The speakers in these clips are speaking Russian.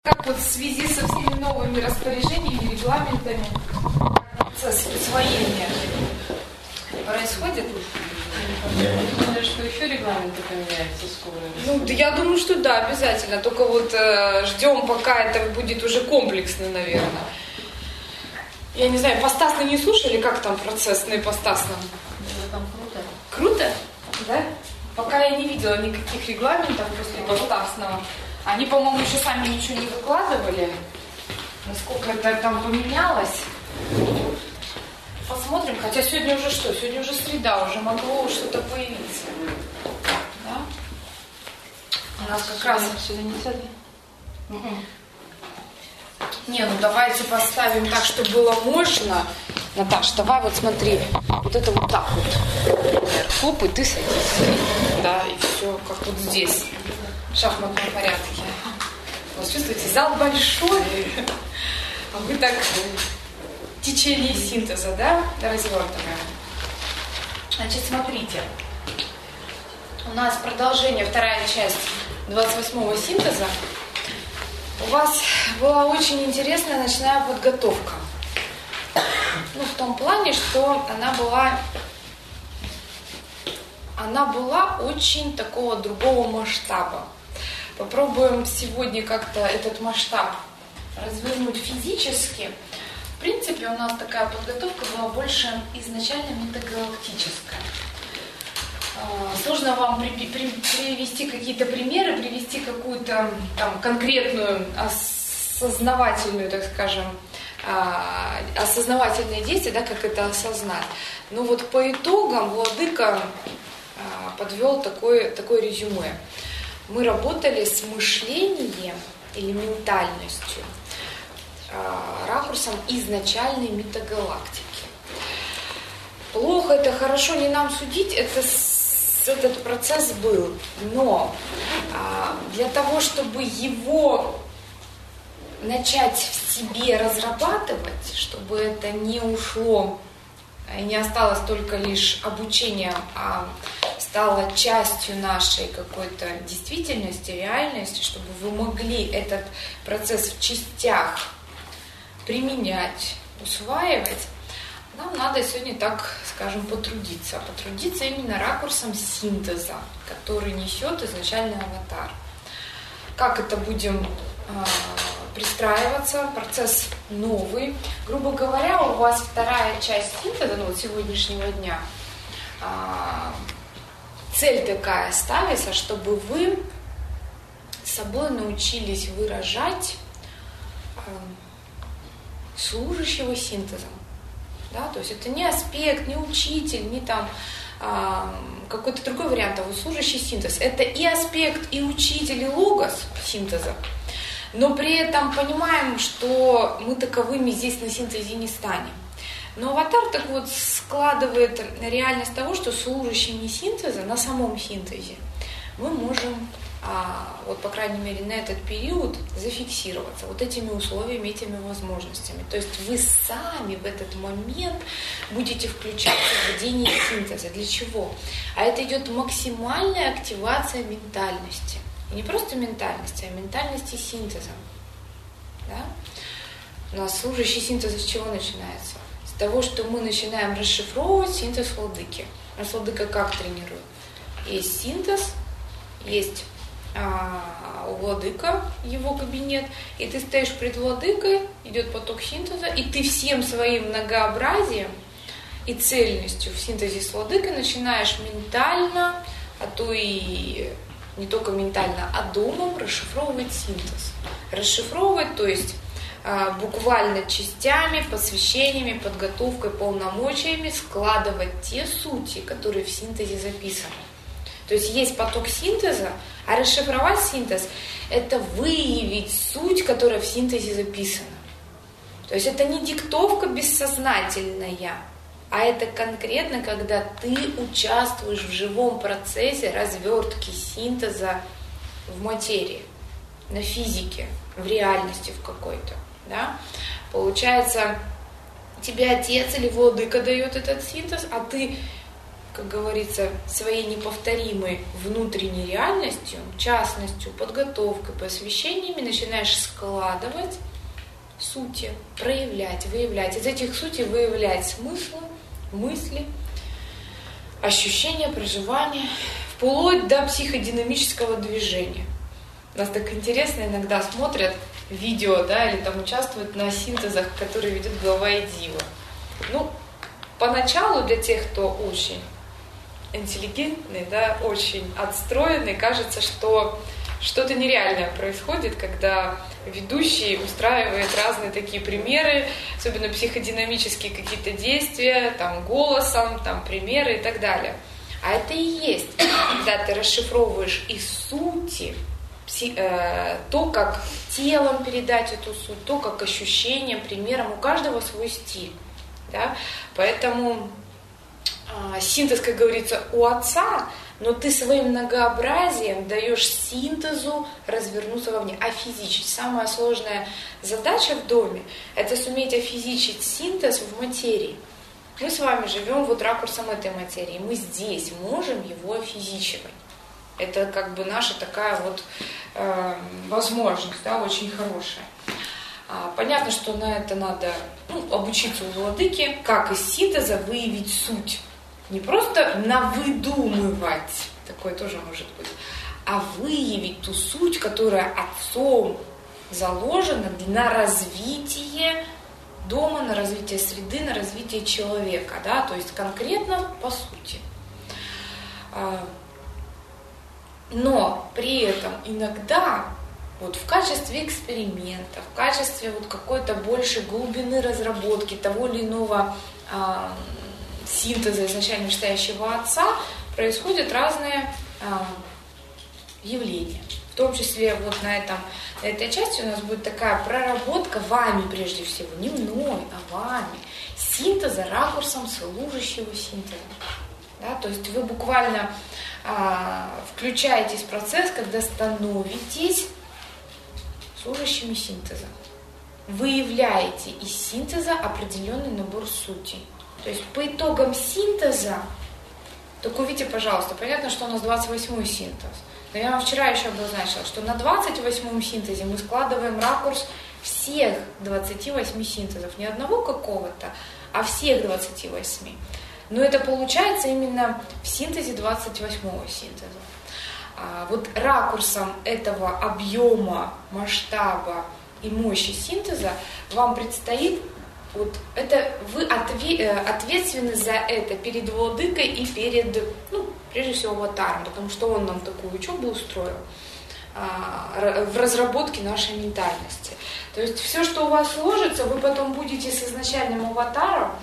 Как вот в связи со всеми новыми распоряжениями, регламентами, процесс усвоения происходит? Я думаю, что еще регламенты поменяются скоро. Ну, я думаю, что да, обязательно. Только вот ждем, пока это будет уже комплексно, наверное. Я не знаю, постасно не слушали, как там процесс на ипостасном? Это там круто. Круто? Да? Пока я не видела никаких регламентов после ипостасного. Они, по-моему, еще сами ничего не выкладывали. Насколько это там поменялось. Посмотрим. Хотя сегодня уже что? Сегодня уже среда, уже могло что-то появиться. Да? У нас как раз... Сюда не сяду. Угу. Не, ну давайте поставим так, чтобы было можно. Наташ, давай вот смотри. Вот это вот так вот. Хоп, и ты садись. Да, и все, как вот здесь. В шахматном порядке. Вот чувствуете, зал большой, а вы так в течение синтеза, да, развертываем. Значит, смотрите. У нас продолжение, вторая часть 28-го синтеза. У вас была очень интересная ночная подготовка. Ну, в том плане, что она была очень такого другого масштаба. Попробуем сегодня как-то этот масштаб развернуть физически. В принципе, у нас такая подготовка была больше изначально метагалактическая. Сложно вам привести какие-то примеры, привести какую-то там конкретную осознавательную, так скажем, осознавательные действия, да, как это осознать. Но вот по итогам владыка подвел такое резюме. Мы работали с мышлением или ментальностью, ракурсом изначальной метагалактики. Плохо это, хорошо, не нам судить, этот процесс был. Но для того, чтобы его начать в себе разрабатывать, чтобы это не ушло и не осталось только лишь обучением, а стало частью нашей какой-то действительности, реальности, чтобы вы могли этот процесс в частях применять, усваивать, нам надо сегодня, так скажем, потрудиться. Потрудиться именно ракурсом синтеза, который несет изначальный аватар. Как это будем пристраиваться, процесс новый. Грубо говоря, у вас вторая часть синтеза, ну вот сегодняшнего дня, цель такая ставится, чтобы вы с собой научились выражать служащего синтезом. Да? То есть это не аспект, не учитель, не там какой-то другой вариант, а вот служащий синтез. Это и аспект, и учитель, и логос синтеза. Но при этом понимаем, что мы таковыми здесь на синтезе не станем. Но аватар так вот складывает реальность того, что служащими синтеза, на самом синтезе, мы можем, вот по крайней мере на этот период, зафиксироваться вот этими условиями, этими возможностями. То есть вы сами в этот момент будете включаться в ведение синтеза. Для чего? А это идет максимальная активация ментальности. И не просто ментальности, а ментальности синтеза. Да? У нас служащий синтеза с чего начинается? С того, что мы начинаем расшифровывать синтез владыки. У нас владыка как тренирует? Есть синтез, есть у владыка его кабинет, и ты стоишь перед владыкой, идет поток синтеза, и ты всем своим многообразием и цельностью в синтезе с владыкой начинаешь ментально, а то и не только ментально, а думом расшифровывать синтез. Расшифровывать, то есть буквально частями, посвящениями, подготовкой, полномочиями складывать те сути, которые в синтезе записаны. То есть есть поток синтеза, а расшифровать синтез – это выявить суть, которая в синтезе записана. То есть это не диктовка бессознательная, а это конкретно, когда ты участвуешь в живом процессе развертки синтеза в материи, на физике, в реальности в какой-то. Да? Получается, тебе отец или владыка дает этот синтез, а ты как говорится, своей неповторимой внутренней реальностью, частностью, подготовкой, посвящениями начинаешь складывать сути, проявлять, выявлять. Из этих сутей выявлять смыслы, мысли, ощущения, проживания, вплоть до психодинамического движения. Нас так интересно иногда смотрят видео, да, или там участвуют на синтезах, которые ведет глава Идива. Ну, поначалу для тех, кто очень интеллигентный, да, очень отстроенный, кажется, что что-то нереальное происходит, когда ведущий устраивает разные такие примеры, особенно психодинамические какие-то действия, там, голосом, там, примеры и так далее. А это и есть, когда ты расшифровываешь из сути то, как телом передать эту суть, то, как ощущением, примером, у каждого свой стиль. Да? Поэтому синтез, как говорится, у отца, но ты своим многообразием даешь синтезу развернуться вовне, офизичить. Самая сложная задача в доме – это суметь офизичить синтез в материи. Мы с вами живем вот ракурсом этой материи, мы здесь можем его офизичивать. Это как бы наша такая вот возможность, да, очень хорошая. Понятно, что на это надо обучиться у владыки, как из синтеза выявить суть. Не просто навыдумывать, такое тоже может быть, а выявить ту суть, которая отцом заложена на развитие дома, на развитие среды, на развитие человека, да, то есть конкретно по сути. Но при этом иногда вот в качестве эксперимента, в качестве вот какой-то большей глубины разработки того или иного синтеза изначально настоящего отца происходят разные явления. В том числе вот на этой части у нас будет такая проработка вами прежде всего, не мной, а вами, синтеза ракурсом служащего синтеза. Да? То есть вы буквально включаетесь в процесс, когда становитесь служащими синтеза. Выявляете из синтеза определенный набор сутей. То есть по итогам синтеза, только увидите, пожалуйста, понятно, что у нас 28-й синтез. Но я вам вчера еще обозначила, что на 28-м синтезе мы складываем ракурс всех 28 синтезов. Не одного какого-то, а всех 28. Но это получается именно в синтезе 28-го синтеза. Вот ракурсом этого объема, масштаба и мощи синтеза вам предстоит, вот это вы ответственны за это перед владыкой и перед, прежде всего, аватаром, потому что он нам такую учебу устроил в разработке нашей ментальности. То есть все, что у вас сложится, вы потом будете с изначальным аватаром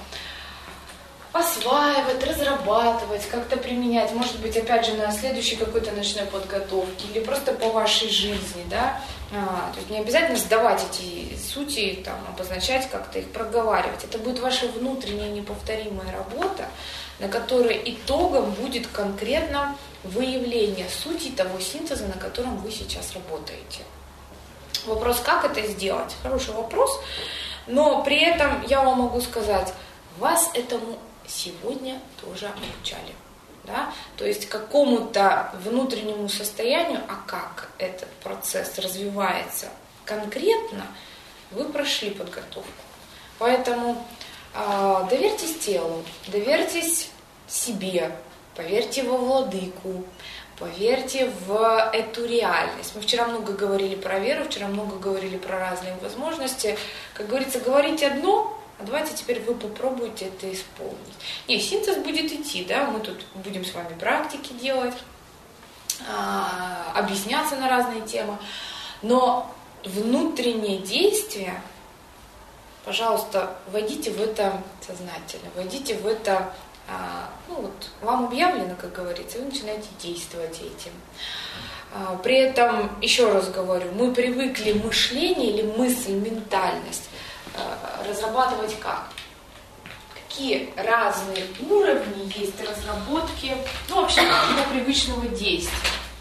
осваивать, разрабатывать, как-то применять, может быть, опять же, на следующей какой-то ночной подготовке или просто по вашей жизни, да, то есть не обязательно сдавать эти сути, там, обозначать, как-то их проговаривать. Это будет ваша внутренняя неповторимая работа, на которой итогом будет конкретно выявление сути того синтеза, на котором вы сейчас работаете. Вопрос, как это сделать? Хороший вопрос, но при этом я вам могу сказать, вас этому сегодня тоже обучали. Да? То есть какому-то внутреннему состоянию, а как этот процесс развивается конкретно, вы прошли подготовку. Поэтому доверьтесь телу, доверьтесь себе, поверьте во владыку, поверьте в эту реальность. Мы вчера много говорили про веру, вчера много говорили про разные возможности. Как говорится, говорить одно, а давайте теперь вы попробуйте это исполнить. И синтез будет идти, да, мы тут будем с вами практики делать, объясняться на разные темы, но внутреннее действие, пожалуйста, войдите в это сознательно, войдите в это, вам объявлено, как говорится, вы начинаете действовать этим. При этом, еще раз говорю, мы привыкли мышление или мысль, ментальность разрабатывать как? Какие разные уровни есть разработки, вообще для привычного действия.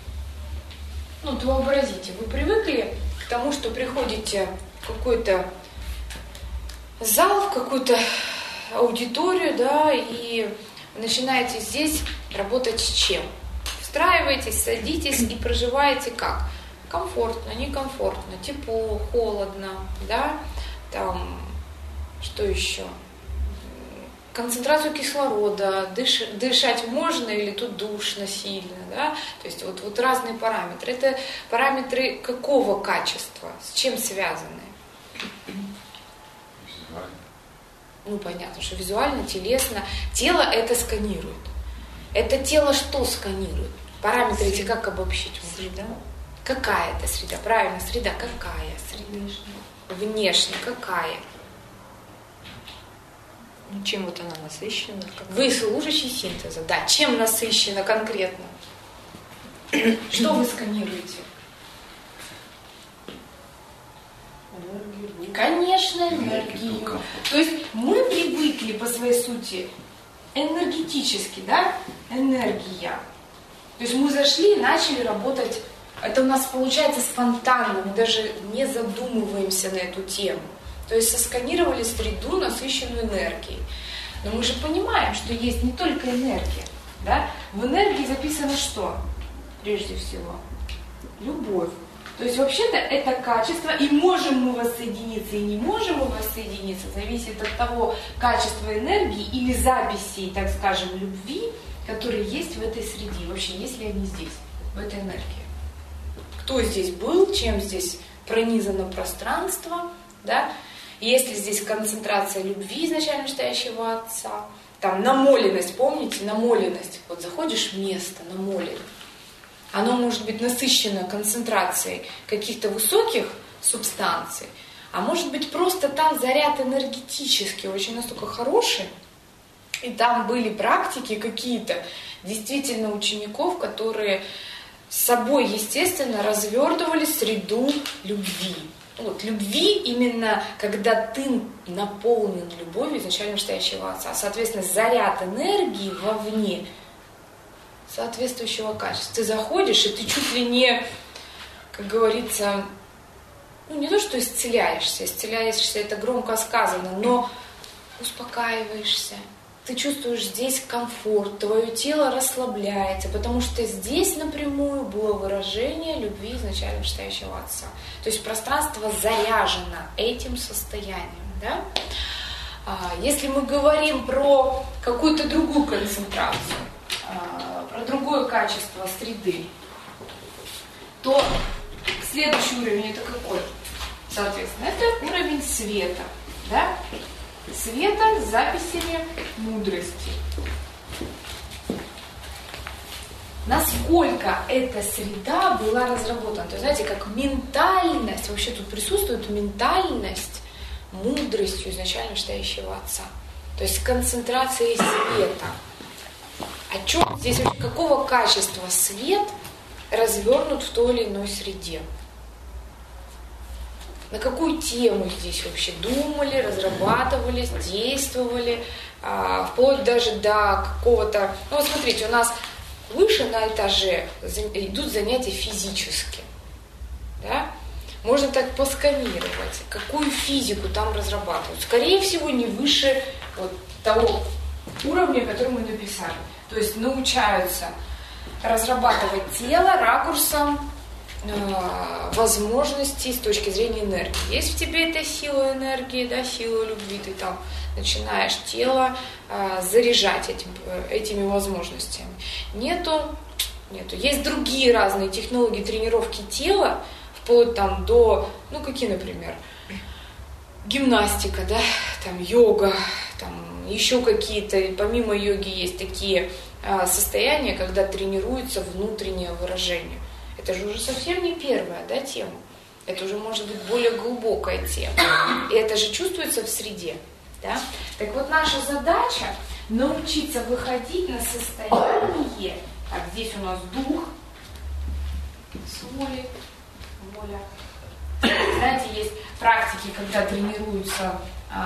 Вот вообразите, вы привыкли к тому, что приходите в какой-то зал, в какую-то аудиторию, да, и вы начинаете здесь работать с чем? Встраиваетесь, садитесь и проживаете как? Комфортно, некомфортно, тепло, холодно, да, там, что еще? Концентрацию кислорода, дышать можно или тут душно сильно, да, то есть вот разные параметры. Это параметры какого качества, с чем связаны? Визуально. Ну, понятно, что визуально, телесно. Тело это сканирует. Это тело что сканирует? Параметры эти как обобщить? Среда. Какая это среда? Правильно, среда какая? Среда. Внешне какая? Ну, чем вот она насыщена? Вы служащий синтеза, да. Чем насыщена конкретно? Что вы сканируете? Энергию. Конечно, энергию. То есть мы привыкли по своей сути энергетически, да? Энергия. То есть мы зашли и начали работать. Это у нас получается спонтанно, мы даже не задумываемся на эту тему. То есть сосканировали среду, насыщенную энергией. Но мы же понимаем, что есть не только энергия. Да? В энергии записано что? Прежде всего, любовь. То есть вообще-то это качество, и можем мы воссоединиться, и не можем мы воссоединиться, зависит от того качества энергии или записей, так скажем, любви, которые есть в этой среде. Вообще, есть ли они здесь, в этой энергии? Кто здесь был, чем здесь пронизано пространство, да? Есть ли здесь концентрация любви изначально стоящего Отца? Там намоленность, помните, намоленность. Вот заходишь в место, намолено. Оно может быть насыщено концентрацией каких-то высоких субстанций, а может быть просто там заряд энергетический, очень настолько хороший, и там были практики какие-то действительно учеников, которые с собой, естественно, развертывали среду любви. Вот, любви именно, когда ты наполнен любовью изначально настоящего Отца. Соответственно, заряд энергии вовне соответствующего качества. Ты заходишь, и ты чуть ли не, как говорится, ну не то, что исцеляешься это громко сказано, но успокаиваешься. Ты чувствуешь здесь комфорт, твое тело расслабляется, потому что здесь напрямую было выражение любви изначально настоящего Отца. То есть пространство заряжено этим состоянием. Да? Если мы говорим про какую-то другую концентрацию, про другое качество среды, то следующий уровень это какой? Соответственно, это уровень света. Да? Света с записями мудрости. Насколько эта среда была разработана. То есть, знаете, как ментальность, вообще тут присутствует ментальность мудростью изначально настоящего Отца. То есть концентрация света. О чем здесь вообще, какого качества свет развернут в той или иной среде? На какую тему здесь вообще думали, разрабатывали, действовали, вплоть даже до какого-то... Ну вот смотрите, у нас выше на этаже идут занятия физические. Да? Можно так посканировать, какую физику там разрабатывают. Скорее всего, не выше вот того уровня, который мы написали. То есть научаются разрабатывать тело ракурсом возможностей с точки зрения энергии. Есть в тебе эта сила энергии, да, сила любви, ты там начинаешь тело заряжать этими возможностями. Нету. Есть другие разные технологии тренировки тела, вплоть там до, ну какие, например, гимнастика, да, там йога, там еще какие-то, помимо йоги есть такие состояния, когда тренируется внутреннее выражение. Это же уже совсем не первая, да, тема. Это уже может быть более глубокая тема. И это же чувствуется в среде. Да? Так вот, наша задача научиться выходить на состояние. Так, здесь у нас дух, воля. Знаете, есть практики, когда тренируются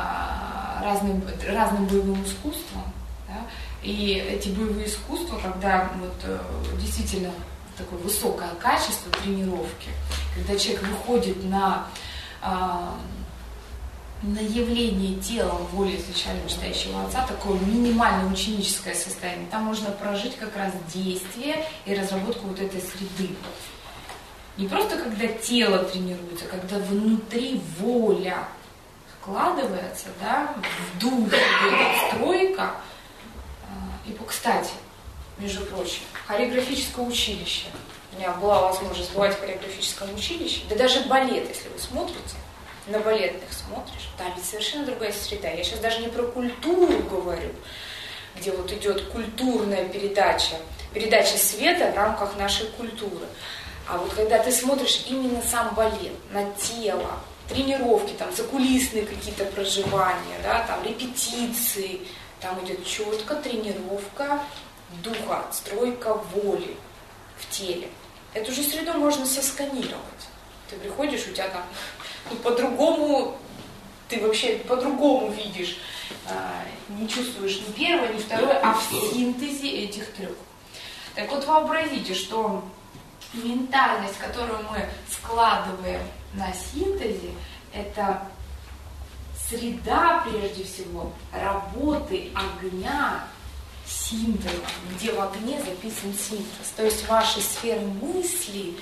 разным боевым искусством. Да? И эти боевые искусства, когда вот, действительно такое высокое качество тренировки, когда человек выходит на на явление телом воли изначально мечтающего отца, такое минимальное ученическое состояние. Там можно прожить как раз действие и разработку вот этой среды. Не просто когда тело тренируется, когда внутри воля вкладывается, да, в дух, идет стройка. И, кстати, между прочим, хореографическое училище. У меня была возможность бывать в хореографическом училище, да даже балет, если вы смотрите, на балетных смотришь, там ведь совершенно другая среда. Я сейчас даже не про культуру говорю, где вот идет культурная передача света в рамках нашей культуры. А вот когда ты смотришь именно сам балет, на тело, тренировки, там, закулисные какие-то проживания, да, там, репетиции, там идет четко тренировка духа, стройка воли в теле. Эту же среду можно сосканировать. Ты приходишь, у тебя там по-другому, ты вообще по-другому видишь, не чувствуешь ни первое, ни второе, а в синтезе этих трех. Так вот вообразите, что ментальность, которую мы складываем на синтезе, это среда, прежде всего, работы огня, синтеза, где в огне записан синтез. То есть ваши сферы мысли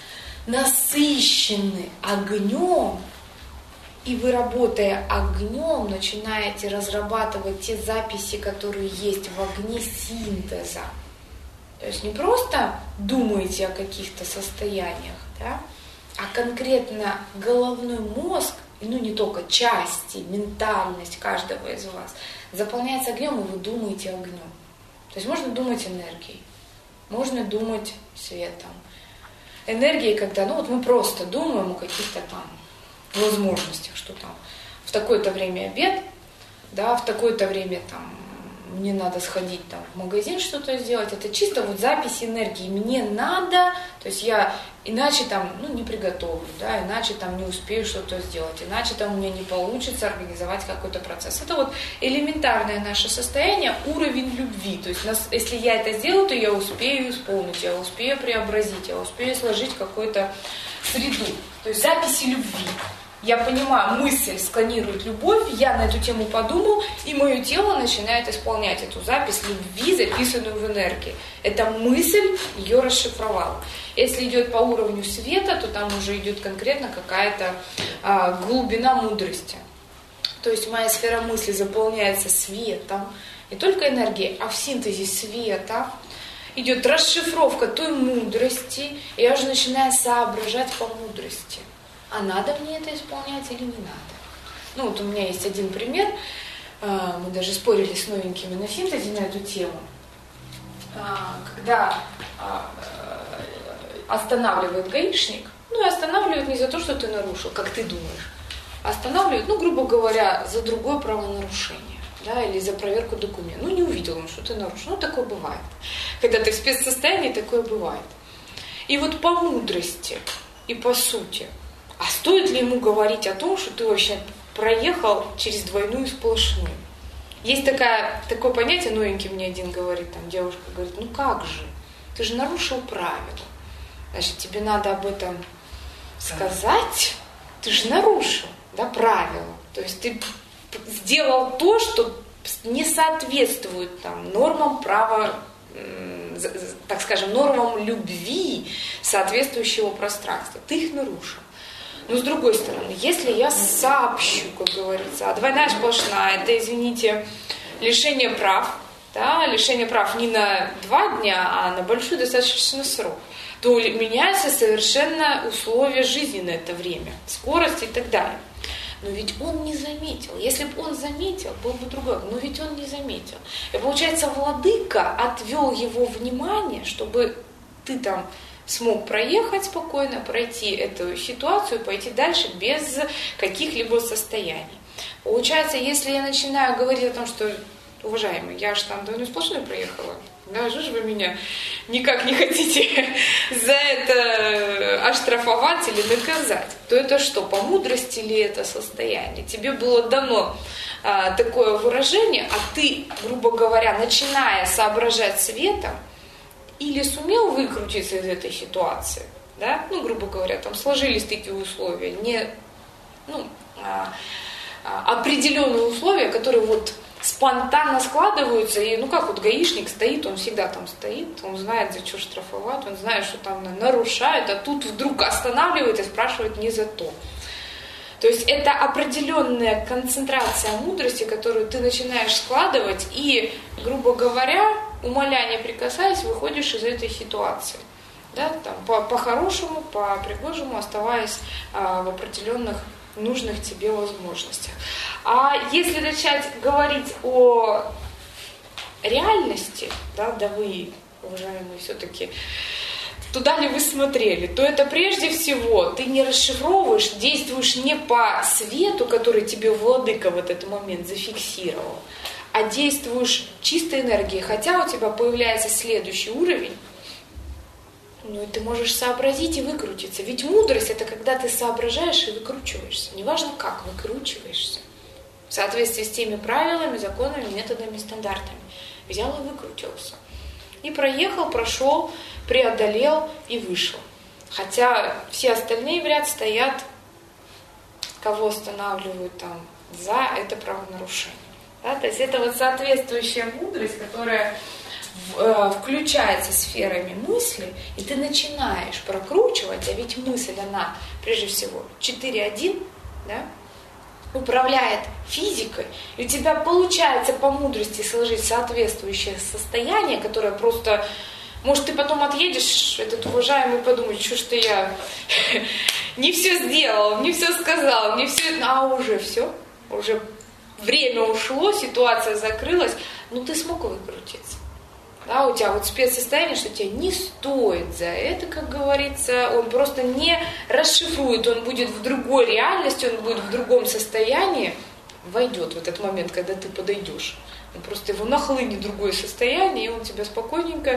насыщены огнем, и вы, работая огнем, начинаете разрабатывать те записи, которые есть в огне синтеза. То есть не просто думаете о каких-то состояниях, да, а конкретно головной мозг, ну не только части, ментальность каждого из вас, заполняется огнем, и вы думаете огнем. То есть можно думать энергией, можно думать светом. Энергией, когда, ну вот мы просто думаем о каких-то там возможностях, что там в такое-то время обед, да, в такое-то время там мне надо сходить там в магазин что-то сделать, это чисто вот запись энергии, мне надо, то есть я иначе там, ну, не приготовлю, да, иначе там не успею что-то сделать, иначе там у меня не получится организовать какой-то процесс. Это вот элементарное наше состояние, уровень любви, то есть если я это сделаю, то я успею исполнить, я успею преобразить, я успею сложить какую-то среду, то есть записи любви. Я понимаю, мысль сканирует любовь, я на эту тему подумал, и мое тело начинает исполнять эту запись любви, записанную в энергии. Эта мысль ее расшифровала. Если идет по уровню света, то там уже идет конкретно какая-то глубина мудрости. То есть моя сфера мысли заполняется светом, не только энергией, а в синтезе света идет расшифровка той мудрости, и я уже начинаю соображать по мудрости. А надо мне это исполнять или не надо? Ну вот у меня есть один пример, мы даже спорили с новенькими на синтезе на эту тему. Когда останавливает гаишник, ну и останавливает не за то, что ты нарушил, как ты думаешь, а останавливает, ну грубо говоря, за другое правонарушение, да, или за проверку документов. Ну не увидел он, что ты нарушил, ну такое бывает. Когда ты в спецсостоянии, такое бывает. И вот по мудрости и по сути, а стоит ли ему говорить о том, что ты вообще проехал через двойную сплошную? Есть такое понятие, новенький мне один говорит, там девушка говорит, ну как же, ты же нарушил правила. Значит, тебе надо об этом сказать, ты же нарушил, да, правила. То есть ты сделал то, что не соответствует там нормам права, так скажем, нормам любви соответствующего пространства. Ты их нарушил. Но с другой стороны, если я сообщу, как говорится, а двойная сплошная, это, извините, лишение прав, да, лишение прав не на 2 дня, а на большой достаточно срок, то меняются совершенно условия жизни на это время, скорость и так далее. Но ведь он не заметил. Если бы он заметил, был бы другой. Но ведь он не заметил. И получается, владыка отвел его внимание, чтобы ты там смог проехать спокойно, пройти эту ситуацию, пойти дальше без каких-либо состояний. Получается, если я начинаю говорить о том, что, уважаемый, я же там двойную сплошную проехала, да, же вы меня никак не хотите за это оштрафовать или наказать, то это что, по мудрости ли это состояние? Тебе было дано такое выражение, а ты, грубо говоря, начиная соображать светом, или сумел выкрутиться из этой ситуации, да, ну, грубо говоря, там сложились такие условия, определенные условия, которые вот спонтанно складываются, и ну как вот гаишник стоит, он всегда там стоит, он знает, за что штрафовать, он знает, что там нарушают, а тут вдруг останавливает и спрашивает не за то. То есть это определенная концентрация мудрости, которую ты начинаешь складывать, и, грубо говоря, умоляя, не прикасаясь, выходишь из этой ситуации. Да, там, по-хорошему, по-пригожему, оставаясь в определенных нужных тебе возможностях. А если начать говорить о реальности, да вы, уважаемые, все-таки туда ли вы смотрели, то это прежде всего ты не расшифровываешь, действуешь не по свету, который тебе владыка в этот момент зафиксировал, а действуешь чистой энергией, хотя у тебя появляется следующий уровень, ну и ты можешь сообразить и выкрутиться. Ведь мудрость — это когда ты соображаешь и выкручиваешься. Неважно как, выкручиваешься. В соответствии с теми правилами, законами, методами, стандартами. Взял и выкрутился. И проехал, прошел, преодолел и вышел. Хотя все остальные в ряд стоят, кого останавливают там за это правонарушение. Да? То есть это вот соответствующая мудрость, которая включается сферами мысли, и ты начинаешь прокручивать, а ведь мысль, она, прежде всего, 4.1, да, управляет физикой, и у тебя получается по мудрости сложить соответствующее состояние, которое просто, может, ты потом отъедешь, этот уважаемый подумает, что я не все сделал, не все сказал, не все, а уже все, уже время ушло, ситуация закрылась, но ты смог выкрутиться. Да, у тебя вот спецсостояние, что тебе не стоит за это, как говорится, он просто не расшифрует, он будет в другой реальности, он будет в другом состоянии, войдет в этот момент, когда ты подойдешь. Он просто его нахлынет другое состояние, и он тебя спокойненько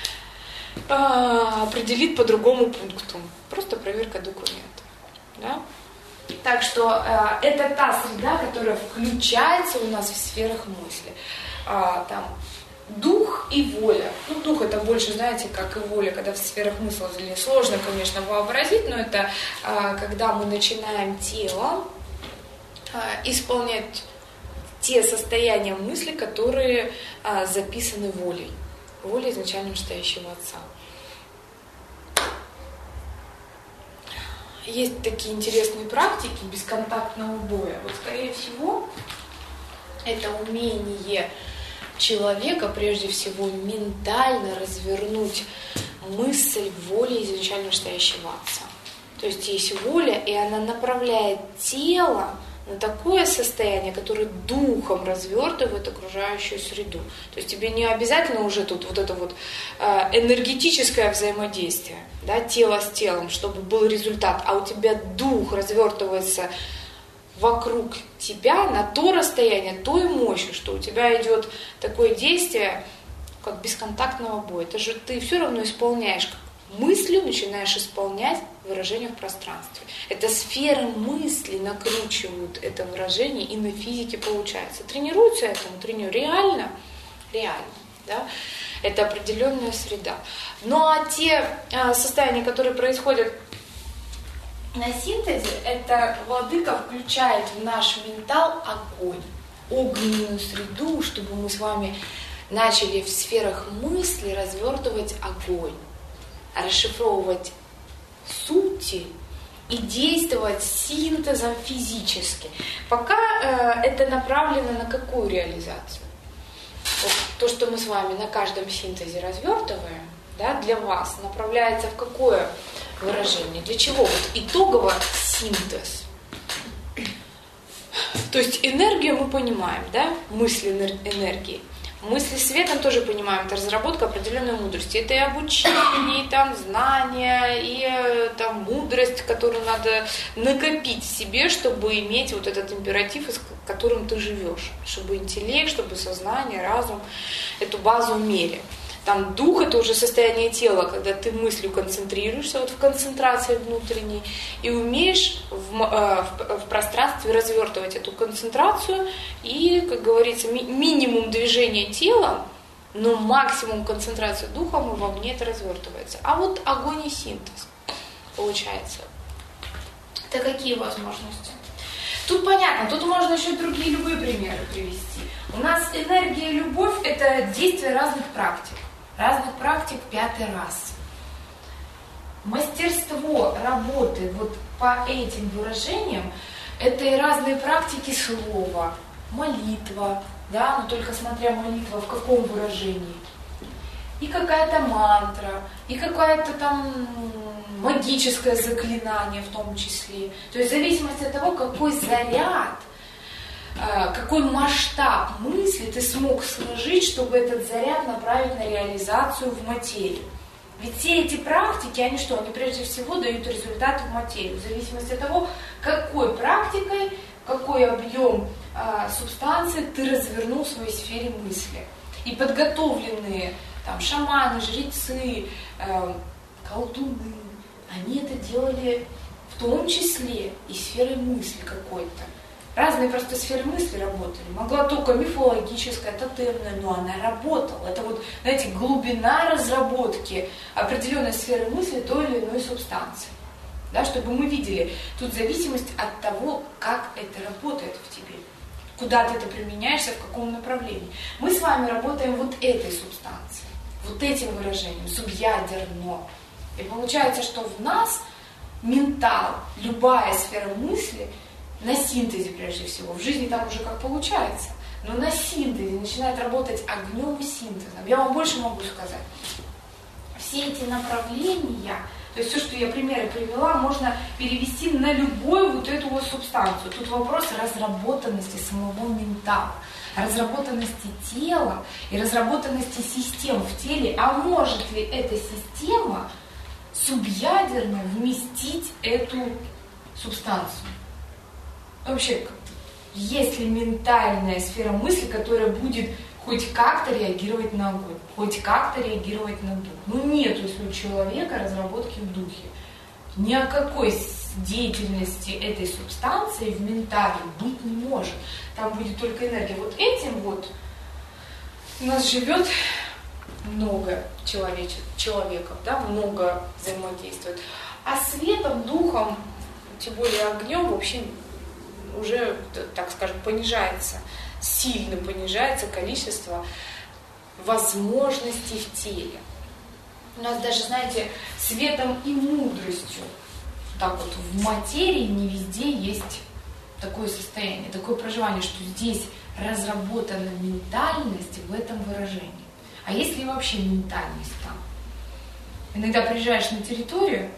определит по другому пункту. Просто проверка документов. Да? Так что это та среда, которая включается у нас в сферах мысли. Там дух и воля. Ну, дух — это больше, знаете, как и воля, когда в сферах мысли сложно, конечно, вообразить, но это когда мы начинаем телом исполнять те состояния мысли, которые записаны волей. Волей изначально настоящего Отца. Есть такие интересные практики бесконтактного боя. Вот, скорее всего, это умение человека, прежде всего, ментально развернуть мысль воли изначально настоящего Отца. То есть есть воля, и она направляет тело на такое состояние, которое духом развертывает окружающую среду. То есть тебе не обязательно уже тут вот это вот энергетическое взаимодействие, да, тело с телом, чтобы был результат, а у тебя дух развертывается вокруг тебя на то расстояние, той мощью, что у тебя идет такое действие, как бесконтактного боя. Это же ты все равно исполняешь, мыслью начинаешь исполнять выражение в пространстве. Это сферы мысли накручивают это выражение, и на физике получается. Тренируются этому, реально, да? Это определенная среда. Ну а те состояния, которые происходят на синтезе, это владыка включает в наш ментал огонь, огненную среду, чтобы мы с вами начали в сферах мысли развертывать огонь, расшифровывать сути и действовать синтезом физически. Пока это направлено на какую реализацию? Вот то, что мы с вами на каждом синтезе развертываем, да, для вас направляется в какое выражение? Для чего? Вот итогово синтез. То есть энергию мы понимаем, да? Мысли энергии. Мысли светом тоже понимаем, это разработка определенной мудрости. Это и обучение, и там знания, и там мудрость, которую надо накопить в себе, чтобы иметь вот этот императив, с которым ты живешь. Чтобы интеллект, чтобы сознание, разум эту базу имели. Там дух — это уже состояние тела, когда ты мыслью концентрируешься, вот в концентрации внутренней, и умеешь в пространстве развертывать эту концентрацию, и, как говорится, минимум движения тела, но максимум концентрации духом, и вовне это развертывается. А вот огонь и синтез получается. Это какие возможности? Тут понятно, тут можно еще другие любые примеры привести. У нас энергия и любовь – это действие разных практик. Разных практик 5-й раз. Мастерство работы вот по этим выражениям – это и разные практики слова, молитва, да, но только смотря молитва в каком выражении. И какая-то мантра, и какое-то там магическое заклинание в том числе. То есть в зависимости от того, какой заряд, какой масштаб мысли ты смог сложить, чтобы этот заряд направить на реализацию в материю. Ведь все эти практики, они что? Они прежде всего дают результаты в материю. В зависимости от того, какой практикой, какой объем субстанции ты развернул в своей сфере мысли. И подготовленные там шаманы, жрецы, колдуны, они это делали в том числе и сферой мысли какой-то. Разные просто сферы мысли работали. Могла только мифологическая, тотемная, но она работала. Это вот, знаете, глубина разработки определенной сферы мысли той или иной субстанции. Да, чтобы мы видели, тут зависимость от того, как это работает в тебе. Куда ты это применяешься, в каком направлении. Мы с вами работаем вот этой субстанцией, вот этим выражением, субъядерно. И получается, что в нас ментал, любая сфера мысли, на синтезе прежде всего, в жизни там уже как получается, но на синтезе начинает работать огнем и синтезом. Я вам больше могу сказать. Все эти направления, то есть все, что я примеры привела, можно перевести на любую вот эту вот субстанцию. Тут вопрос разработанности самого ментала, разработанности тела и разработанности систем в теле. А может ли эта система субъядерно вместить эту субстанцию? Вообще, есть ли ментальная сфера мысли, которая будет хоть как-то реагировать на огонь, хоть как-то реагировать на дух? Ну нет, если у человека разработки в духе. Ни о какой деятельности этой субстанции в ментале быть не может. Там будет только энергия. Вот этим вот у нас живет много человеков, да, много взаимодействует. А светом, духом, тем более огнем, вообще уже, так скажем, понижается, сильно понижается количество возможностей в теле. У нас даже, знаете, светом и мудростью, так вот в материи не везде есть такое состояние, такое проживание, что здесь разработана ментальность в этом выражении. А есть ли вообще ментальность там? Иногда приезжаешь на территорию,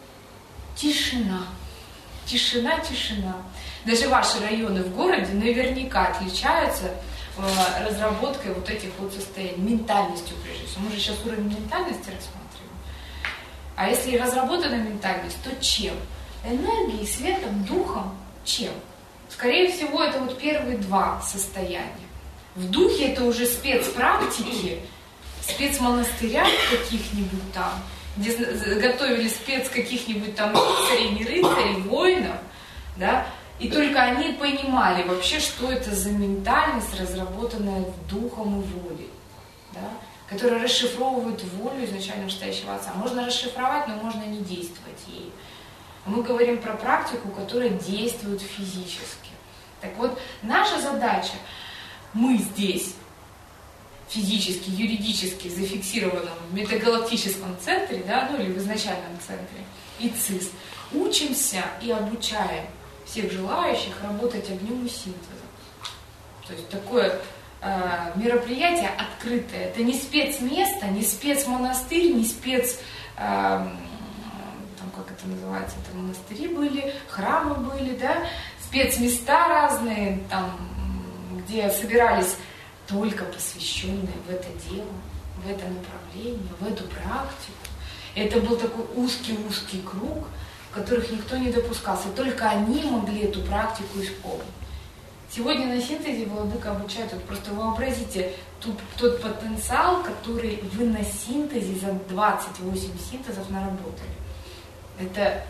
тишина. Тишина, тишина. Даже ваши районы в городе наверняка отличаются разработкой вот этих вот состояний, ментальностью прежде всего. Мы же сейчас уровень ментальности рассматриваем. А если разработана ментальность, то чем? Энергией, светом, духом, чем? Скорее всего, это вот первые два состояния. В духе это уже спецпрактики, спецмонастыря каких-нибудь там, где готовили спец каких-нибудь там рыцарей, не рыцарей, воинов, да, и только они понимали вообще, что это за ментальность, разработанная духом и волей, да, которая расшифровывает волю изначально настоящего Отца. Можно расшифровать, но можно не действовать ей. Мы говорим про практику, которая действует физически. Так вот, наша задача, мы здесь, физически, юридически зафиксированном в метагалактическом центре, да, ну или в изначальном центре, ИЦИС, учимся и обучаем всех желающих работать огнем и синтезом. То есть такое мероприятие открытое. Это не спецместо, не спецмонастырь, не спец... там, как это называется, это монастыри были, храмы были, да, спецместа разные, там, где собирались только посвященные в это дело, в это направление, в эту практику. Это был такой узкий-узкий круг, в которых никто не допускался. Только они могли эту практику исполнить. Сегодня на синтезе Владыка обучает. Вот просто вообразите тот потенциал, который вы на синтезе за 28 синтезов наработали. Это,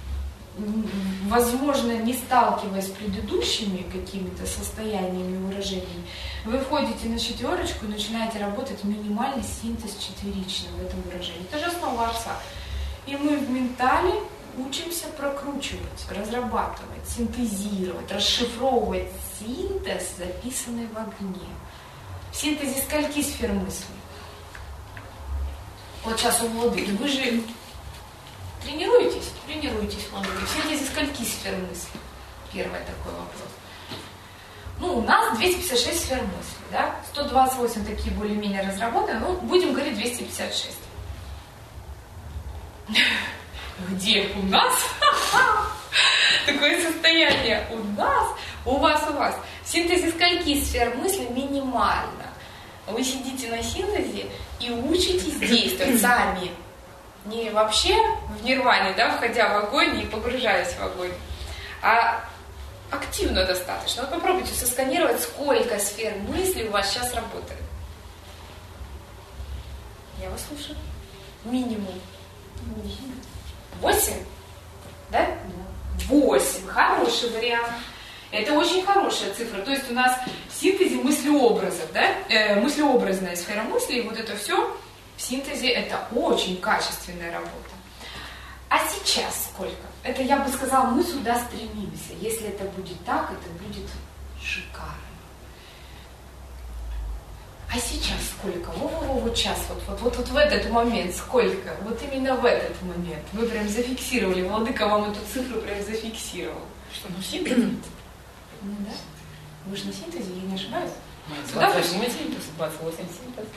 возможно, не сталкиваясь с предыдущими какими-то состояниями, выражениями, вы входите на четверочку и начинаете работать минимальный синтез четверичный в этом выражении. Это же основа Арса. И мы в ментале учимся прокручивать, разрабатывать, синтезировать, расшифровывать синтез, записанный в огне. В синтезе скольки сфер мысли? Вот сейчас у владыки. Вы же тренируетесь, владыки. В синтезе скольки сфер мысли? Первый такой вопрос. Ну, у нас 256 сфер мысли, да? 128 такие более-менее разработаны, ну, будем говорить 256. Где у нас? Такое состояние у нас, у вас. В синтезе скольки сфер мысли минимально? Вы сидите на синтезе и учитесь действовать сами. Не вообще в нирване, да, входя в огонь и погружаясь в огонь, а активно достаточно. Вот попробуйте сосканировать, сколько сфер мысли у вас сейчас работает. Я вас слушаю. Минимум. 8? Да? 8. Хороший вариант. Это очень хорошая цифра. То есть у нас в синтезе мыслеобразов, да? Мыслеобразная сфера мысли, и вот это все в синтезе это очень качественная работа. А сейчас сколько? Это, я бы сказала, мы сюда стремимся. Если это будет так, это будет шикарно. А сейчас сколько? Вот сейчас, вот в этот момент сколько? Вот именно в этот момент. Вы прям зафиксировали, владыка вам эту цифру прям зафиксировал. Что, ну синтезе? Ну да. Вы же на синтезе, я не ошибаюсь? 28 синтезов, 28 синтезов.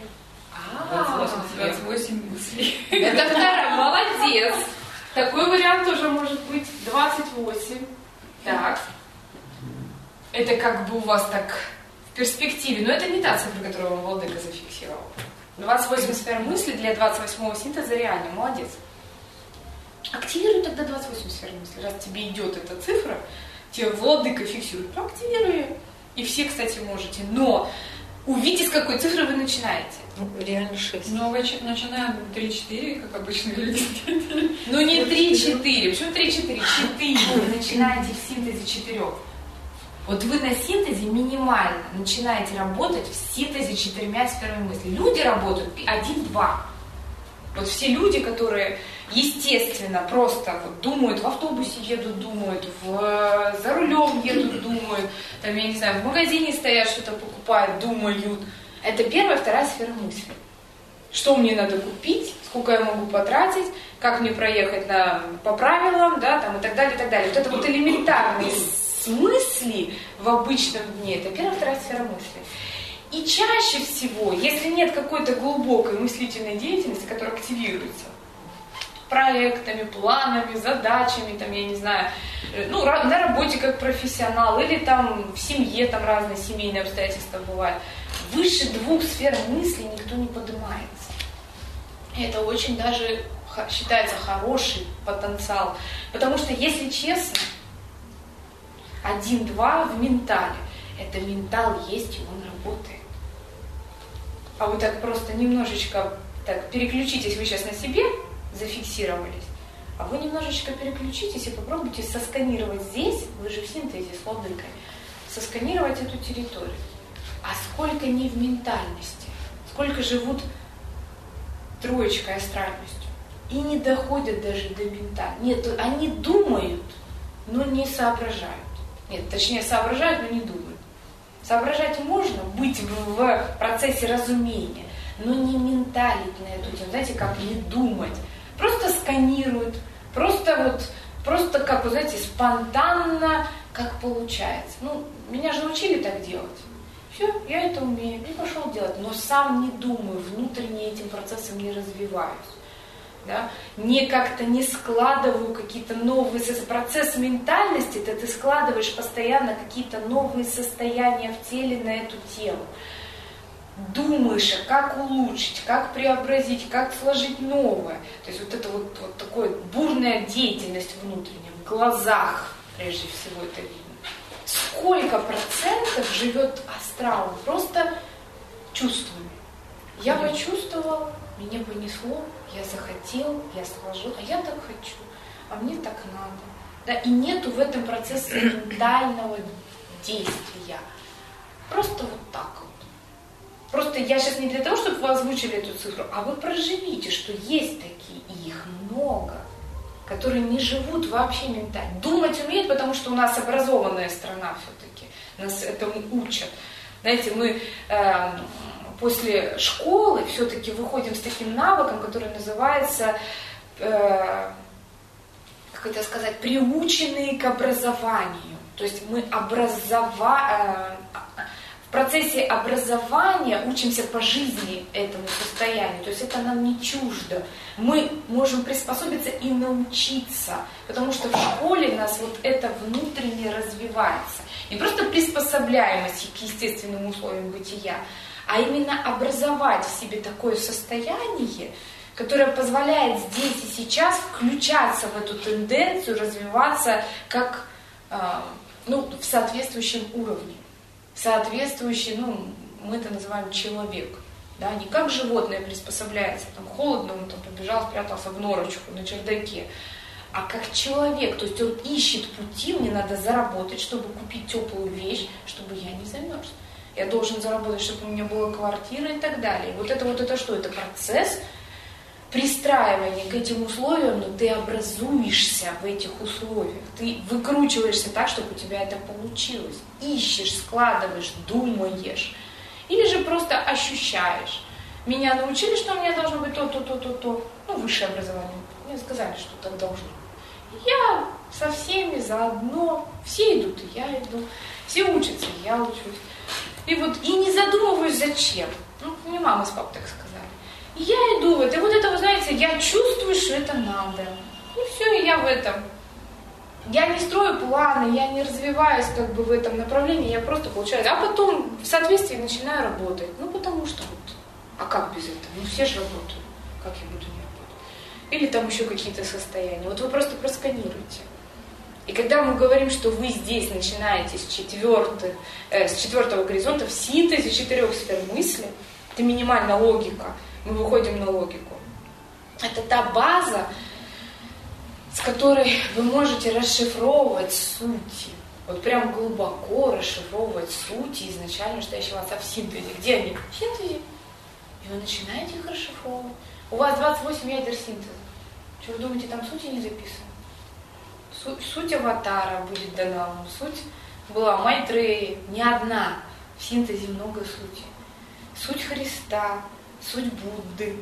28 мыслей. Это вторая, молодец. Такой вариант тоже может быть 28. Так. Это как бы у вас так в перспективе, но это не та цифра, которую вам владыка зафиксировал. 28 сфер мысли для 28-го синтеза реально, молодец. Активируй тогда 28 сфер мысли. Раз тебе идет эта цифра, тебе владыка фиксирует, проактивируй ее. И все, кстати, можете. Но увидите, с какой цифры вы начинаете. Ну, реально 6. Ну, вы начинаем 3-4, как обычно люди. Ну, не 3-4. Почему 3-4? 4. Вы начинаете в синтезе 4. Вот вы на синтезе минимально начинаете работать в синтезе 4 сферами мысли. Люди работают 1-2. Вот все люди, которые, естественно, просто вот думают, в автобусе едут, думают, за рулем едут, думают, там, я не знаю, в магазине стоят, что-то покупают, думают. Это первая, вторая сфера мысли. Что мне надо купить, сколько я могу потратить, как мне проехать по правилам, да, там, и так далее, и так далее. Вот это вот элементарные мысли в обычном дне, это первая, вторая сфера мысли. И чаще всего, если нет какой-то глубокой мыслительной деятельности, которая активируется проектами, планами, задачами, там, я не знаю, ну, на работе как профессионал, или там в семье, там разные семейные обстоятельства бывают, выше 2 сфер мысли никто не поднимается. Это очень даже считается хороший потенциал. Потому что, если честно, 1-2 в ментале. Это ментал есть, и он работает. А вы так просто немножечко так переключитесь, вы сейчас на себе зафиксировались, а вы немножечко переключитесь и попробуйте сосканировать здесь, вы же в синтезе с владыкой, сосканировать эту территорию. А сколько не в ментальности, сколько живут троечкой астральностью и не доходят даже до ментальности. Нет, они думают, но не соображают. Нет, точнее соображают, но не думают. Соображать можно, быть в процессе разумения, но не менталить на эту тему, знаете, как не думать. Просто сканируют, просто как, вы знаете, спонтанно, как получается. Ну, меня же учили так делать. Все, я это умею, и пошел делать, но сам не думаю, внутренне этим процессом не развиваюсь. Да? Не как-то не складываю какие-то новые процессы ментальности, это ты складываешь постоянно какие-то новые состояния в теле на эту тему. Думаешь, как улучшить, как преобразить, как сложить новое. То есть вот это вот такая бурная деятельность внутренняя, в глазах прежде всего это видно. Сколько процентов живет астрал? Просто чувствами. Я почувствовала, меня понесло, я захотел, я сложил, а я так хочу, а мне так надо. Да, и нету в этом процессе ментального действия. Просто вот так вот. Просто я сейчас не для того, чтобы вы озвучили эту цифру, а вы проживите, что есть такие, и их много, которые не живут вообще ментально. Думать умеют, потому что у нас образованная страна все-таки. Нас этому учат. Знаете, мы после школы все-таки выходим с таким навыком, который называется, как это сказать, приученные к образованию. То есть мы в процессе образования учимся по жизни этому состоянию. То есть это нам не чуждо. Мы можем приспособиться и научиться, потому что в школе у нас вот это внутренне развивается. Не просто приспособляемость к естественным условиям бытия, а именно образовать в себе такое состояние, которое позволяет здесь и сейчас включаться в эту тенденцию, развиваться как в соответствующем уровне. Соответствующий, мы это называем человек. Да, не как животное приспособляется, там холодно, он там побежал, спрятался в норочку на чердаке, а как человек, то есть он ищет пути, мне надо заработать, чтобы купить теплую вещь, чтобы я не замерз. Я должен заработать, чтобы у меня была квартира и так далее. Вот это что? Это процесс пристраивания к этим условиям, но ты образуешься в этих условиях. Ты выкручиваешься так, чтобы у тебя это получилось. Ищешь, складываешь, думаешь. Или же просто ощущаешь. Меня научили, что у меня должно быть то. Высшее образование. Мне сказали, что так должно. Я со всеми заодно. Все идут, и я иду. Все учатся, и я учусь. И не задумываюсь, зачем. Мне мама с папой так сказали. И я иду в это. И вы знаете, я чувствую, что это надо. И все, и я в этом. Я не строю планы, я не развиваюсь в этом направлении, я просто получаю. А потом в соответствии начинаю работать. Потому что а как без этого? Все же работают. Как я буду не работать? Или там еще какие-то состояния. Вы просто просканируйте. И когда мы говорим, что вы здесь начинаете с четвертого горизонта, в синтезе 4 сфер мысли, это минимальная логика, мы выходим на логику. Это та база, с которой вы можете расшифровывать сути. Прям глубоко расшифровывать сути изначально стоящего отца в синтезе. Где они? В синтезе. И вы начинаете их расшифровывать. У вас 28 ядер синтеза. Что вы думаете, там сути не записаны? Суть аватара будет дана вам. Суть была Майтреи, не одна. В синтезе много сути. Суть Христа, суть Будды.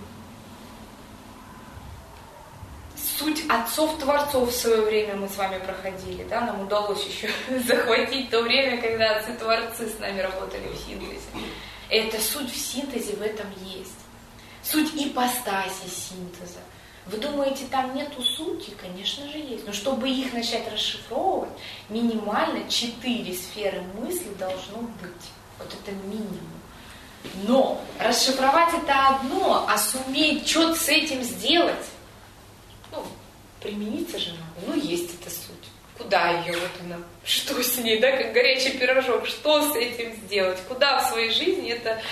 Суть отцов-творцов в свое время мы с вами проходили, да, нам удалось еще захватить то время, когда отцы-творцы с нами работали в синтезе. Эта суть в синтезе в этом есть. Суть ипостаси синтеза. Вы думаете, там нету сути? Конечно же есть. Но чтобы их начать расшифровывать, минимально 4 сферы мысли должно быть. Это минимум. Но расшифровать это одно, а суметь что-то с этим сделать, примениться же надо. Есть эта суть. Куда ее она? Что с ней, да, как горячий пирожок? Что с этим сделать? Куда в своей жизни это,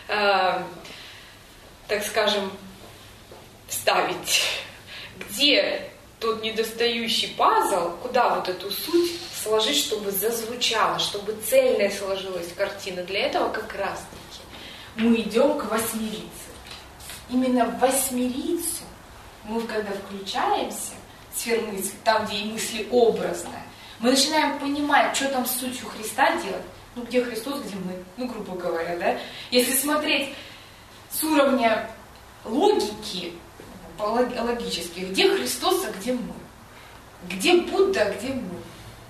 так скажем, ставить? Где тот недостающий пазл, куда эту суть сложить, чтобы зазвучало, чтобы цельная сложилась картина? Для этого как раз-таки мы идем к восьмерице. Именно в восьмерицу мы, когда включаемся, сфер мысли, там, где и мысли образная, мы начинаем понимать, что там с сутью Христа делать. Где Христос, где мы, грубо говоря, да? Если смотреть с уровня логики, логически, где Христос, а где мы? Где Будда, а где мы?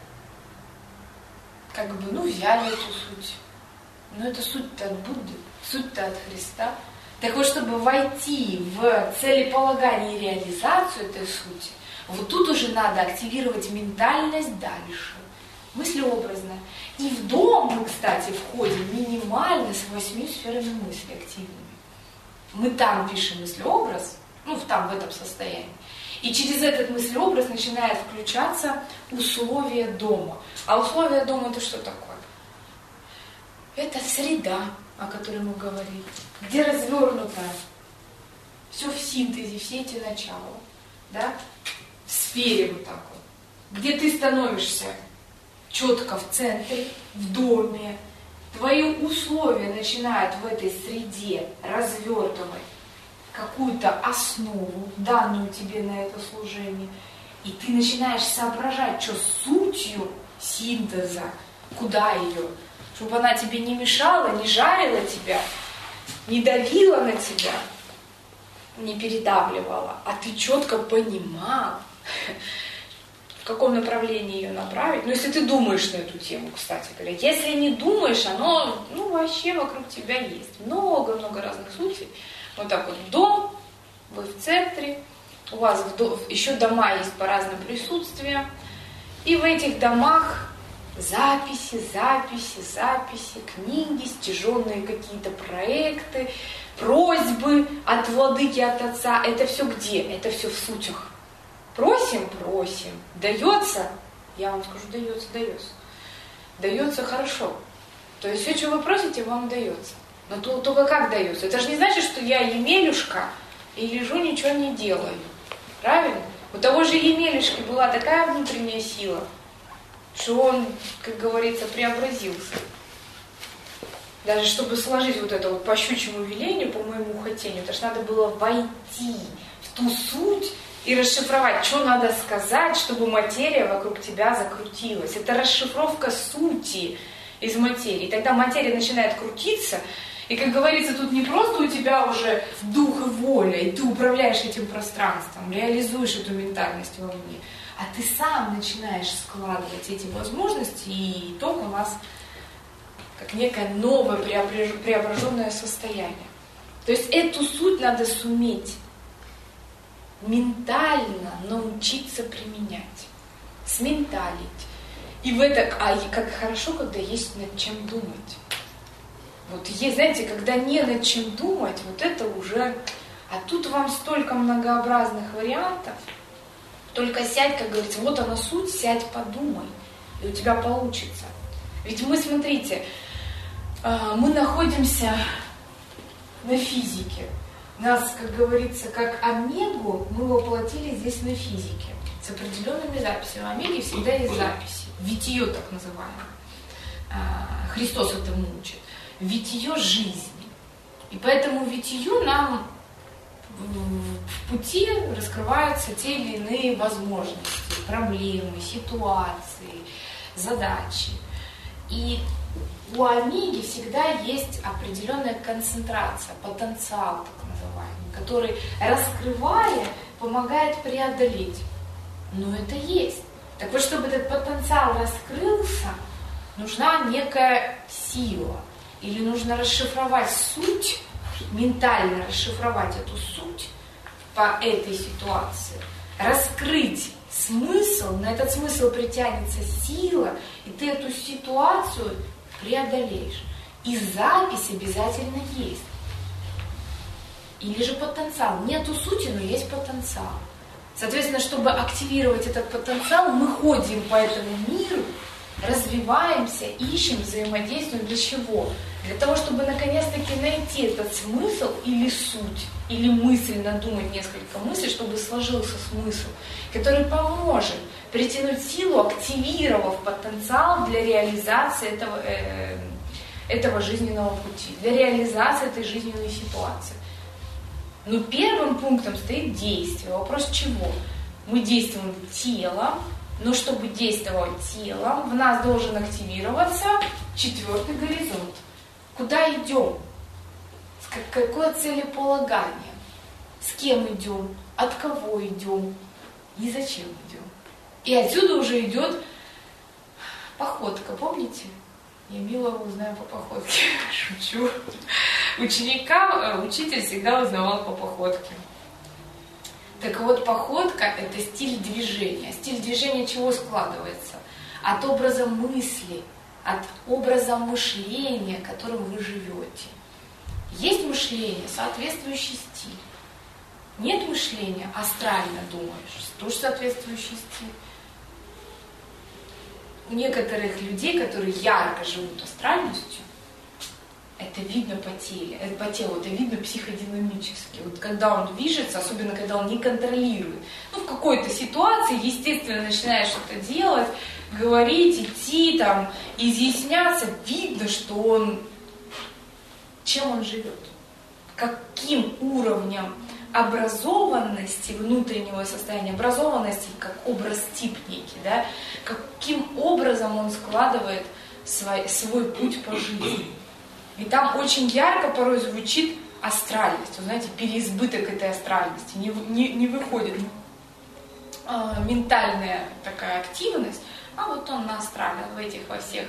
Взяли эту суть. Но это суть-то от Будды, суть-то от Христа. Так вот, чтобы войти в целеполагание и реализацию этой сути, тут уже надо активировать ментальность дальше, мыслеобразная. И в дом мы, кстати, входим минимально с 8 сферами мысли активными. Мы там пишем мыслеобраз, в этом состоянии. И через этот мыслеобраз начинает включаться условия дома. А условия дома это что такое? Это среда, о которой мы говорили, где развернуто все в синтезе, все эти начала, да, в сфере где ты становишься четко в центре, в доме, твои условия начинают в этой среде развертывать какую-то основу, данную тебе на это служение, И ты начинаешь соображать, что сутью синтеза, куда ее, чтобы она тебе не мешала, не жарила тебя, не давила на тебя, не передавливала, а ты четко понимал, в каком направлении ее направить. Ну, если ты думаешь на эту тему, кстати говоря. Если не думаешь, оно, вообще вокруг тебя есть. Много-много разных случаев. Вот так вот, дом, вы в центре, у вас еще дома есть по разным присутствиям, и в этих домах записи, книги, стяженные какие-то проекты, просьбы от владыки, от отца. Это все где? Это все в сутях. Просим. Дается? Я вам скажу, дается. Дается хорошо. То есть все, что вы просите, вам дается. Но только как дается? Это же не значит, что я Емелюшка и лежу, ничего не делаю. Правильно? У того же Емелюшки была такая внутренняя сила, что он, как говорится, преобразился. Даже чтобы сложить вот это вот по щучьему велению, по моему хотению, это ж надо было войти в ту суть и расшифровать, что надо сказать, чтобы материя вокруг тебя закрутилась. Это расшифровка сути из материи. И тогда материя начинает крутиться, и, как говорится, тут не просто у тебя уже дух и воля, и ты управляешь этим пространством, реализуешь эту ментальность вовне, а ты сам начинаешь складывать эти возможности, и итог у нас как некое новое преображенное состояние. То есть эту суть надо суметь ментально научиться применять, сменталить. И в это, как хорошо, когда есть над чем думать. Вот есть, знаете, когда не над чем думать, вот это уже... А тут вам столько многообразных вариантов. Только сядь, как говорится, вот она суть, сядь, подумай, и у тебя получится. Ведь мы, смотрите, мы находимся на физике. Нас, как говорится, как омегу мы воплотили здесь на физике. С определенными записями. В омеге всегда есть записи. Витие так называемое. Христос этому учит. Витие жизни. И поэтому витию нам в пути раскрываются те или иные возможности, проблемы, ситуации, задачи. И у омеги всегда есть определенная концентрация, потенциал так называемый, который, раскрывая, помогает преодолеть. Но это есть. Так вот, чтобы этот потенциал раскрылся, нужна некая сила. Или нужно расшифровать суть, ментально расшифровать эту суть по этой ситуации, раскрыть смысл, на этот смысл притянется сила, и ты эту ситуацию преодолеешь. И запись обязательно есть. Или же потенциал. Нету сути, но есть потенциал. Соответственно, чтобы активировать этот потенциал, мы ходим по этому миру, развиваемся, ищем, взаимодействуем. Для чего? Для того, чтобы наконец-таки найти этот смысл или суть, или мысль, надумать несколько мыслей, чтобы сложился смысл, который поможет притянуть силу, активировав потенциал для реализации этого жизненного пути, для реализации этой жизненной ситуации. Но первым пунктом стоит действие. Вопрос чего? Мы действуем телом, но чтобы действовать телом, в нас должен активироваться 4-й горизонт. Куда идем? Какое целеполагание? С кем идем? От кого идем? И зачем идем? И отсюда уже идет походка, помните? Я Милову узнаю по походке. Шучу. Учитель всегда узнавал по походке. Так вот, походка – это стиль движения. Стиль движения чего складывается? От образа мысли, от образа мышления, которым вы живете. Есть мышление, соответствующий стиль. Нет мышления, астрально думаешь, тоже соответствующий стиль. У некоторых людей, которые ярко живут астральностью, это видно по телу, это видно психодинамически. Вот когда он движется, особенно когда он не контролирует, в какой-то ситуации, естественно, начинаешь что-то делать, говорить, идти, там, изъясняться, видно, что чем он живет, каким уровнем образованности внутреннего состояния, образованности как образ-тип некий, да, каким образом он складывает свой путь по жизни. И там очень ярко порой звучит астральность, вы знаете, переизбыток этой астральности, не выходит ментальная такая активность, а вот он настроен в этих во всех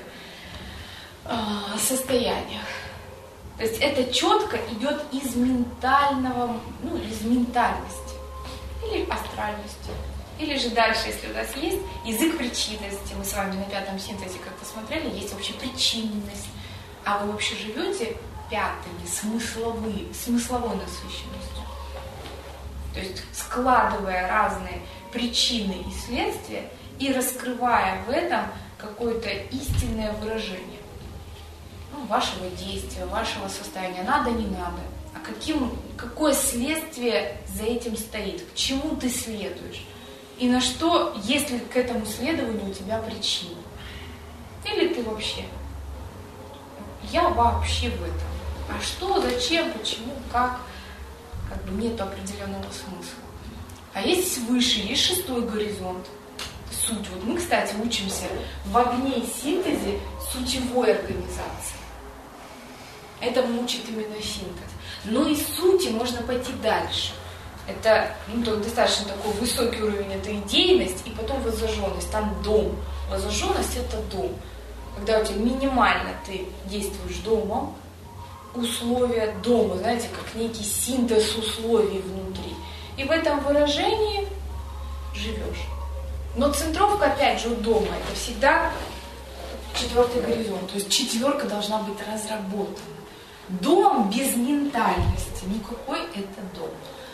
состояниях. То есть это четко идет из ментального, из ментальности или астральности. Или же дальше, если у нас есть язык причинности, мы с вами на 5-м синтезе как-то смотрели, есть вообще причинность, а вы вообще живете пятыми, смысловой насыщенностью. То есть складывая разные причины и следствия и раскрывая в этом какое-то истинное выражение вашего действия, вашего состояния, надо, не надо, а какое следствие за этим стоит, к чему ты следуешь, и на что, если к этому следованию у тебя причина. Или ты вообще, я вообще в этом. А что, зачем, почему, как бы нет определенного смысла. А есть свыше, есть 6-й горизонт. Суть. Вот мы, кстати, учимся в огне и синтезе сутевой организации. Этому учит именно синтез. Но из сути можно пойти дальше. Это достаточно такой высокий уровень, это идейность, и потом воззаженность, там дом. Воззаженность — это дом. Когда у тебя минимально ты действуешь домом, условия дома, знаете, как некий синтез условий внутри. И в этом выражении живешь. Но центровка, опять же, у дома, это всегда 4-й горизонт. То есть 4 должна быть разработана. Дом без ментальности. Никакой это дом.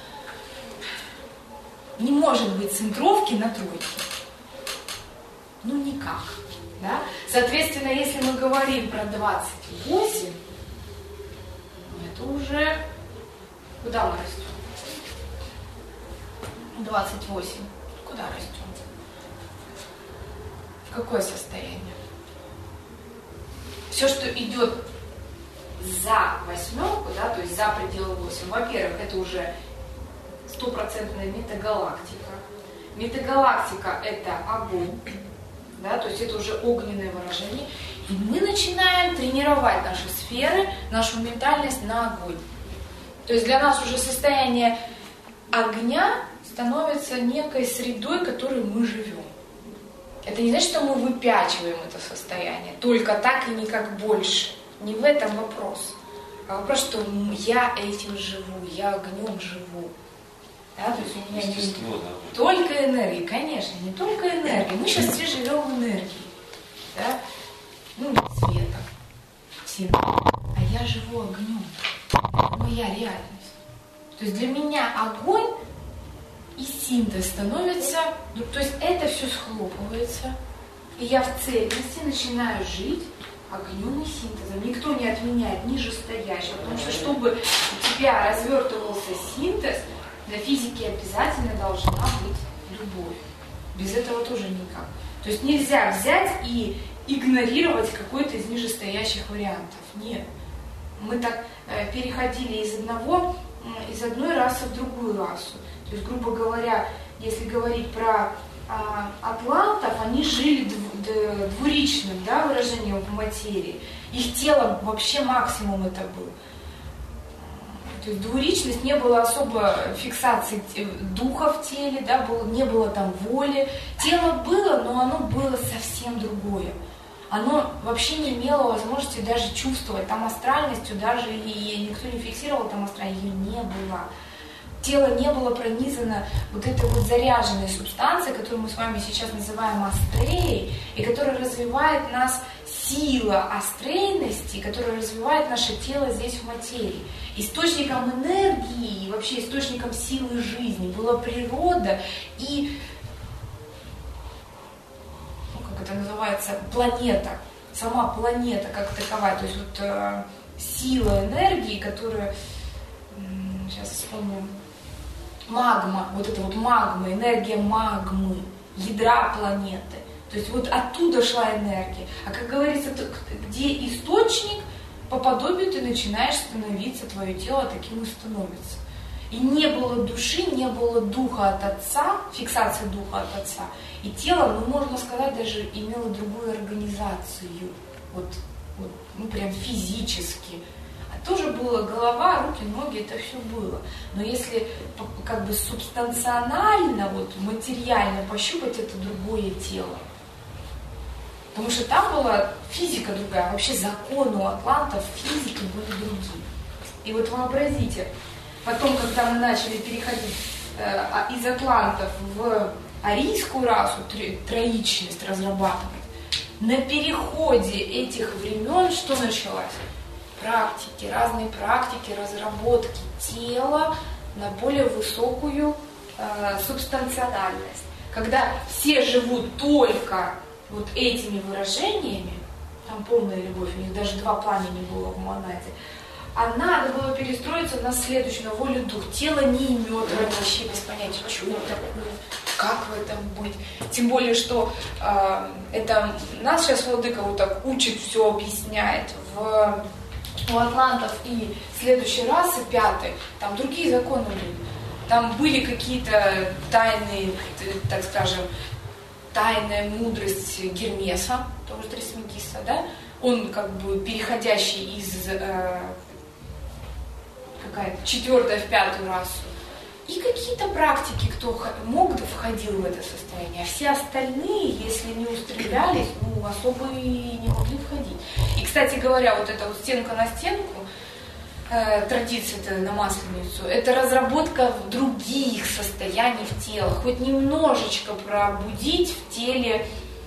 Не может быть центровки на 3. Никак. Да? Соответственно, если мы говорим про 28, это уже куда мы растем? 28. Куда растем? В какое состояние? Все, что идет за 8, да, то есть за пределы 8, во-первых, это уже 100% метагалактика. Метагалактика — это огонь, да, то есть это уже огненное выражение. И мы начинаем тренировать наши сферы, нашу ментальность на огонь. То есть для нас уже состояние огня становится некой средой, в которой мы живем. Это не значит, что мы выпячиваем это состояние, только так и никак больше. Не в этом вопрос. А вопрос, что я этим живу, я огнем живу. Да, то есть у меня не только энергия, конечно, не только энергия. Мы сейчас все живем в энергии. Да? Светом, силой. А я живу огнем. Моя реальность. То есть для меня огонь и синтез становится, то есть это все схлопывается, и я в цельности начинаю жить огнем и синтезом. Никто не отменяет нижестоящего, потому что чтобы у тебя развертывался синтез, для физики обязательно должна быть любовь. Без этого тоже никак. То есть нельзя взять и игнорировать какой-то из нижестоящих вариантов. Нет. Мы так переходили из одной расы в другую расу. То есть, грубо говоря, если говорить про атлантов, они жили двуричным, да, выражением в материи. Их тело вообще максимум это был. То есть двуричность, не было особо фиксации духа в теле, да, не было там воли. Тело было, но оно было совсем другое. Оно вообще не имело возможности даже чувствовать. Там астральностью даже и никто не фиксировал, там астральность ее не было. Тело не было пронизано вот этой вот заряженной субстанцией, которую мы с вами сейчас называем астреей, и которая развивает нас, сила астрейности, которая развивает наше тело здесь в материи. Источником энергии и вообще источником силы жизни была природа и, как это называется, планета, сама планета как таковая, то есть вот сила энергии, которая, сейчас вспомним, магма, вот это вот магма, энергия магмы, ядра планеты. То есть вот оттуда шла энергия. А как говорится, где источник, по подобию ты начинаешь становиться, твое тело таким и становится. И не было души, не было духа от Отца, фиксации духа от Отца. И тело, ну, можно сказать, даже имело другую организацию. Вот, ну, прям физически. А тоже было голова, руки, ноги, это все было. Но если как бы субстанционально, вот, материально пощупать, это другое тело. Потому что там была физика другая, вообще законы у атлантов физики были другие. И вот вообразите, потом, когда мы начали переходить из атлантов в арийскую расу, троичность разрабатывать, на переходе этих времен что началось? Практики, разные практики, разработки тела на более высокую субстанциональность. Когда все живут только вот этими выражениями, там полная любовь, у них даже два пламени было в монаде, а надо было перестроиться на следующую, на волю дух. Тело не имет вообще без понятия, что это такое, как в этом быть. Тем более, что это нас сейчас Владыка вот так учит, все объясняет у атлантов и следующей расы, пятой, там другие законы были. Там были какие-то тайные, так скажем, тайная мудрость Гермеса, тоже Трисмегиста, да? Он как бы переходящий из какая-то 4-я в 5-ю расу. И какие-то практики, кто мог, входил в это состояние. А все остальные, если не устремлялись, ну, особо и не могли входить. И, кстати говоря, вот эта вот стенка на стенку, традиция-то на Масленицу, это разработка других состояний в теле. Хоть немножечко пробудить в теле,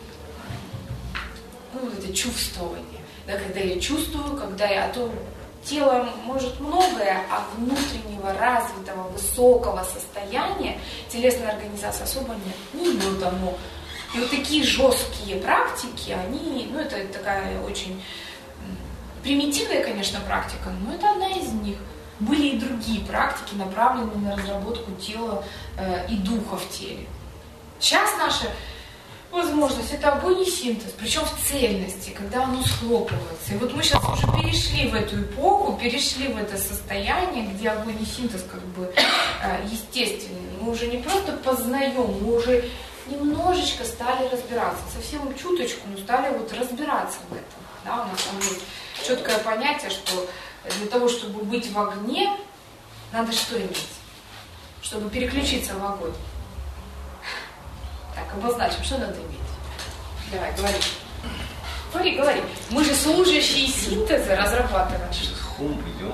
ну, это чувствование. Да, когда я чувствую, когда я... Тело может многое, а внутреннего, развитого, высокого состояния телесной организации особо нет. Не идет оно. И вот такие жесткие практики, они, ну, это такая очень примитивная, конечно, практика, но это одна из них. Были и другие практики, направленные на разработку тела и духа в теле. Сейчас наша возможность — это огонь и синтез, причем в цельности, когда оно схлопывается. И вот мы сейчас уже перешли в эту эпоху, перешли в это состояние, где огонь и синтез как бы естественный. Мы уже не просто познаем, мы уже немножечко стали разбираться, совсем чуточку, но стали вот разбираться в этом. Да, у нас там есть четкое понятие, что для того, чтобы быть в огне, надо что иметь? Чтобы переключиться в огонь. Так, обозначим, что надо иметь. Давай, говори. Говори. Мы же служащие синтеза разрабатываем. Через хум идем.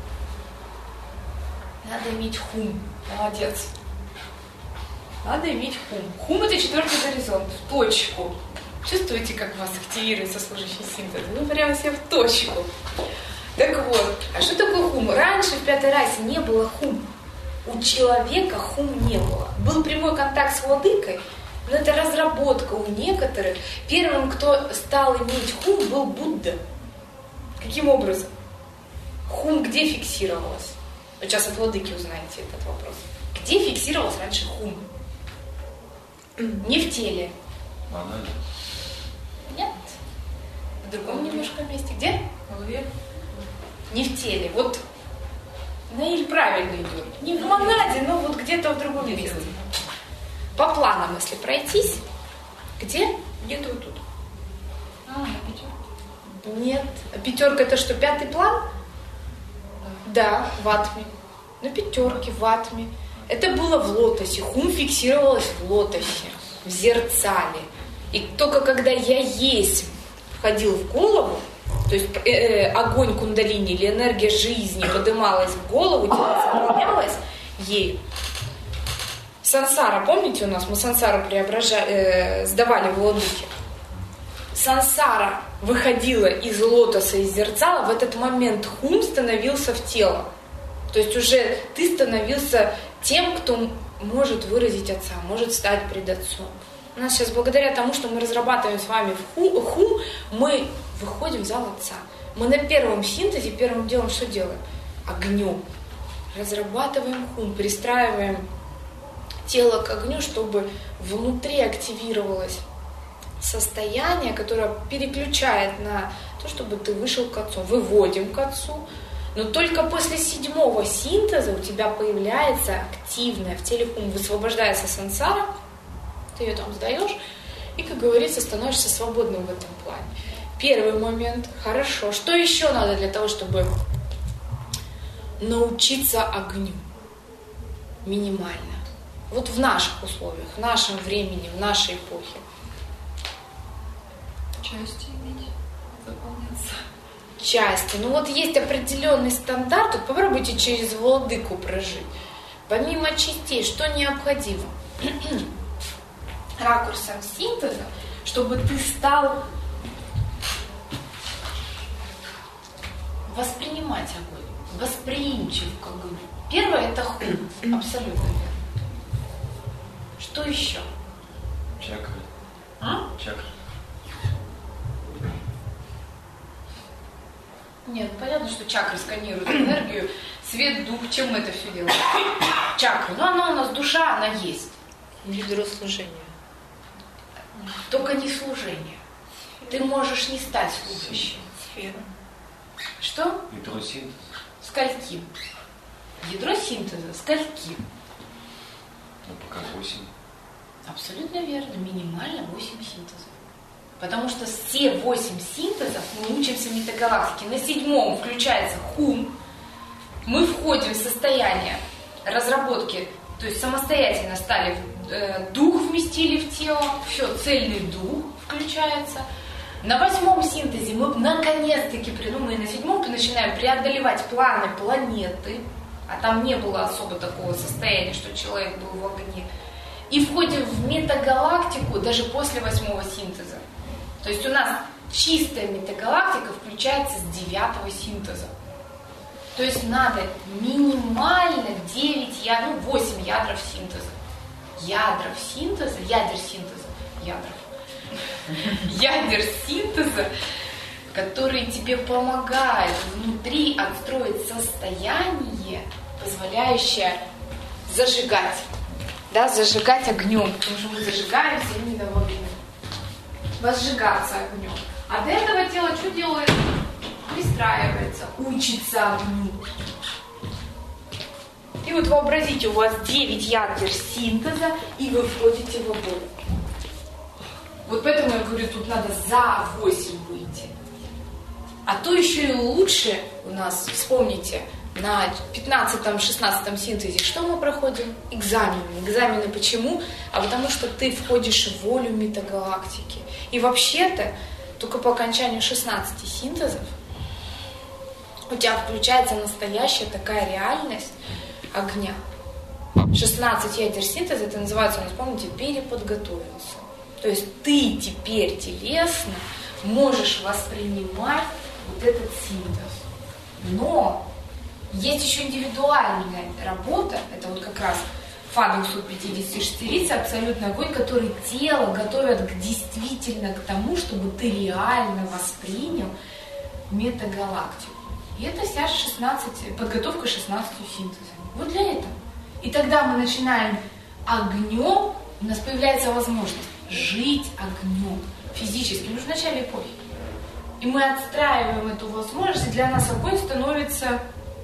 Надо иметь хум. Молодец. Надо иметь хум. Хум — это 4-й горизонт, в точку. Чувствуете, как вас активируется служащий синтез? Ну, прямо себе в точку. Так вот, а что такое хум? Раньше в 5-й расе не было хум. У человека хум не было. Был прямой контакт с владыкой, но это разработка у некоторых. Первым, кто стал иметь хум, был Будда. Каким образом? Хум где фиксировалось? Вы сейчас от владыки узнаете этот вопрос. Где фиксировалось раньше хум? Не в теле. Монаде. Нет. В другом немножко месте. Где? В голове. Не в теле. Вот Наиль правильно идет. Не в монаде, но вот где-то в другом месте. По планам, если пройтись, где? Где-то вот тут. На пятерке? Нет. Пятерка — это что, 5-й план? Да, в атме. На пятерке, в атме. Это было в лотосе. Хум фиксировалось в лотосе, в зерцале. И только когда я есть входил в голову, то есть огонь кундалини или энергия жизни поднималась в голову, тело заполнялось ею. Сансара, помните у нас, мы сансару сдавали в владыке. Сансара выходила из лотоса, из зерцала, в этот момент хум становился в тело. То есть уже ты становился тем, кто может выразить Отца, может стать пред Отцом. У нас сейчас, благодаря тому, что мы разрабатываем с вами хум, мы выходим в зал Отца. Мы на первом синтезе, первым делом что делаем? Огнем. Разрабатываем хум, перестраиваем тело к огню, чтобы внутри активировалось состояние, которое переключает на то, чтобы ты вышел к Отцу. Выводим к Отцу, Но только после 7-го синтеза у тебя появляется активная, в теле хум высвобождается сансара, ты ее там сдаешь, и, как говорится, становишься свободным в этом плане. Первый момент, хорошо. Что еще надо для того, чтобы научиться огню? Минимально. Вот в наших условиях, в нашем времени, в нашей эпохе. Части иметь, заполняться. Части. Ну вот есть определенный стандарт, вот попробуйте через владыку прожить. Помимо частей, что необходимо? Ракурсом синтеза, чтобы ты стал воспринимать огонь, восприимчив к огню. Первое — это хум, абсолютно верно. Что еще? Чакры. Чакры. Нет, понятно, что чакры сканируют энергию, свет, дух. Чем мы это все делаем? Чакры. Ну, она у нас душа, она есть. Ядро служения. Только не служение. Ты можешь не стать служащим. Сфера. Что? Ядро синтеза. Скольки? Ядро синтеза. Скольки? Ну, пока 8. Абсолютно верно. Минимально 8 синтезов. Потому что все 8 синтезов мы учимся в метагалактике. На 7-м включается хум. Мы входим в состояние разработки, то есть самостоятельно стали, дух вместили в тело, все, цельный дух включается. На 8-м синтезе мы наконец-таки, мы на 7-м начинаем преодолевать планы планеты, а там не было особо такого состояния, что человек был в огне, и входим в метагалактику даже после 8-го синтеза. То есть у нас чистая метагалактика включается с 9-го синтеза. То есть надо минимально 9 ядер, 8 ядров синтеза. Ядер синтеза, которые тебе помогают внутри отстроить состояние, позволяющее зажигать. Да, зажигать огнем. Потому что мы зажигаемся именно в огне. Возжигаться огнем. А до этого тело что делает? Пристраивается, учится огню. И вот вообразите, у вас 9 ядер синтеза, и вы входите в огонь. Вот поэтому я говорю, тут надо за 8 выйти. А то еще и лучше у нас, вспомните, на 15-16 синтезе что мы проходим? Экзамены. Экзамены почему? А потому что ты входишь в волю метагалактики. И вообще-то, только по окончанию 16 синтезов у тебя включается настоящая такая реальность огня. 16 ядер синтеза, это называется у нас, помните, переподготовился. То есть ты теперь телесно можешь воспринимать вот этот синтез. Но есть еще индивидуальная работа, это вот как раз фа 256 абсолютный огонь, который тело готовят действительно к тому, чтобы ты реально воспринял метагалактику. И это вся подготовка 16 синтезами. Вот для этого. И тогда мы начинаем огнем, у нас появляется возможность жить огнем физически, в начале эпохи. И мы отстраиваем эту возможность, и для нас огонь становится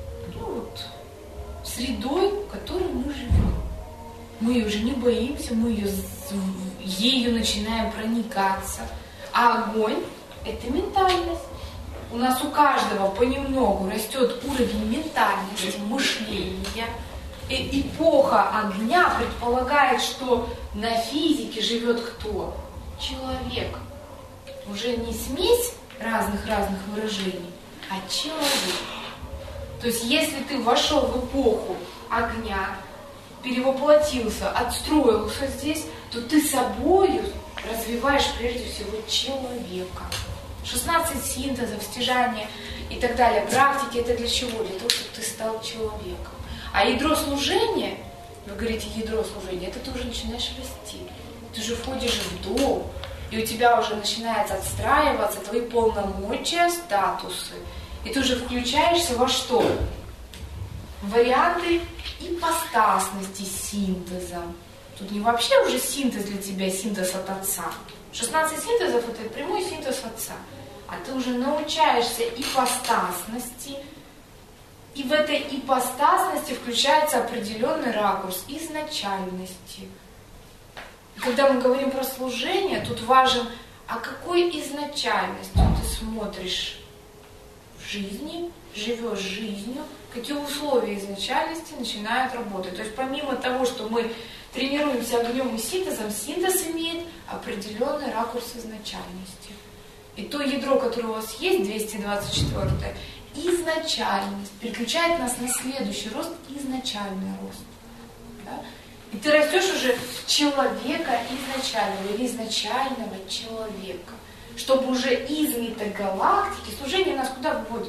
средой, в которой мы живем. Мы ее уже не боимся, мы ею начинаем проникаться. А огонь – это ментальность. У нас у каждого понемногу растет уровень ментальности, мышления. И эпоха огня предполагает, что на физике живет кто? Человек. Уже не смесь разных выражений, а человек. То есть если ты вошел в эпоху огня, перевоплотился, отстроился здесь, то ты собою развиваешь прежде всего человека. 16 синтезов, стяжания и так далее. Практики это для чего? Для того, чтобы ты стал человеком. А ядро служения, вы говорите, ядро служения, это ты уже начинаешь расти. Ты же входишь в дом, и у тебя уже начинается отстраиваться твои полномочия, статусы. И ты уже включаешься во что? Варианты ипостасности синтеза. Тут не вообще уже синтез для тебя, синтез от отца. 16 синтезов это прямой синтез отца. А ты уже научаешься ипостасности И в этой ипостасности включается определенный ракурс изначальности. И когда мы говорим про служение, тут важен, а какой изначальностью ты смотришь в жизни, живешь жизнью, какие условия изначальности начинают работать. То есть помимо того, что мы тренируемся огнем и синтезом, синтез имеет определенный ракурс изначальности. И то ядро, которое у вас есть, 224, изначальность, переключает нас на следующий рост, изначальный рост. Да? И ты растешь уже человека изначального или изначального человека, чтобы уже из метагалактики, служение нас куда вводит?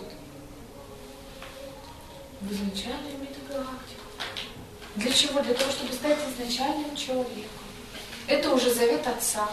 В изначальную метагалактику. Для чего? Для того, чтобы стать изначальным человеком. Это уже завет Отца,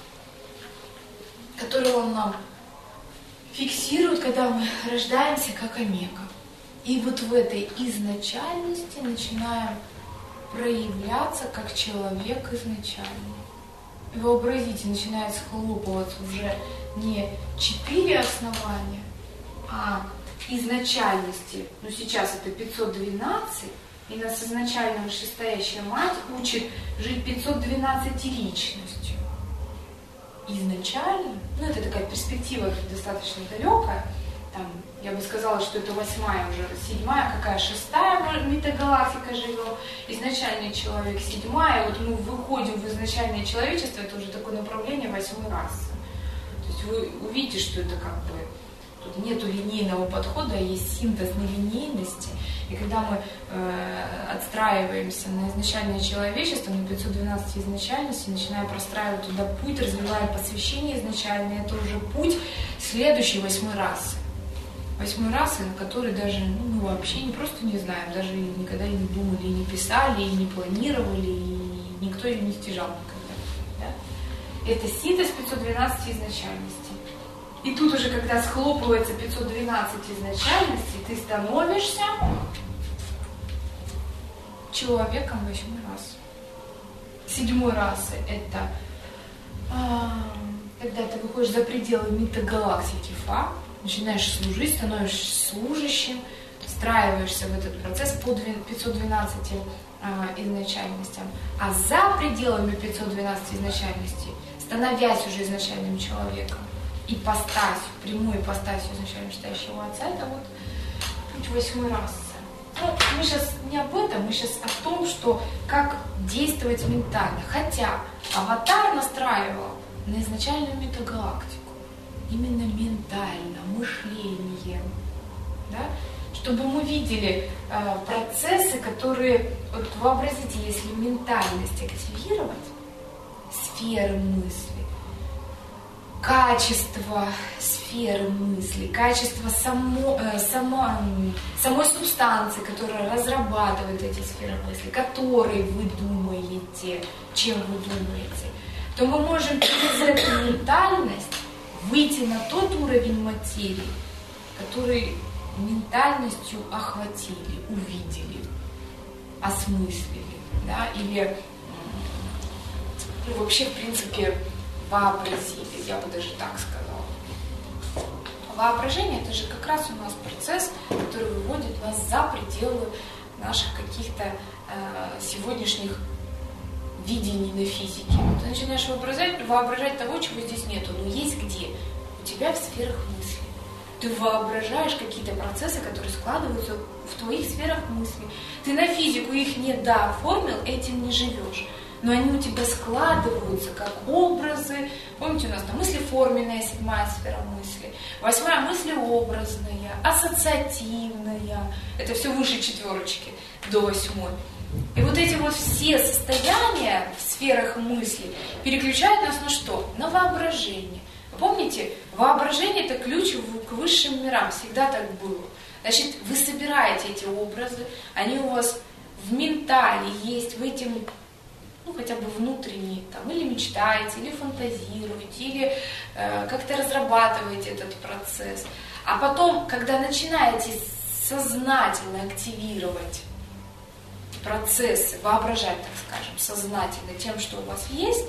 который Он нам фиксирует, когда мы рождаемся как омега. И вот в этой изначальности начинаем проявляться как человек изначальный. И вообразите, начинает схлопываться уже не 4 основания, а изначальности. Ну сейчас это 512, и нас изначально вышестоящая мать учит жить 512 личностью. Изначально, ну это такая перспектива достаточно далекая, там, я бы сказала, что это 8-я уже, 7-я, какая 6-я метагалактика живет, изначальный человек 7-я, вот мы выходим в изначальное человечество, это уже такое направление 8-й расы. То есть вы увидите, что это как бы, тут нету линейного подхода, а есть синтез нелинейности. И когда мы отстраиваемся на изначальное человечество, на 512 изначальности, начинаем простраивать туда путь, развиваем посвящение изначальное, это уже путь следующей 8-й расы. 8-й расы, на которой даже ну, вообще не просто не знаем, даже никогда и не думали, и не писали, и не планировали, и никто ее не стяжал никогда. Да? Это синтез 512 изначальностей. И тут уже, когда схлопывается 512 изначальностей, ты становишься человеком 8-й расы. 7-й расы — это когда ты выходишь за пределы метагалактики Фа, начинаешь служить, становишься служащим, встраиваешься в этот процесс по 512 изначальностям. А за пределами 512 изначальностей, становясь уже изначальным человеком, ипостасью, прямой ипостасью изначально считающего Отца, это вот путь 8-й расы. Ну, мы сейчас не об этом, мы сейчас о том, что как действовать ментально. Хотя Аватар настраивал на изначальную метагалактику. Именно ментально, мышлением. Да? Чтобы мы видели процессы, которые, вот вообразите, если ментальность активировать, сферы мысли, качество сферы мысли, качество самой субстанции, которая разрабатывает эти сферы мысли, которые вы думаете, чем вы думаете, то мы можем через эту ментальность выйти на тот уровень материи, который ментальностью охватили, увидели, осмыслили, да, или вообще, в принципе, вообразили, я бы даже так сказала. Воображение — это же как раз у нас процесс, который выводит нас за пределы наших каких-то сегодняшних видений на физике. Ты начинаешь воображать того, чего здесь нету, но есть где? У тебя в сферах мысли. Ты воображаешь какие-то процессы, которые складываются в твоих сферах мысли. Ты на физику их не дооформил, этим не живешь. Но они у тебя складываются как образы. Помните, у нас там мыслеформенная 7-я сфера мысли, 8-я мыслеобразная, ассоциативная. Это все выше 4 до 8-й. И вот эти вот все состояния в сферах мысли переключают нас на что? На воображение. Вы помните, воображение — это ключ к высшим мирам, всегда так было. Значит, вы собираете эти образы, они у вас в ментале есть, в этим, ну, хотя бы внутренне, там, или мечтаете, или фантазируете, или как-то разрабатываете этот процесс. А потом, когда начинаете сознательно активировать процессы, воображать, так скажем, сознательно тем, что у вас есть,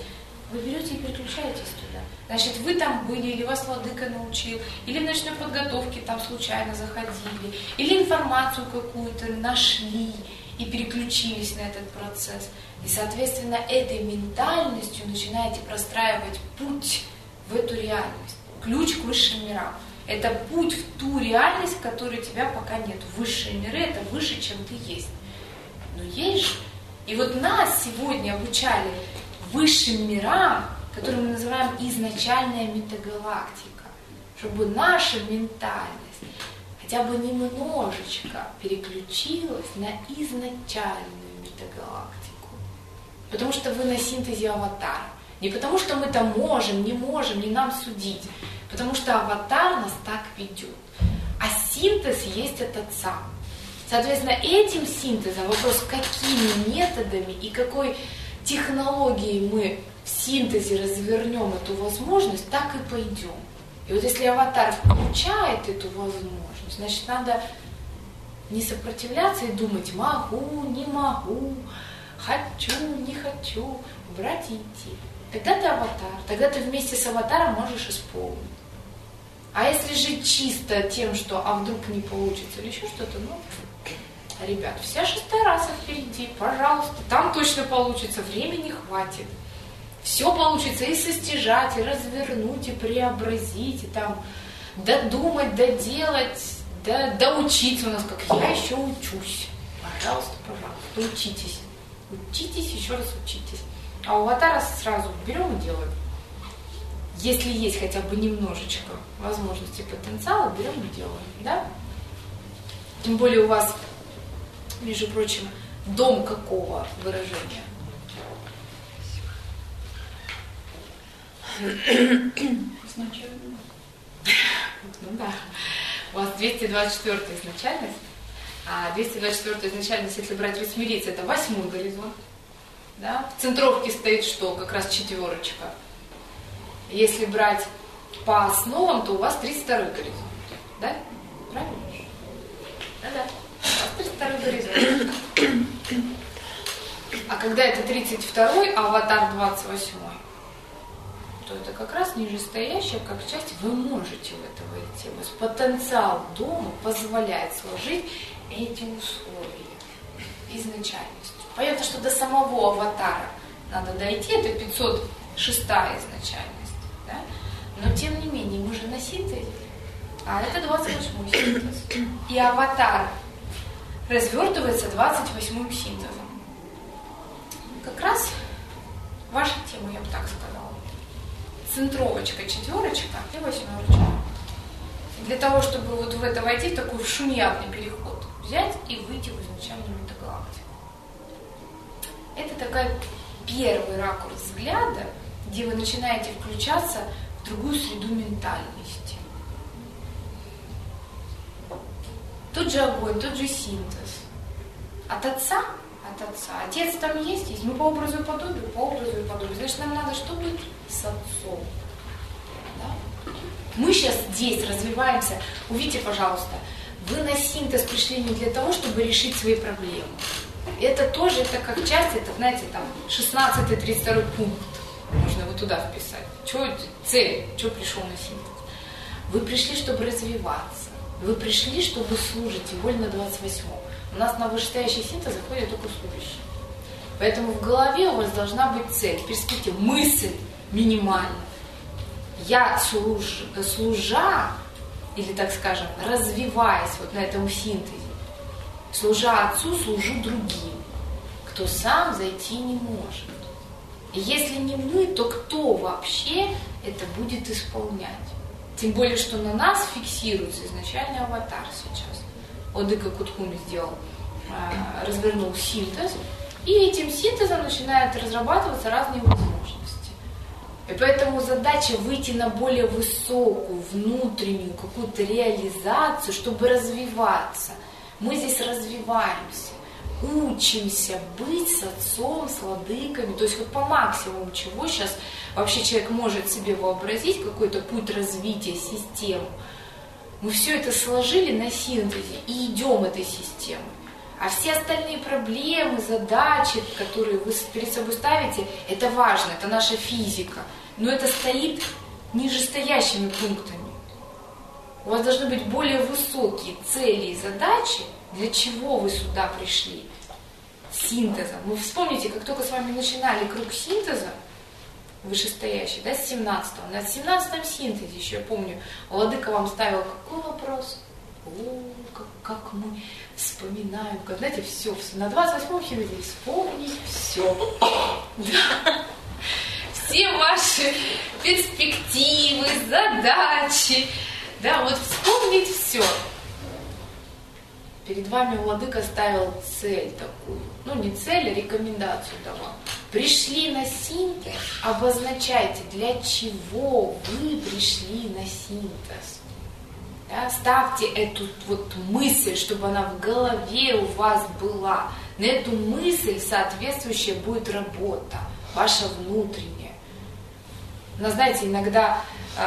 Вы берете и переключаетесь туда. Значит, вы там были, или вас владыка научил, или в ночной подготовке там случайно заходили, или информацию какую-то нашли и переключились на этот процесс. И, соответственно, этой ментальностью начинаете простраивать путь в эту реальность. Ключ к высшим мирам. Это путь в ту реальность, в которой тебя пока нет. Высшие миры – это выше, чем ты есть. Но есть же. И вот нас сегодня обучали высшим мирам, которые мы называем изначальная метагалактика, чтобы наша ментальность хотя бы немножечко переключилась на изначальную метагалактику. Потому что вы на синтезе аватара. Не потому что мы там можем, не нам судить. Потому что аватар нас так ведет. А синтез есть этот сам. Соответственно, этим синтезом, вопрос, какими методами и какой технологией мы в синтезе развернем эту возможность, так и пойдем. И вот если аватар включает эту возможность, значит, надо не сопротивляться и думать, могу, не могу, хочу, не хочу, брать и идти. Тогда ты аватар, тогда ты вместе с аватаром можешь исполнить. А если жить чисто тем, что а вдруг не получится или еще что-то, ну, ребят, вся 6-я раса впереди, пожалуйста, там точно получится, времени хватит. Все получится и состяжать, и развернуть, и преобразить, и там додумать, доделать, доучиться у нас, как я еще учусь. Пожалуйста, пожалуйста, учитесь. Учитесь, еще раз учитесь. А у аватара сразу берем и делаем. Если есть хотя бы немножечко возможностей потенциала, берем и делаем, да? Тем более у вас, между прочим, дом какого выражения? Изначально. Ну да. У вас 224 изначальность, а 224 изначальность, если брать восьмериц, это 8-й горизонт. Да? В центровке стоит что? Как раз 4. Если брать по основам, то у вас 32-й горизонт. Да? Правильно? Да-да. У вас 32-й горизонт. А когда это 32-й, а аватар 28-й, то это как раз нижестоящая как часть, вы можете в это войти. У вас потенциал дома позволяет сложить эти условия изначальностью. Понятно, что до самого аватара надо дойти, это 506-я изначальность. Да? Но тем не менее, мы же на синтезе, а это 28-й синтез. И аватар развертывается 28-м синтезом. Как раз ваша тема, я бы так сказала. Центровочка, 4 и 8. Для того, чтобы вот в это войти, в такой шумьявный переход, взять и выйти в изначальную метагалактику. Это такой первый ракурс взгляда, где вы начинаете включаться в другую среду ментальности. Тот же огонь, тот же синтез. От отца. Отец там есть. Мы по образу и подобию, Значит, нам надо что быть? С отцом. Да? Мы сейчас здесь развиваемся. Увидите, пожалуйста, вы на синтез пришли не для того, чтобы решить свои проблемы. Это тоже, это как часть, это, знаете, там, 16-й, 32-й пункт. Можно его туда вписать. Цель, что пришел на синтез? Вы пришли, чтобы развиваться. Вы пришли, чтобы служить, тем более на 28-м. У нас на вышестоящий синтез заходят только служащие. Поэтому в голове у вас должна быть цель, перспектива, мысль минимальная. Я служа, или, так скажем, развиваясь вот на этом синтезе, служа отцу, служу другим, кто сам зайти не может. И если не мы, то кто вообще это будет исполнять? Тем более, что на нас фиксируется изначальный аватар сейчас. Владыка Куткуми развернул синтез, и этим синтезом начинают разрабатываться разные возможности. И поэтому задача выйти на более высокую, внутреннюю какую-то реализацию, чтобы развиваться. Мы здесь развиваемся, учимся быть с отцом, с владыками, то есть вот по максимуму, чего сейчас вообще человек может себе вообразить, какой-то путь развития системы. Мы все это сложили на синтезе и идем этой системой. А все остальные проблемы, задачи, которые вы перед собой ставите, это важно, это наша физика. Но это стоит нижестоящими пунктами. У вас должны быть более высокие цели и задачи, для чего вы сюда пришли. Синтезом. Вы вспомните, как только с вами начинали круг синтеза, вышестоящий, да, с 17-го, на 17-м синтезе, еще я помню, Владыка вам ставил какой вопрос? Как мы вспоминаем, как, знаете, все, на 28-м синтезе вспомнить все. Да. Все ваши перспективы, задачи, да, вот вспомнить все. Перед вами Владыка ставил цель такую, ну не цель, а рекомендацию давал. Пришли на синтез, обозначайте, для чего вы пришли на синтез. Да, ставьте эту вот мысль, чтобы она в голове у вас была. На эту мысль соответствующая будет работа, ваша внутренняя. Но знаете, иногда,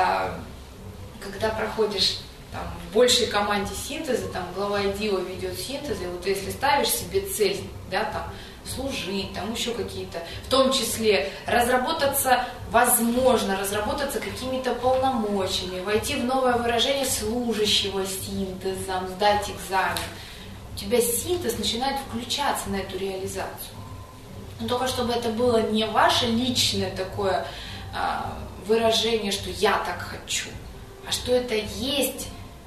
когда проходишь там, в большей команде синтеза, там глава отдела ведет синтез, и вот если ставишь себе цель, да, там, служить, там еще какие-то, в том числе разработаться, возможно, разработаться какими-то полномочиями, войти в новое выражение служащего синтезом, сдать экзамен. У тебя синтез начинает включаться на эту реализацию. Но только чтобы это было не ваше личное такое выражение, что я так хочу, а что это есть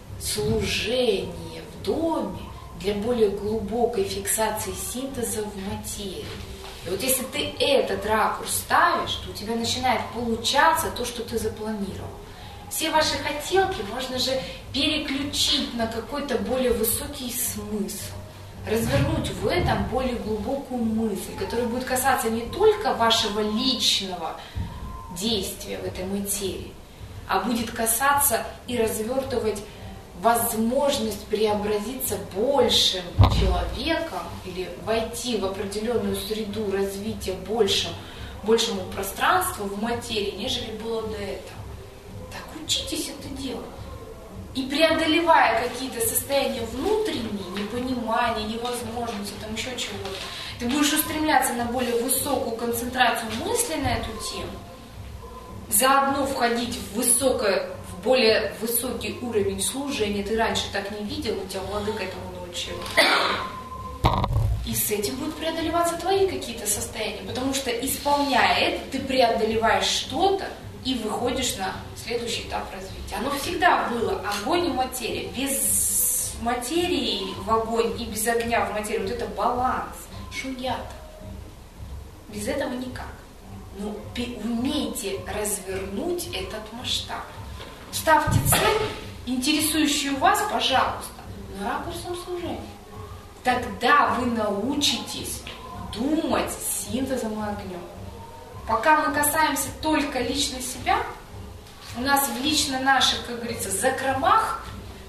служение в доме для более глубокой фиксации синтеза в материи. И вот если ты этот ракурс ставишь, то у тебя начинает получаться то, что ты запланировал. Все ваши хотелки можно же переключить на какой-то более высокий смысл, развернуть в этом более глубокую мысль, которая будет касаться не только вашего личного действия в этой материи, а будет касаться и развертывать возможность преобразиться большим человеком или войти в определенную среду развития большему пространству в материи, нежели было до этого. Так учитесь это делать. И преодолевая какие-то состояния внутренние, непонимания, невозможности, там еще чего-то, ты будешь устремляться на более высокую концентрацию мысли на эту тему, заодно входить в более высокий уровень служения. Ты раньше так не видел, у тебя Владыка этому научил. И с этим будут преодолеваться твои какие-то состояния, потому что, исполняя это, ты преодолеваешь что-то и выходишь на следующий этап развития. Оно всегда было огонь и материя. Без материи в огонь и без огня в материю, вот это баланс, шуньята. Без этого никак. Но умейте развернуть этот масштаб. Ставьте цель, интересующую вас, пожалуйста, на ракурсом служения. Тогда вы научитесь думать синтезом и огнем. Пока мы касаемся только лично себя, у нас в лично наших, как говорится, закромах,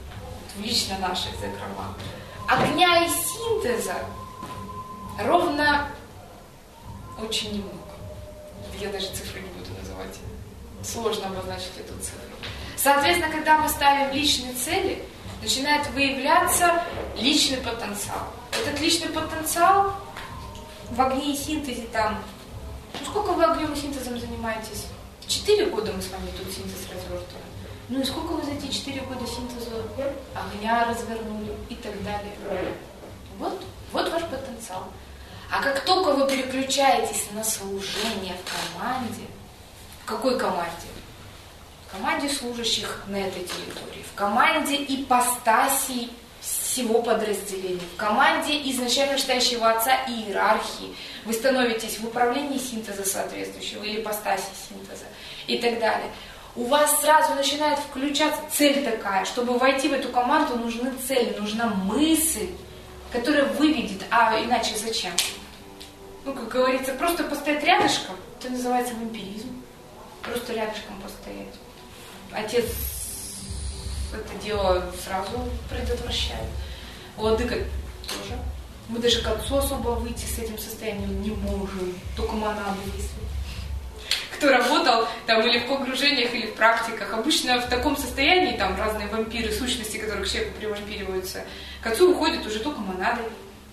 огня и синтеза ровно очень немного. Я даже цифры не буду называть. Сложно обозначить эту цифру. Соответственно, когда мы ставим личные цели, начинает выявляться личный потенциал. Этот личный потенциал в огне и синтезе там... сколько вы огнем и синтезом занимаетесь? 4 года мы с вами тут синтез развертываем. Ну и сколько вы за эти 4 года синтеза огня развернули и так далее. Вот ваш потенциал. А как только вы переключаетесь на служение в команде, в какой команде? В команде служащих на этой территории, в команде ипостасей всего подразделения, в команде изначально стоящего отца и иерархии. Вы становитесь в управлении синтеза соответствующего или ипостаси синтеза и так далее. У вас сразу начинает включаться цель такая, чтобы войти в эту команду, нужны цели, нужна мысль, которая выведет, а иначе зачем? Ну, как говорится, просто постоять рядышком, это называется вампиризм. Просто рядышком постоять. Отец это дело сразу предотвращает. Владыка тоже. Мы даже к отцу особо выйти с этим состоянием не можем. Только монады, если. Кто работал там или в погружениях, или в практиках, обычно в таком состоянии, там разные вампиры, сущности, которые к человеку привампириваются, к отцу уходят уже только монады.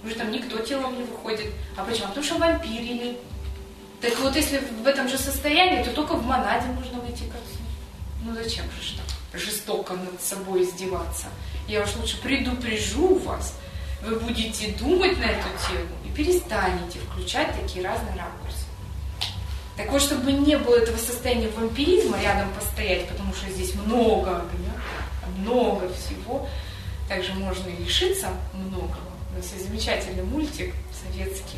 Уже там никто телом не выходит. А почему? Потому что вампирили. Так вот, если в этом же состоянии, то только в монаде можно выйти к отцу. Ну зачем же так жестоко над собой издеваться? Я уж лучше предупрежу вас, вы будете думать на эту тему и перестанете включать такие разные ракурсы. Так вот, чтобы не было этого состояния вампиризма, рядом постоять, потому что здесь много огня, много всего, также можно и лишиться многого. У нас есть замечательный мультик советский,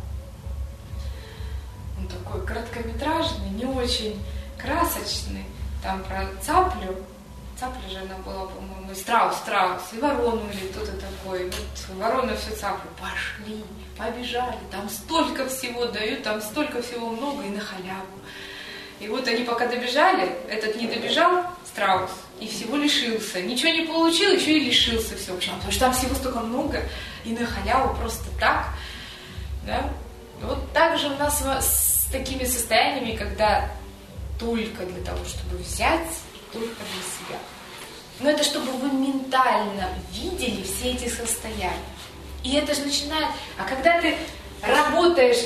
он такой короткометражный, не очень красочный, там про цаплю. Цапля же она была, по-моему, и страус, и ворону или кто-то такой. Вот ворона все цаплю. Пошли, побежали, там столько всего дают, там столько всего много и на халяву. И вот они пока добежали, этот не добежал, страус, и всего лишился. Ничего не получил, еще и лишился всего. Почему? Потому что там всего столько много, и на халяву просто так. Да? Вот так же у нас с такими состояниями, когда только для того, чтобы взять, только для себя. Но это чтобы вы ментально видели все эти состояния. И это же начинает... А когда ты работаешь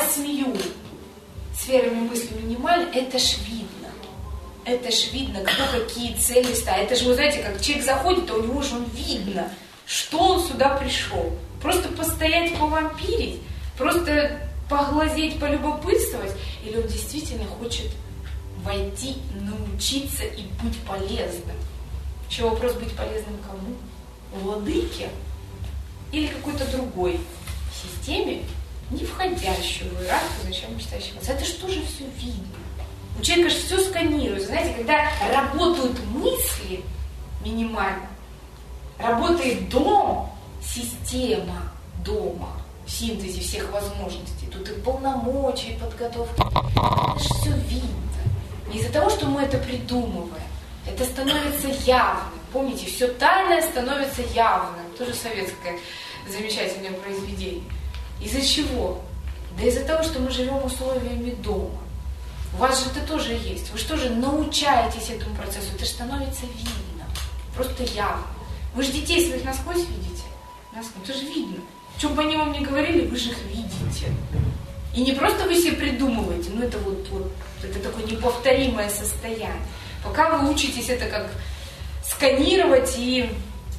8 сферами мысли минимально, это ж видно. Это ж видно, кто какие цели ставит. Это же, вы знаете, как человек заходит, а у него же он видно, что он сюда пришел. Просто постоять, повампирить, просто поглазеть, полюбопытствовать, или он действительно хочет войти, научиться и быть полезным. Еще вопрос, быть полезным кому? Владыке или какой-то другой системе, не входящую в иерархию изначально мечтающих. Это же тоже все видно. У человека же все сканируется. Знаете, когда работают мысли минимально, работает дом, система дома, в синтезе всех возможностей, тут и полномочий, и подготовки. Это же все видно. Не из-за того, что мы это придумываем, это становится явным. Помните, все тайное становится явным. Тоже советское замечательное произведение. Из-за чего? Да из-за того, что мы живем условиями дома. У вас же это тоже есть. Вы же тоже научаетесь этому процессу. Это же становится видно. Просто явно. Вы же детей своих насквозь видите. Насквозь. Это же видно. Что бы они вам ни говорили, вы же их видите. И не просто вы себе придумываете, но это вот это такое неповторимое состояние. Пока вы учитесь это как сканировать и,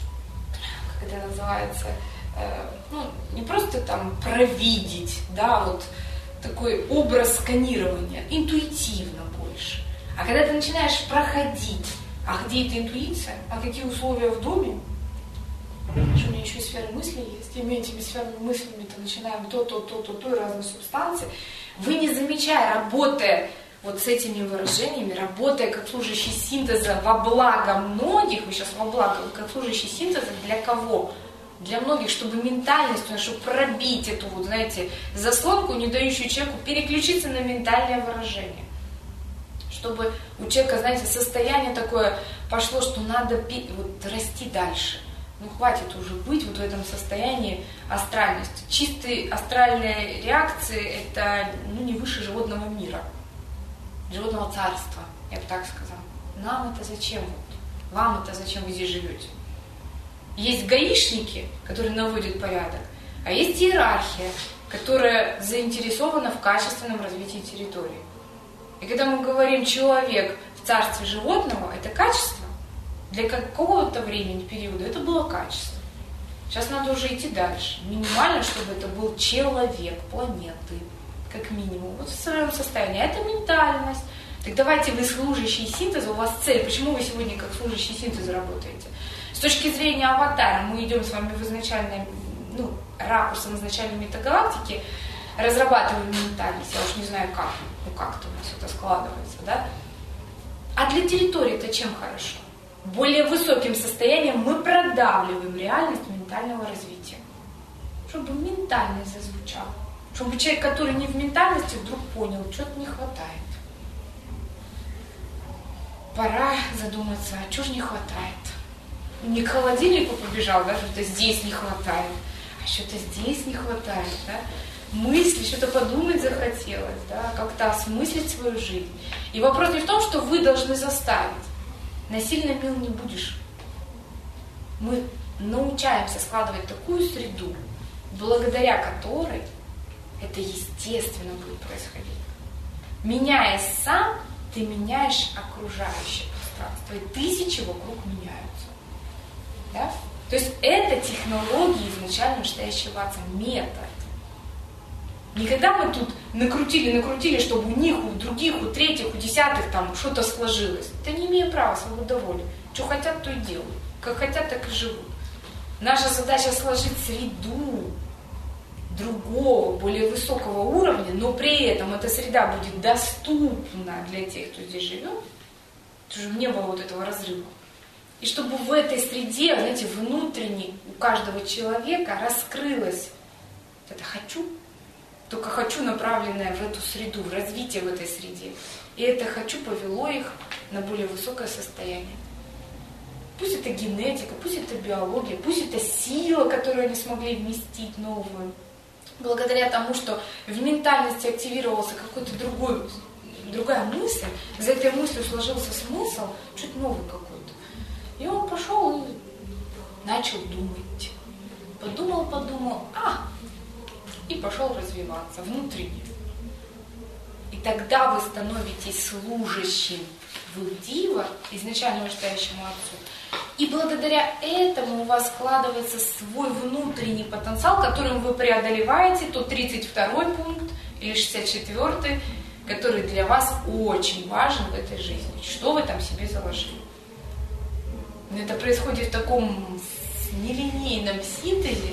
как это называется, не просто там провидеть, да, вот такой образ сканирования, интуитивно больше. А когда ты начинаешь проходить, а где эта интуиция, а какие условия в доме, что у меня еще и сферы мысли есть, и мы этими сферами мыслями-то начинаем то и разные субстанции, вы не замечая, работая вот с этими выражениями, работая как служащий синтеза во благо многих, вы сейчас во благо, как служащий синтеза для кого? Для многих, чтобы ментальность, чтобы пробить эту вот, знаете, заслонку, не дающую человеку переключиться на ментальное выражение. Чтобы у человека, знаете, состояние такое пошло, что надо вот расти дальше. Ну хватит уже быть вот в этом состоянии астральности. Чистые астральные реакции – это не выше животного мира, животного царства, я бы так сказала. Нам это зачем? Вам это зачем вы здесь живете? Есть гаишники, которые наводят порядок, а есть иерархия, которая заинтересована в качественном развитии территории. И когда мы говорим «человек в царстве животного», это качество. Для какого-то времени, периода, это было качество. Сейчас надо уже идти дальше. Минимально, чтобы это был человек, планеты, как минимум. Вот в своем состоянии. Это ментальность. Так давайте вы служащие синтеза, у вас цель. Почему вы сегодня как служащие синтеза работаете? С точки зрения аватара мы идем с вами в изначальном, ракурсом изначальной метагалактики, разрабатываем ментальность. Я уж не знаю как, как-то у нас это складывается, да? А для территории это чем хорошо? Более высоким состоянием мы продавливаем реальность ментального развития. Чтобы ментальность зазвучала. Чтобы человек, который не в ментальности, вдруг понял, что-то не хватает. Пора задуматься, а что же не хватает? Не к холодильнику побежал, да, что-то здесь не хватает, а что-то здесь не хватает, да? Мысли, что-то подумать захотелось, да, как-то осмыслить свою жизнь. И вопрос не в том, что вы должны заставить. Насильно мил не будешь. Мы научаемся складывать такую среду, благодаря которой это естественно будет происходить. Меняясь сам, ты меняешь окружающее пространство, и тысячи вокруг меняются. Да? То есть это технология изначально настоящего отца, метод. Не когда мы тут накрутили, чтобы у них, у других, у третьих, у десятых там что-то сложилось. Это не имею права, свобода воли. Что хотят, то и делают. Как хотят, так и живут. Наша задача сложить среду другого, более высокого уровня, но при этом эта среда будет доступна для тех, кто здесь живет, чтобы не было вот этого разрыва. И чтобы в этой среде, знаете, внутренне у каждого человека раскрылось это «хочу», только «хочу», направленное в эту среду, в развитие в этой среде. И это «хочу» повело их на более высокое состояние. Пусть это генетика, пусть это биология, пусть это сила, которую они смогли вместить новую. Благодаря тому, что в ментальности активировался какой-то другая мысль, за этой мыслью сложился смысл, чуть новый какой-то. И он пошел и начал думать. Подумал, и пошел развиваться внутренне. И тогда вы становитесь служащим в их дива, изначально настоящему отцу. И благодаря этому у вас складывается свой внутренний потенциал, которым вы преодолеваете тот 32-й пункт или 64-й, который для вас очень важен в этой жизни. Что вы там себе заложили? Это происходит в таком нелинейном синтезе,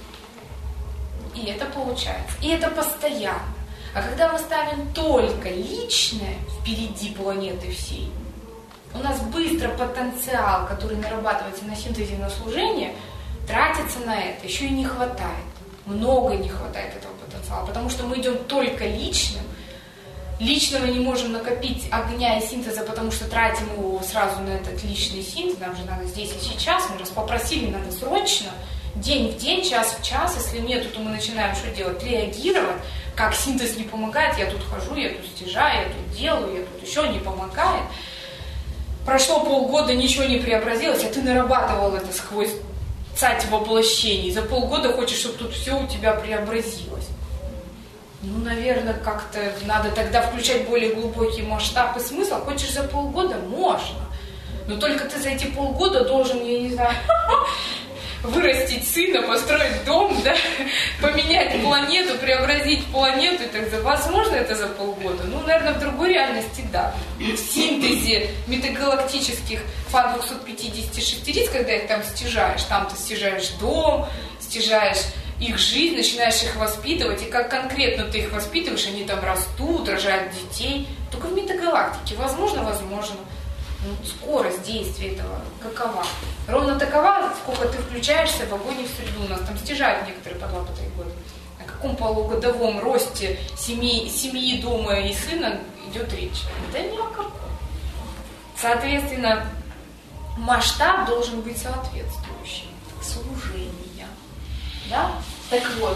и это получается. И это постоянно. А когда мы ставим только личное впереди планеты всей, у нас быстро потенциал, который нарабатывается на синтезе, на служение, тратится на это. Еще и не хватает. Много не хватает этого потенциала, потому что мы идем только личным. Личного не можем накопить огня и синтеза, потому что тратим его сразу на этот личный синтез. Нам же надо здесь и сейчас. Мы раз попросили, надо срочно. День в день, час в час. Если нету, то мы начинаем что делать? Реагировать. Как синтез не помогает, я тут хожу, я тут стяжаю, я тут делаю, я тут еще не помогает. Прошло полгода, ничего не преобразилось, а ты нарабатывал это сквозь цать воплощений. За полгода хочешь, чтобы тут все у тебя преобразилось. Ну, наверное, как-то надо тогда включать более глубокий масштаб и смысл. Хочешь за полгода? Можно. Но только ты за эти полгода должен, я не знаю, вырастить сына, построить дом, да, поменять планету, преобразить планету. И так, возможно, это за полгода? Ну, наверное, в другой реальности, да. В синтезе метагалактических фан 250 шестериц, когда их там стяжаешь, там ты стяжаешь дом, стяжаешь их жизнь, начинаешь их воспитывать, и как конкретно ты их воспитываешь, они там растут, рожают детей. Только в метагалактике. Возможно. Ну, скорость действия этого какова? Ровно такова, сколько ты включаешься в огонь и в среду. У нас там стяжают некоторые по 2-3 года. О каком полугодовом росте семьи, дома и сына идет речь? Да ни о каком. Соответственно, масштаб должен быть соответствующим. Служение. Да? Так вот,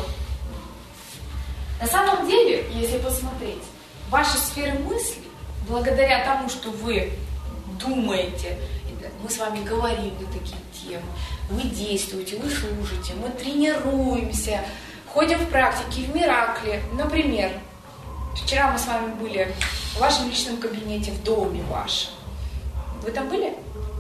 на самом деле, если посмотреть, ваши сферы мысли, благодаря тому, что вы думаете, мы с вами говорим на такие темы, вы действуете, вы служите, мы тренируемся, ходим в практике, в миракле. Например, вчера мы с вами были в вашем личном кабинете, в доме вашем. Вы там были?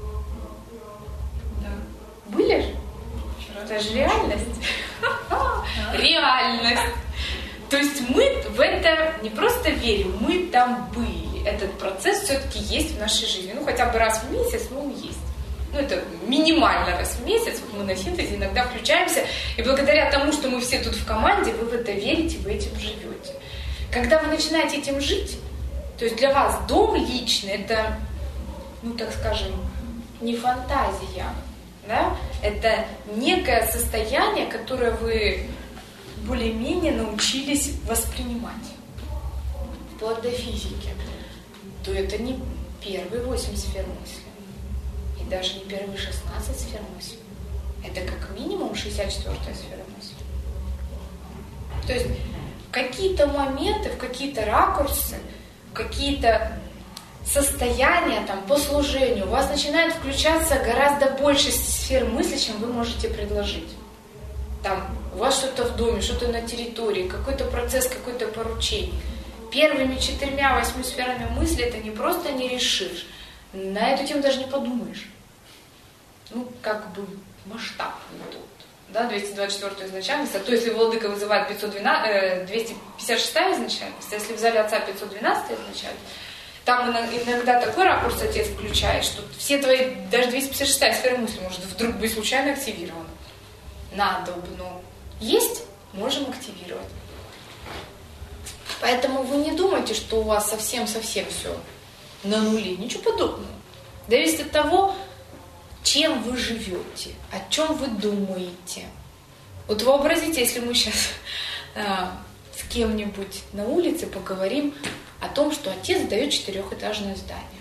Да. Были же? Это же реальность. Реальность. То есть мы в это не просто верим, мы там были. Этот процесс все-таки есть в нашей жизни. Ну, хотя бы раз в месяц, но он есть. Ну, это минимально раз в месяц. Вот мы на синтезе иногда включаемся. И благодаря тому, что мы все тут в команде, вы в это верите, вы этим живете. Когда вы начинаете этим жить, то есть для вас дом личный, это, ну, так скажем, не фантазия, да? Это некое состояние, которое вы более-менее научились воспринимать. Вплоть до физики. То это не первые 8 сфер мысли. И даже не первые 16 сфер мысли. Это как минимум 64-я сфера мысли. То есть в какие-то моменты, в какие-то ракурсы, в какие-то состояния там, по служению у вас начинает включаться гораздо больше сфер мысли, чем вы можете предложить. там у вас что-то в доме, что-то на территории, какой-то процесс, какое-то поручение. Первыми 4-8 сферами мысли это не просто не решишь, на эту тему даже не подумаешь. Ну, как бы масштаб не тот. Да, 224 изначальность, а то если владыка вызывает 256 изначальность, если в зале отца 512 изначальность, там иногда такой ракурс отец включает, что все твои, даже 256 сфера мысли может вдруг быть случайно активирована. Надо бы, но есть, можем активировать. Поэтому вы не думайте, что у вас совсем-совсем все на нуле. Ничего подобного. Зависит от того, чем вы живете, о чем вы думаете. Вот вообразите, если мы сейчас с кем-нибудь на улице поговорим о том, что отец дает 4-этажное здание.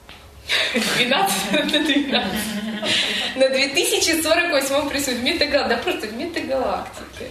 12 на 12. На 2048 присутствии. Да просто в метагалактике.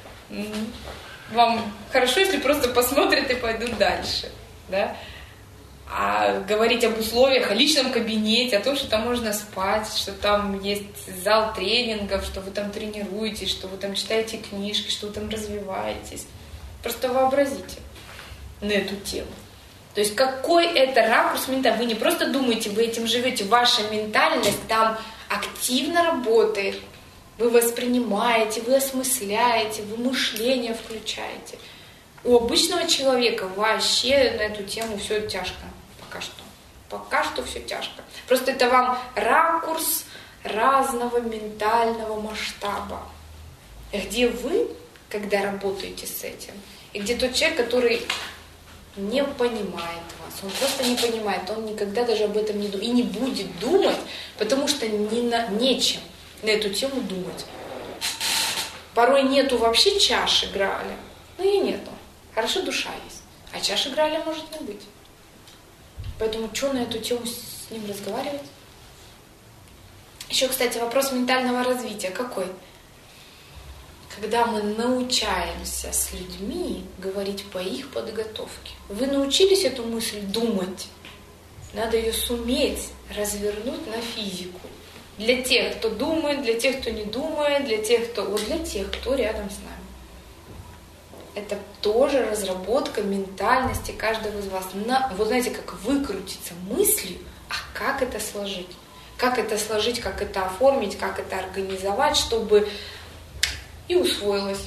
Вам хорошо, если просто посмотрят и пойдут дальше. Да? А говорить об условиях, о личном кабинете, о том, что там можно спать, что там есть зал тренингов, что вы там тренируетесь, что вы там читаете книжки, что вы там развиваетесь. Просто вообразите на эту тему. То есть какой это ракурс ментальный. Вы не просто думаете, вы этим живете, ваша ментальность там активно работает. Вы воспринимаете, вы осмысляете, вы мышление включаете. У обычного человека вообще на эту тему все тяжко. Пока что. Пока что все тяжко. Просто это вам ракурс разного ментального масштаба. Где вы, когда работаете с этим, и где тот человек, который не понимает вас. Он просто не понимает, он никогда даже об этом не думает. И не будет думать, потому что нечем на эту тему думать. Порой нету вообще чаши Грааля. Ну и нету. Хорошо, душа есть. А чаши Грааля может не быть. Поэтому что на эту тему с ним разговаривать? Еще, кстати, вопрос ментального развития. Какой? Когда мы научаемся с людьми говорить по их подготовке. Вы научились эту мысль думать. Надо ее суметь развернуть на физику. Для тех, кто думает, для тех, кто не думает, для тех, кто рядом с нами. Это тоже разработка ментальности каждого из вас. Вот знаете, как выкрутиться мыслью, а как это сложить? Как это сложить, как это оформить, как это организовать, чтобы и усвоилось.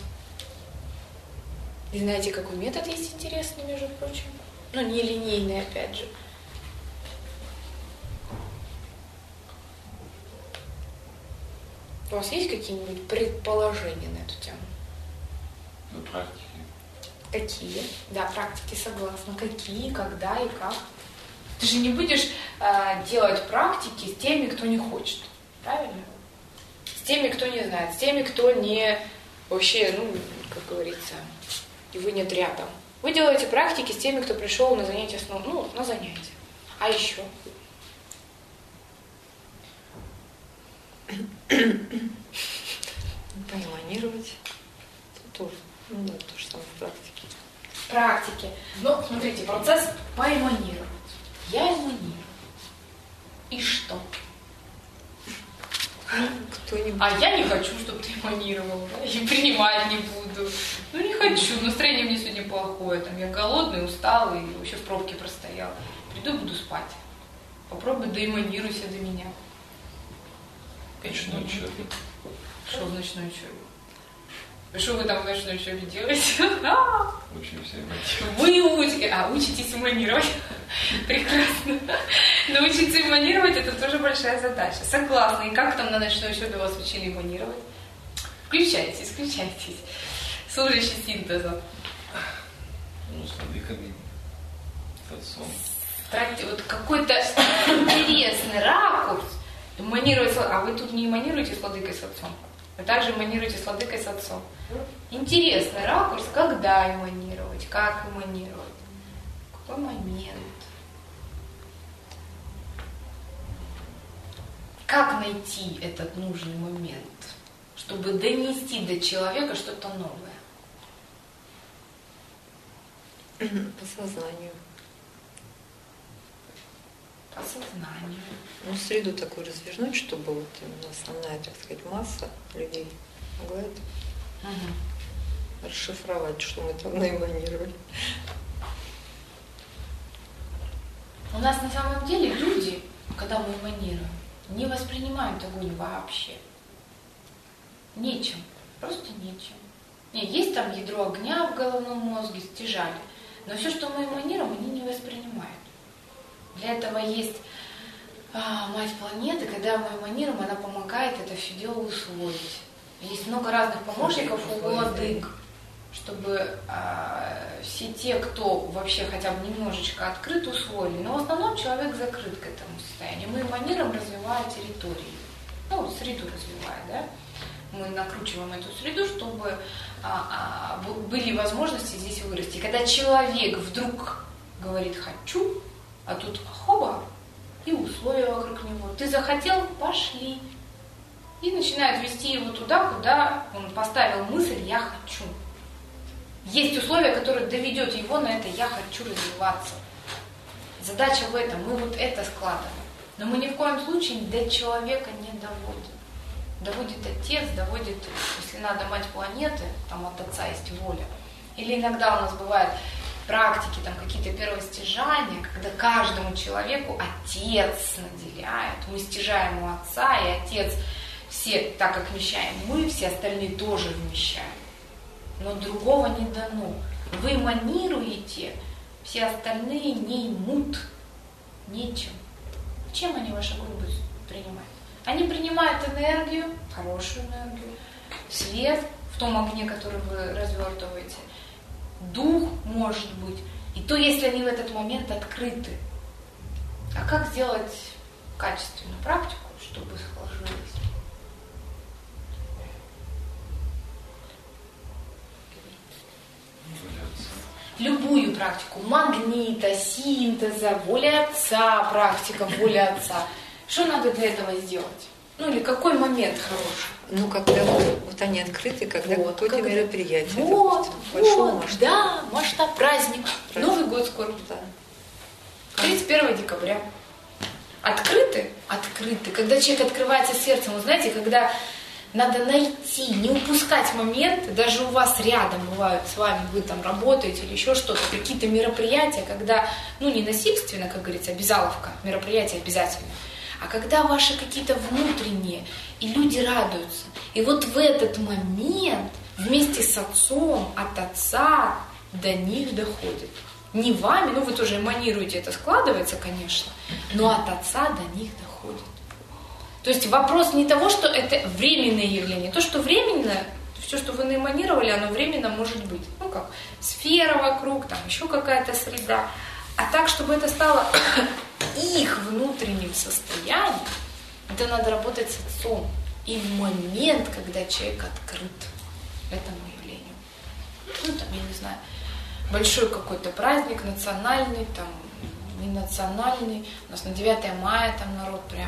И знаете, какой метод есть интересный, между прочим? Ну, нелинейный, опять же. У вас есть какие-нибудь предположения на эту тему? На практике. Какие? Да, практики, согласна. Какие, когда и как? Ты же не будешь делать практики с теми, кто не хочет. Правильно? С теми, кто не знает. С теми, кто не вообще, как говорится, его нет рядом. Вы делаете практики с теми, кто пришел на занятия, на занятия. А еще? Поэманировать. Тоже. Да, то же самое в практике. Практики. Смотрите, процесс поэманировать. Я эманирую. И что? Кто-нибудь. А я не хочу, чтобы ты эманировал. Да? И принимать не буду. Не хочу. Настроение мне сегодня плохое. Я голодный, усталый, вообще в пробке простоял. Приду и буду спать. Попробуй доэманируйся до меня. Ночной учебе. Что в ночной учебе? Что вы там в ночной учебе делаете? Учимся эманировать. Вы учитесь эманировать. Прекрасно. Научиться эманировать — это тоже большая задача. Согласна. И как там на ночной учебе вас учили эманировать? Включайтесь. Служащий синтеза. С владыками, с отцом. Вот какой-то интересный ракурс. Эманировать. А вы тут не эманируете с владыкой, с отцом? Вы также эманируете с владыкой, с отцом. Интересный ракурс, когда эманировать, как эманировать, какой момент. Как найти этот нужный момент, чтобы донести до человека что-то новое? По сознанию. По сознанию. Среду такую развернуть, чтобы вот именно основная, так сказать, масса людей Могла это расшифровать, что мы там наэманировали. У нас на самом деле люди, когда мы эманируем, не воспринимают огонь вообще. Нечем. Просто нечем. Нет, есть там ядро огня в головном мозге, стяжали. Но все, что мы эманируем, они не воспринимают. Для этого есть мать планеты, когда мы эманируем, она помогает это все дело усвоить. Есть много разных помощников у владык, чтобы все те, кто вообще хотя бы немножечко открыт, усвоили. Но в основном человек закрыт к этому состоянию. Мы эманируем, развивая территории. Ну, среду развивая, да? Мы накручиваем эту среду, чтобы были возможности здесь вырасти. Когда человек вдруг говорит «хочу», а тут хоба, и условия вокруг него. Ты захотел, пошли. И начинают вести его туда, куда он поставил мысль «я хочу». Есть условия, которые доведет его на это «я хочу развиваться». Задача в этом, мы вот это складываем. Но мы ни в коем случае до человека не доводим. Доводит отец, доводит, если надо, мать планеты, там от отца есть воля. Или иногда у нас бывают практики, там какие-то первостяжания, когда каждому человеку отец наделяет. Мы стяжаем у отца, и отец все, так как вмещаем мы, все остальные тоже вмещаем. Но другого не дано. Вы эманируете, все остальные не имут нечем. Чем они ваш огонь будут принимать? Они принимают энергию, хорошую энергию, свет в том огне, который вы развертываете, дух, может быть, и то, если они в этот момент открыты. А как сделать качественную практику, чтобы сложилось? Любую практику, магнита, синтеза, воля отца, практика, воля отца. Что надо для этого сделать? Ну или какой момент хороший? Ну, когда вот они открыты, когда вот, какое-то мероприятие. Вот, большого вот, масштаба. да, масштаб, праздник. Новый год скоро. Да. 31 декабря. Открыты? Открыты. Когда человек открывается сердцем, вы знаете, когда надо найти, не упускать моменты, даже у вас рядом бывают с вами, вы там работаете или еще что-то, какие-то мероприятия, когда, ну не насильственно, как говорится, обязаловка, мероприятие обязательно, а когда ваши какие-то внутренние, и люди радуются. И вот в этот момент вместе с отцом, от отца до них доходит. Не вами, ну вы тоже эманируете, это складывается, конечно, но от отца до них доходит. То есть вопрос не того, что это временное явление. То, что временно, все, что вы наэманировали, оно временно может быть. Ну как, сфера вокруг, там еще какая-то среда. А так, чтобы это стало их внутренним состоянием, это надо работать с отцом. И в момент, когда человек открыт этому явлению. Ну там, я не знаю, большой какой-то праздник, национальный, там, не национальный. У нас на 9 мая там народ прям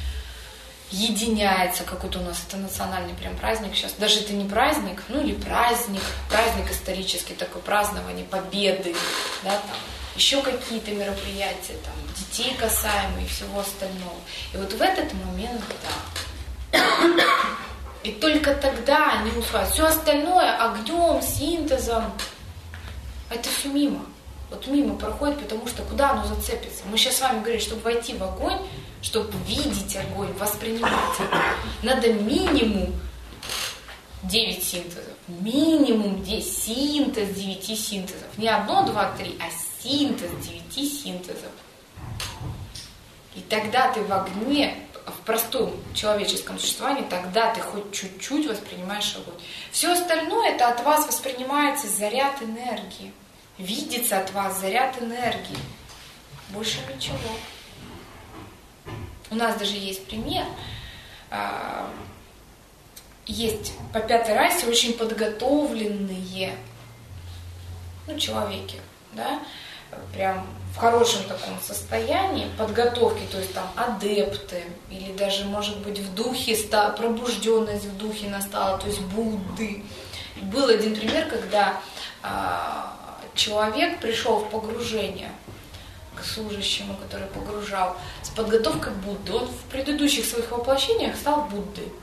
единяется, какой-то у нас это национальный прям праздник сейчас. Даже это не праздник, ну или праздник исторический, такое празднование победы, да, там, еще какие-то мероприятия, там, детей касаемые и всего остального. И вот в этот момент, да. И только тогда они усваивают. Все остальное огнем, синтезом, это все мимо. Вот мимо проходит, потому что куда оно зацепится? Мы сейчас с вами говорим, чтобы войти в огонь, чтобы видеть огонь, воспринимать огонь, надо минимум 9 синтезов. Минимум 10 синтез 9 синтезов. Не 1, 2, 3, а синтез 9 синтезов. И тогда ты в огне, в простом человеческом существовании, тогда ты хоть чуть-чуть воспринимаешь огонь. Все остальное это от вас воспринимается заряд энергии. Видится от вас заряд энергии. Больше ничего. У нас даже есть пример. Есть по 5-й расе очень подготовленные человеки, да, прям в хорошем таком состоянии подготовки, то есть там адепты, или даже, может быть, в духе, пробужденность в духе настала, то есть Будды. Был один пример, когда человек пришел в погружение к служащему, который погружал, с подготовкой Будды. Он в предыдущих своих воплощениях стал Буддой.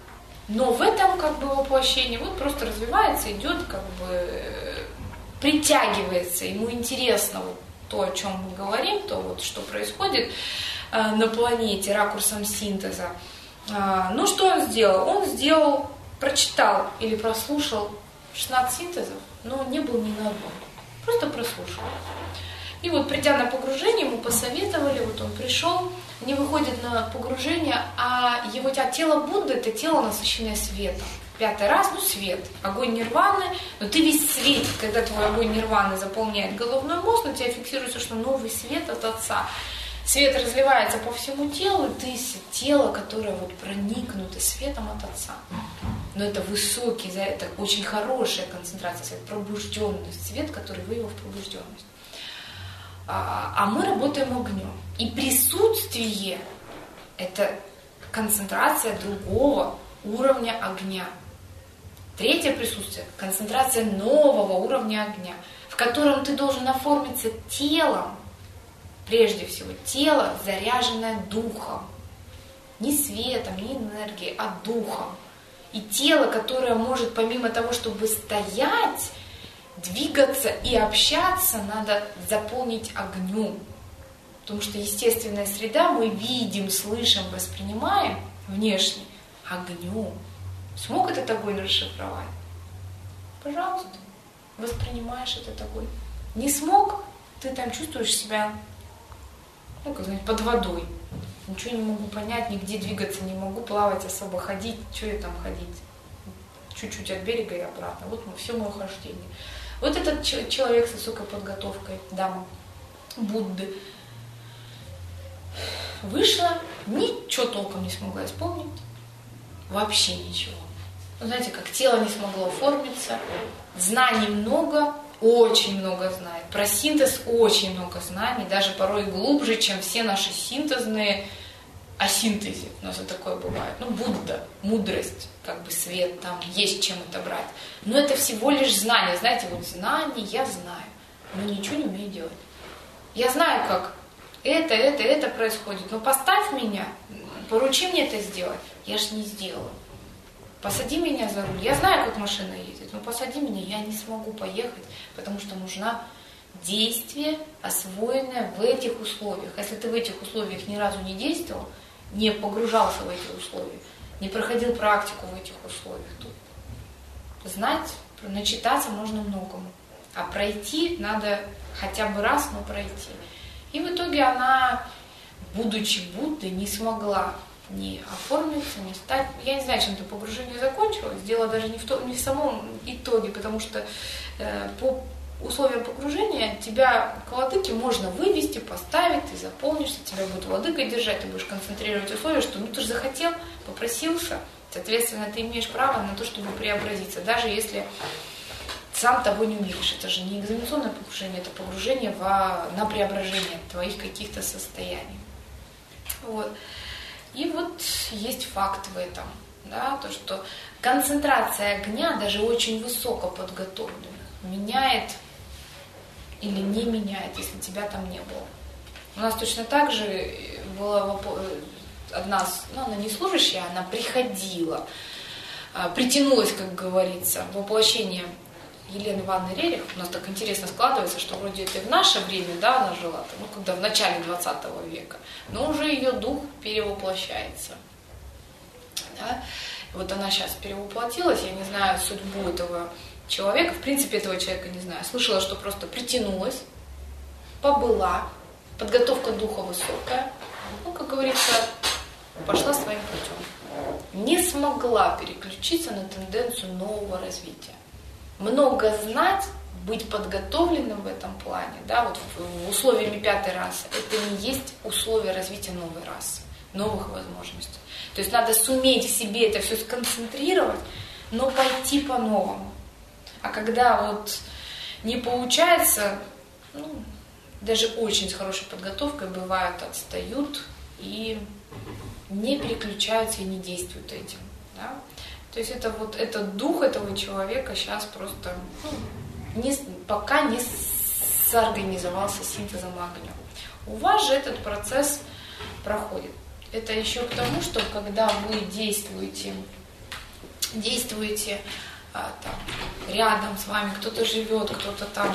Но в этом как бы воплощении вот просто развивается, идет, как бы притягивается, ему интересно вот то, о чем мы говорим, то вот что происходит на планете ракурсом синтеза. Ну что он сделал? Он сделал, прочитал или прослушал 16 синтезов, но не был ни на одном. Просто прослушал. И вот придя на погружение, ему посоветовали, вот он пришел, они выходят на погружение, а его тело Будды – это тело, насыщенное светом. 5-й раз, свет, огонь нирваны, но ты весь свет, когда твой огонь нирваны заполняет головной мозг, у тебя фиксируется, что новый свет от Отца. Свет разливается по всему телу, и ты тело, которое вот проникнуто светом от Отца. Но это высокий, это очень хорошая концентрация света, пробужденность, свет, который вывел в пробужденность. А мы работаем огнем. И присутствие – это концентрация другого уровня огня. Третье присутствие – концентрация нового уровня огня, в котором ты должен оформиться телом, прежде всего, тело, заряженное духом. Не светом, не энергией, а духом. И тело, которое может, помимо того, чтобы стоять, двигаться и общаться, надо заполнить огнем. Потому что естественная среда мы видим, слышим, воспринимаем внешне огнем. Смог этот огонь расшифровать? Пожалуйста, воспринимаешь этот огонь. Не смог? Ты там чувствуешь себя, как сказать, под водой. Ничего не могу понять, нигде двигаться не могу, плавать особо, ходить. Что я там ходить? Чуть-чуть от берега и обратно. Вот все мое хождение. Вот этот человек с высокой подготовкой, дама Будды, вышла, ничего толком не смогла исполнить. Вообще ничего. Знаете, как тело не смогло оформиться, знаний много, очень много знает. Про синтез очень много знаний, даже порой глубже, чем все наши синтезные о синтезе. У нас и такое бывает. Будда, мудрость, как бы свет, там есть чем это брать. Но это всего лишь знание. Знаете, вот знание я знаю, но ничего не умею делать. Я знаю, как это происходит, но поставь меня, поручи мне это сделать. Я ж не сделаю. Посади меня за руль. Я знаю, как машина едет, но посади меня, я не смогу поехать, потому что нужна действие, освоенное в этих условиях. Если ты в этих условиях ни разу не действовал, не погружался в эти условия, не проходил практику в этих условиях, то знать, начитаться можно многому. А пройти надо хотя бы раз, но пройти. И в итоге она, будучи Буддой, не смогла не оформиться, не стать. Я не знаю, чем это погружение закончилось. Дело даже не в самом итоге, потому что по условиям погружения тебя к владыке можно вывести, поставить, ты заполнишься, тебя будет владыка держать, ты будешь концентрировать условия, что ты же захотел, попросился, соответственно, ты имеешь право на то, чтобы преобразиться, даже если сам того не увидишь. Это же не экзаменационное погружение, это погружение на преображение твоих каких-то состояний. Вот. И вот есть факт в этом, да, то, что концентрация огня, даже очень высоко подготовленных, меняет или не меняет, если тебя там не было. У нас точно так же была одна, она не служащая, она приходила, притянулась, как говорится, в воплощение Елены Ивановны Рерих. У нас так интересно складывается, что вроде это и в наше время, да, она жила, когда в начале 20 века, но уже ее дух перевоплощается. Да? Вот она сейчас перевоплотилась, я не знаю судьбу этого человека, в принципе, этого человека не знаю. Слышала, что просто притянулась, побыла, подготовка духа высокая, как говорится, пошла своим путем. Не смогла переключиться на тенденцию нового развития. Много знать, быть подготовленным в этом плане, да, вот условиями 5-й расы, это не есть условия развития новой расы, новых возможностей. То есть надо суметь в себе это все сконцентрировать, но пойти по-новому. А когда вот не получается, даже очень с хорошей подготовкой бывают, отстают и не переключаются и не действуют этим. Да? То есть это вот этот дух этого человека сейчас просто пока не соорганизовался синтезом огня. У вас же этот процесс проходит. Это еще к тому, что когда вы действуете действуете там, рядом с вами, кто-то живет, кто-то там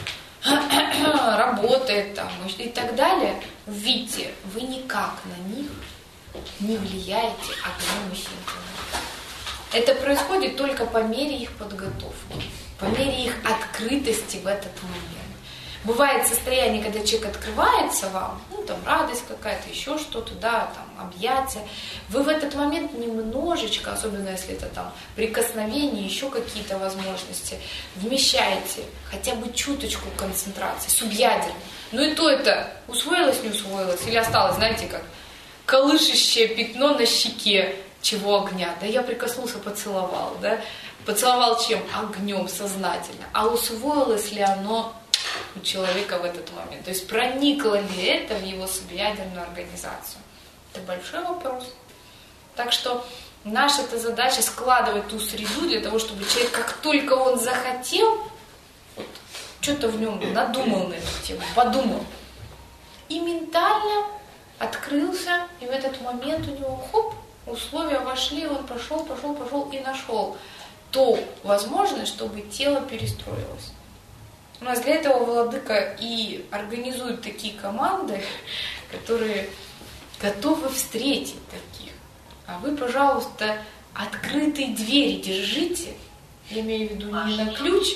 работает там, и так далее, увидите, вы никак на них не влияете огнем и симптомами. Это происходит только по мере их подготовки, по мере их открытости в этот момент. Бывает состояние, когда человек открывается вам, там радость какая-то, еще что-то, да, там объятия. Вы в этот момент немножечко, особенно если это там прикосновение, еще какие-то возможности, вмещаете хотя бы чуточку концентрации, субъядерной. Ну и то это усвоилось, не усвоилось, или осталось, знаете, как колышащее пятно на щеке чего огня. Да я прикоснулся, поцеловал, да. Поцеловал чем? Огнем, сознательно. А усвоилось ли оно у человека в этот момент? То есть проникло ли это в его субъядерную организацию? Это большой вопрос. Так что наша-то задача складывать ту среду для того, чтобы человек, как только он захотел, вот, что-то в нем надумал на эту тему, подумал, и ментально открылся, и в этот момент у него, хоп, условия вошли, он пошел и нашел ту возможность, чтобы тело перестроилось. У нас для этого владыка и организует такие команды, которые готовы встретить таких. А вы, пожалуйста, открытые двери держите. Я имею в виду не на ключ,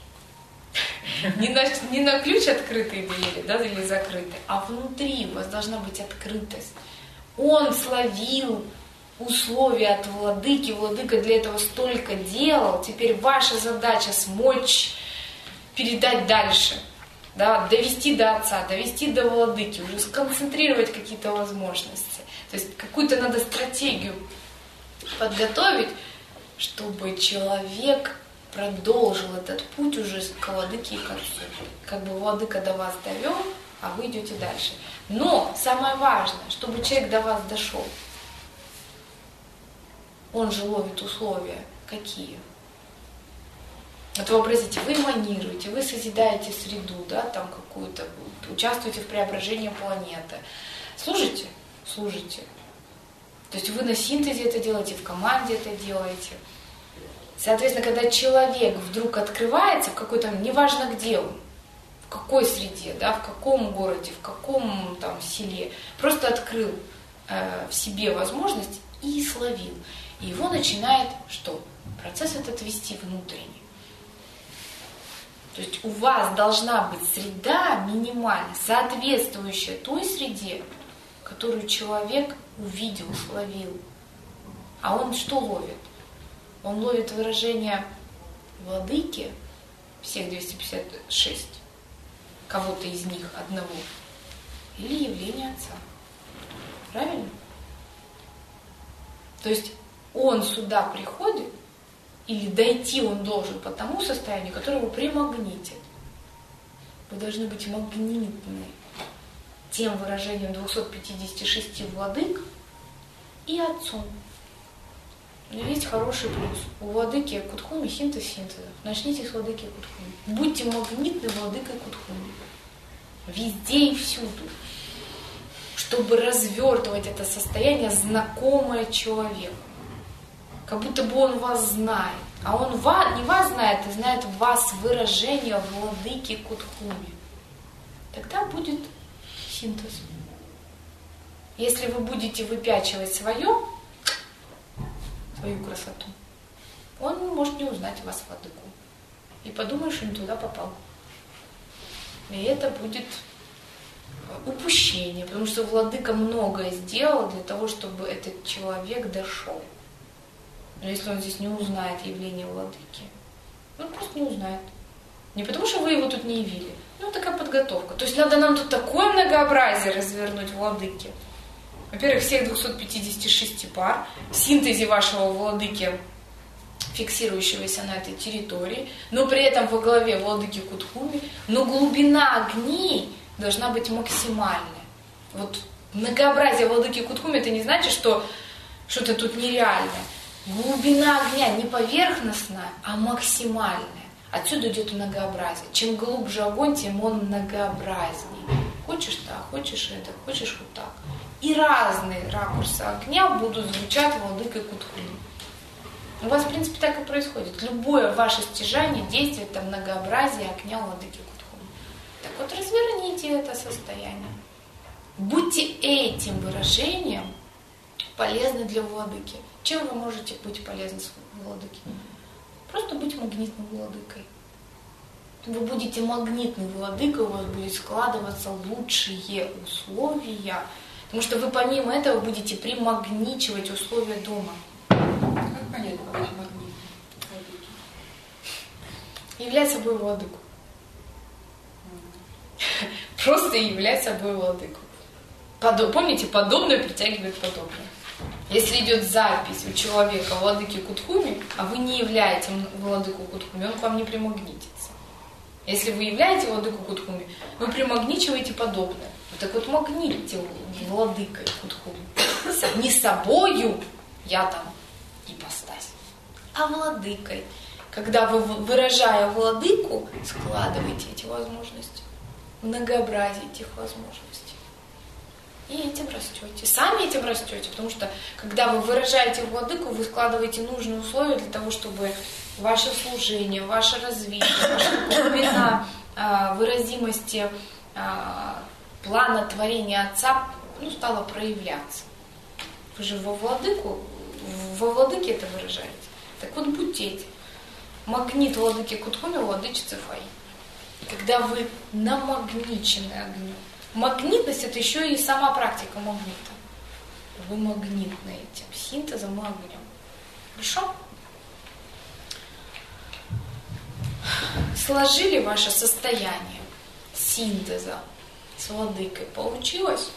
не на ключ открытые двери, да, или закрытые, а внутри у вас должна быть открытость. Он словил условия от владыки, владыка для этого столько делал, теперь ваша задача смочь передать дальше, да, довести до отца, довести до владыки, уже сконцентрировать какие-то возможности. То есть какую-то надо стратегию подготовить, чтобы человек продолжил этот путь уже к владыке и к отцу. Как бы владыка до вас довел, а вы идете дальше. Но самое важное, чтобы человек до вас дошел. Он же ловит условия. Какие? Вот вы вообразите, вы эманируете, вы созидаете среду, да, там какую-то, участвуете в преображении планеты. Служите? Служите. То есть вы на синтезе это делаете, в команде это делаете. Соответственно, когда человек вдруг открывается в какой-то, неважно где он, в какой среде, да, в каком городе, в каком там селе, просто открыл в себе возможность и словил. И его начинает что? Процесс этот вести внутренний. То есть у вас должна быть среда минимально соответствующая той среде, которую человек увидел, словил. А он что ловит? Он ловит выражение владыки, всех 256, кого-то из них одного, или явление Отца. Правильно? То есть он сюда приходит, или дойти он должен по тому состоянию, которое его примагнитит. Вы должны быть магнитны тем выражением 256 владык и Отцом. Но есть хороший плюс. У владыки Кутхуми синтез синтеза. Начните с владыки Кутхуми. Будьте магнитны владыкой Кутхуми. Везде и всюду. Чтобы развертывать это состояние, знакомое человеку. Как будто бы он вас знает. А он не вас знает, а знает вас выражение владыки Кутхуми. Тогда будет синтез. Если вы будете выпячивать свою красоту, он может не узнать вас, владыку. И подумает, что не туда попал. И это будет упущение, потому что владыка многое сделал для того, чтобы этот человек дошел. Но если он здесь не узнает явление владыки, он просто не узнает. Не потому, что вы его тут не явили. Ну, такая подготовка. То есть надо нам тут такое многообразие развернуть владыки. Во-первых, всех 256 пар, в синтезе вашего владыки, фиксирующегося на этой территории, но при этом во главе владыки Кутхуми, но глубина огней должна быть максимальной. Вот многообразие владыки Кутхуми, это не значит, что что-то тут нереальное. Глубина огня не поверхностная, а максимальная. Отсюда идет многообразие. Чем глубже огонь, тем он многообразнее. Хочешь так, хочешь это, хочешь вот так. И разные ракурсы огня будут звучать владыкой Кутхуми. У вас, в принципе, так и происходит. Любое ваше стяжание, действие, это многообразие огня владыки Кутхуми. Так вот, разверните это состояние. Будьте этим выражением полезны для владыки. Чем вы можете быть полезны владыке? Просто быть магнитным владыкой. Вы будете магнитным владыкой, у вас будет складываться лучшие условия, потому что вы помимо этого будете примагничивать условия дома. Как понять, быть магнитом владыки? Являть собой владыку. Просто являть собой владыку. Помните, подобное притягивает подобное. Если идет запись у человека владыки Кутхуми, а вы не являете владыку Кутхуми, он к вам не примагнитится. Если вы являете владыку Кутхуми, вы примагничиваете подобное. Так вот, магните владыкой Кутхуми. Не собою, я там ипостась, а владыкой. Когда вы, выражая владыку, складываете эти возможности, многообразие этих возможностей. И этим растете. Сами этим растете, потому что, когда вы выражаете владыку, вы складываете нужные условия для того, чтобы ваше служение, ваше развитие, ваша глубина выразимости плана творения Отца стала проявляться. Вы же во владыке это выражаете. Так вот, будьте этим. Магнит владыки Кутхуми, владычицы Фаи. Когда вы намагничены огнем. Магнитность – это еще и сама практика магнита. Вы магнитны этим синтезом и огнем. Хорошо? Сложили ваше состояние синтеза с владыкой. Получилось?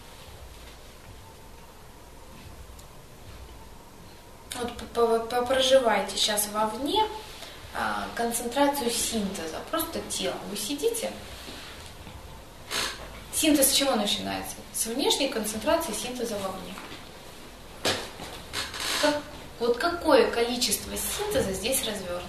Вот попроживайте сейчас вовне концентрацию синтеза. Просто телом. Вы сидите. Синтез с чего начинается? С внешней концентрации синтеза вовне. Вот какое количество синтеза здесь развернуто?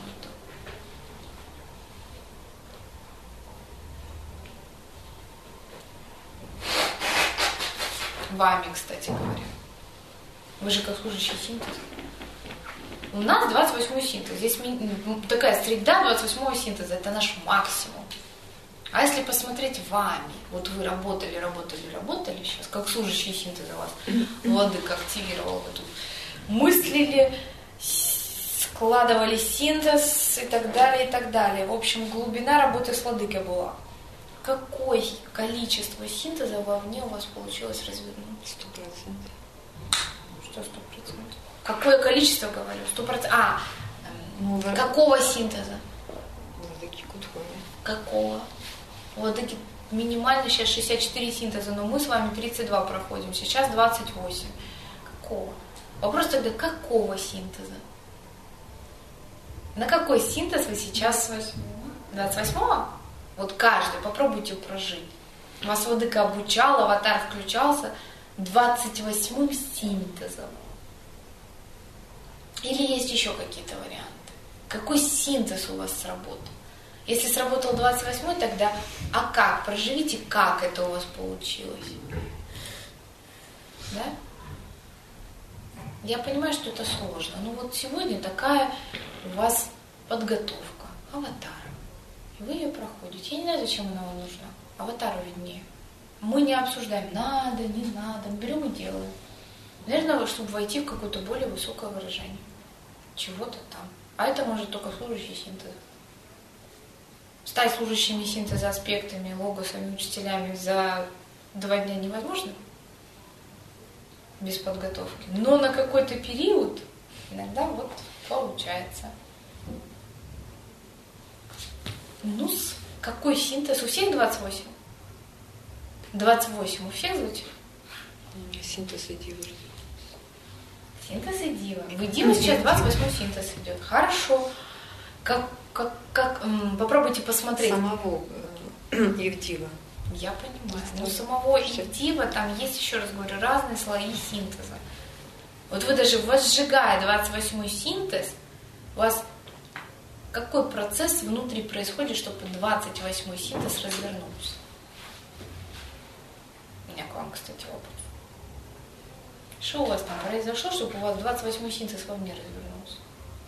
Вами, кстати говоря. Вы же как служащий синтез. У нас 28-й синтез. Здесь такая среда 28-го синтеза. Это наш максимум. А если посмотреть вами, вот вы работали сейчас, как служащий синтеза вас, владыка активировал вы тут, мыслили, складывали синтез и так далее, и так далее. В общем, глубина работы с владыкой была. Какое количество синтеза вовне у вас получилось развернуть? 100%. Что 100%? Какое количество, говорю? 100%. Какого синтеза? Владыки Кутхуми. Какого? Владыки минимально сейчас 64 синтеза, но мы с вами 32 проходим, сейчас 28. Какого? Вопрос тогда, какого синтеза? На какой синтез вы сейчас? 28-го? Вот каждый, попробуйте прожить. Вас владыка обучал, аватар включался 28-м синтезом. Или есть еще какие-то варианты? Какой синтез у вас сработал? Если сработал 28-й, тогда как? Проживите, как это у вас получилось. Да? Я понимаю, что это сложно. Но вот сегодня такая у вас подготовка, аватар. И вы ее проходите. Я не знаю, зачем она вам нужна. Аватару виднее. Мы не обсуждаем, надо, не надо. Мы берем и делаем. Наверное, чтобы войти в какое-то более высокое выражение. Чего-то там. А это может только служащий синтез. Стать служащими синтеза аспектами, логосами, учителями за 2 дня невозможно. Без подготовки. Но на какой-то период иногда вот получается. Какой синтез? У всех 28? 28 у всех звучит? Синтез и дива. Синтез и дива. В дива сейчас 28 синтез идет. Хорошо. Попробуйте посмотреть. Самого Ивдива. Я понимаю. Но самого Ивдива там есть, еще раз говорю, разные слои синтеза. Вот вы даже возжигая 28-й синтез, у вас какой процесс внутри происходит, чтобы 28-й синтез развернулся? У меня к вам, кстати, вопрос. Что у вас там произошло, чтобы у вас 28-й синтез вовне развернулся?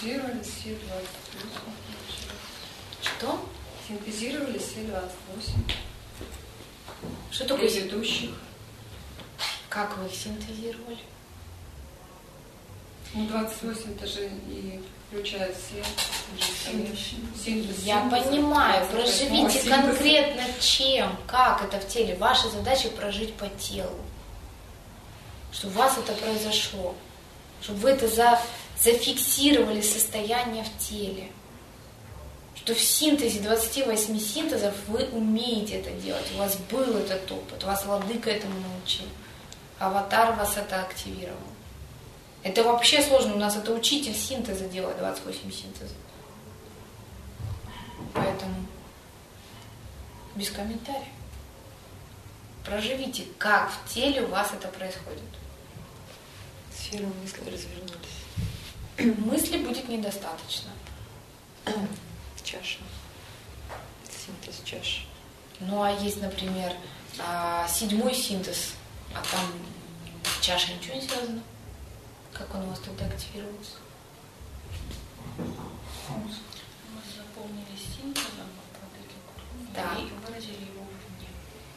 Синтезировали Си-28. Что? Синтезировали Си-28. Что такое? Предыдущих. Как вы их синтезировали? Ну, 28 это же и включает все. Синтез. Я понимаю, проживите конкретно чем, как это в теле. Ваша задача прожить по телу. Чтобы у вас это произошло. Чтобы вы это зафиксировали состояние в теле. Что в синтезе 28 синтезов вы умеете это делать. У вас был этот опыт, вас владыка этому научил. Аватар вас это активировал. Это вообще сложно. У нас это учитель синтеза делает 28 синтезов. Поэтому без комментариев. Проживите, как в теле у вас это происходит. Сферы мысли развернулись. Мысли будет недостаточно. Чаша. Синтез чаши. Ну а есть, например, 7-й синтез, а там чаша ничего не связано. Как он у вас тогда активируется? Мы заполнили синтезом Да. и выразили его вне.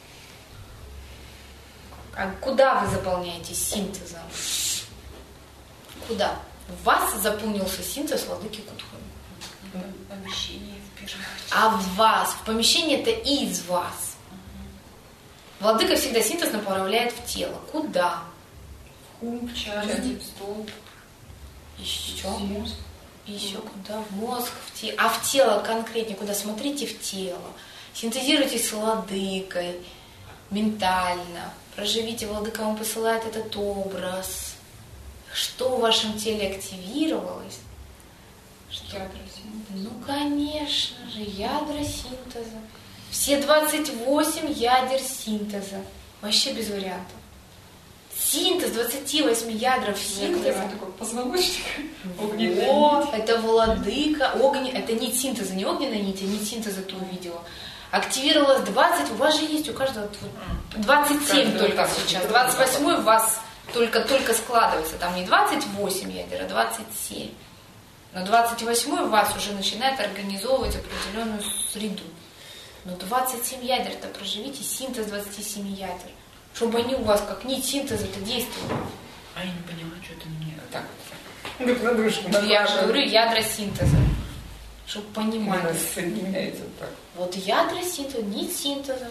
А куда вы заполняете синтезом? Куда? В вас заполнился синтез владыки Кутхуми. В помещении в первую очередь. А в вас, в помещении это из вас. Владыка всегда синтез направляет в тело. Куда? Ум, части, столб. Еще? Еще куда? В мозг, в тело. А в тело конкретнее куда? Смотрите в тело. Синтезируйте с владыкой ментально. Проживите, владыка вам посылает этот образ. Что в вашем теле активировалось? Ядра синтеза. Ну, конечно же, ядра синтеза. Все 28 ядер синтеза. Вообще без вариантов. Синтез 28 ядров синтеза. Такой позвоночник. Огненная Вот, это владыка. Это нить синтеза, не огненная нить, а нить синтеза ты увидела. Активировалось 20, у вас же есть у каждого 27 только сейчас. 28 у вас только складывается. Там не 28 ядер, а 27. Но 28 у вас уже начинает организовывать определенную среду. Но 27 ядер это проживите, синтез 27 ядер. Чтобы они у вас как нить синтеза-то действовали. А я не поняла, что это мне так. Друг на дружку. Я же говорю ядра синтеза. Чтобы понимать. Соединяется так. Вот ядра синтеза, нить синтеза.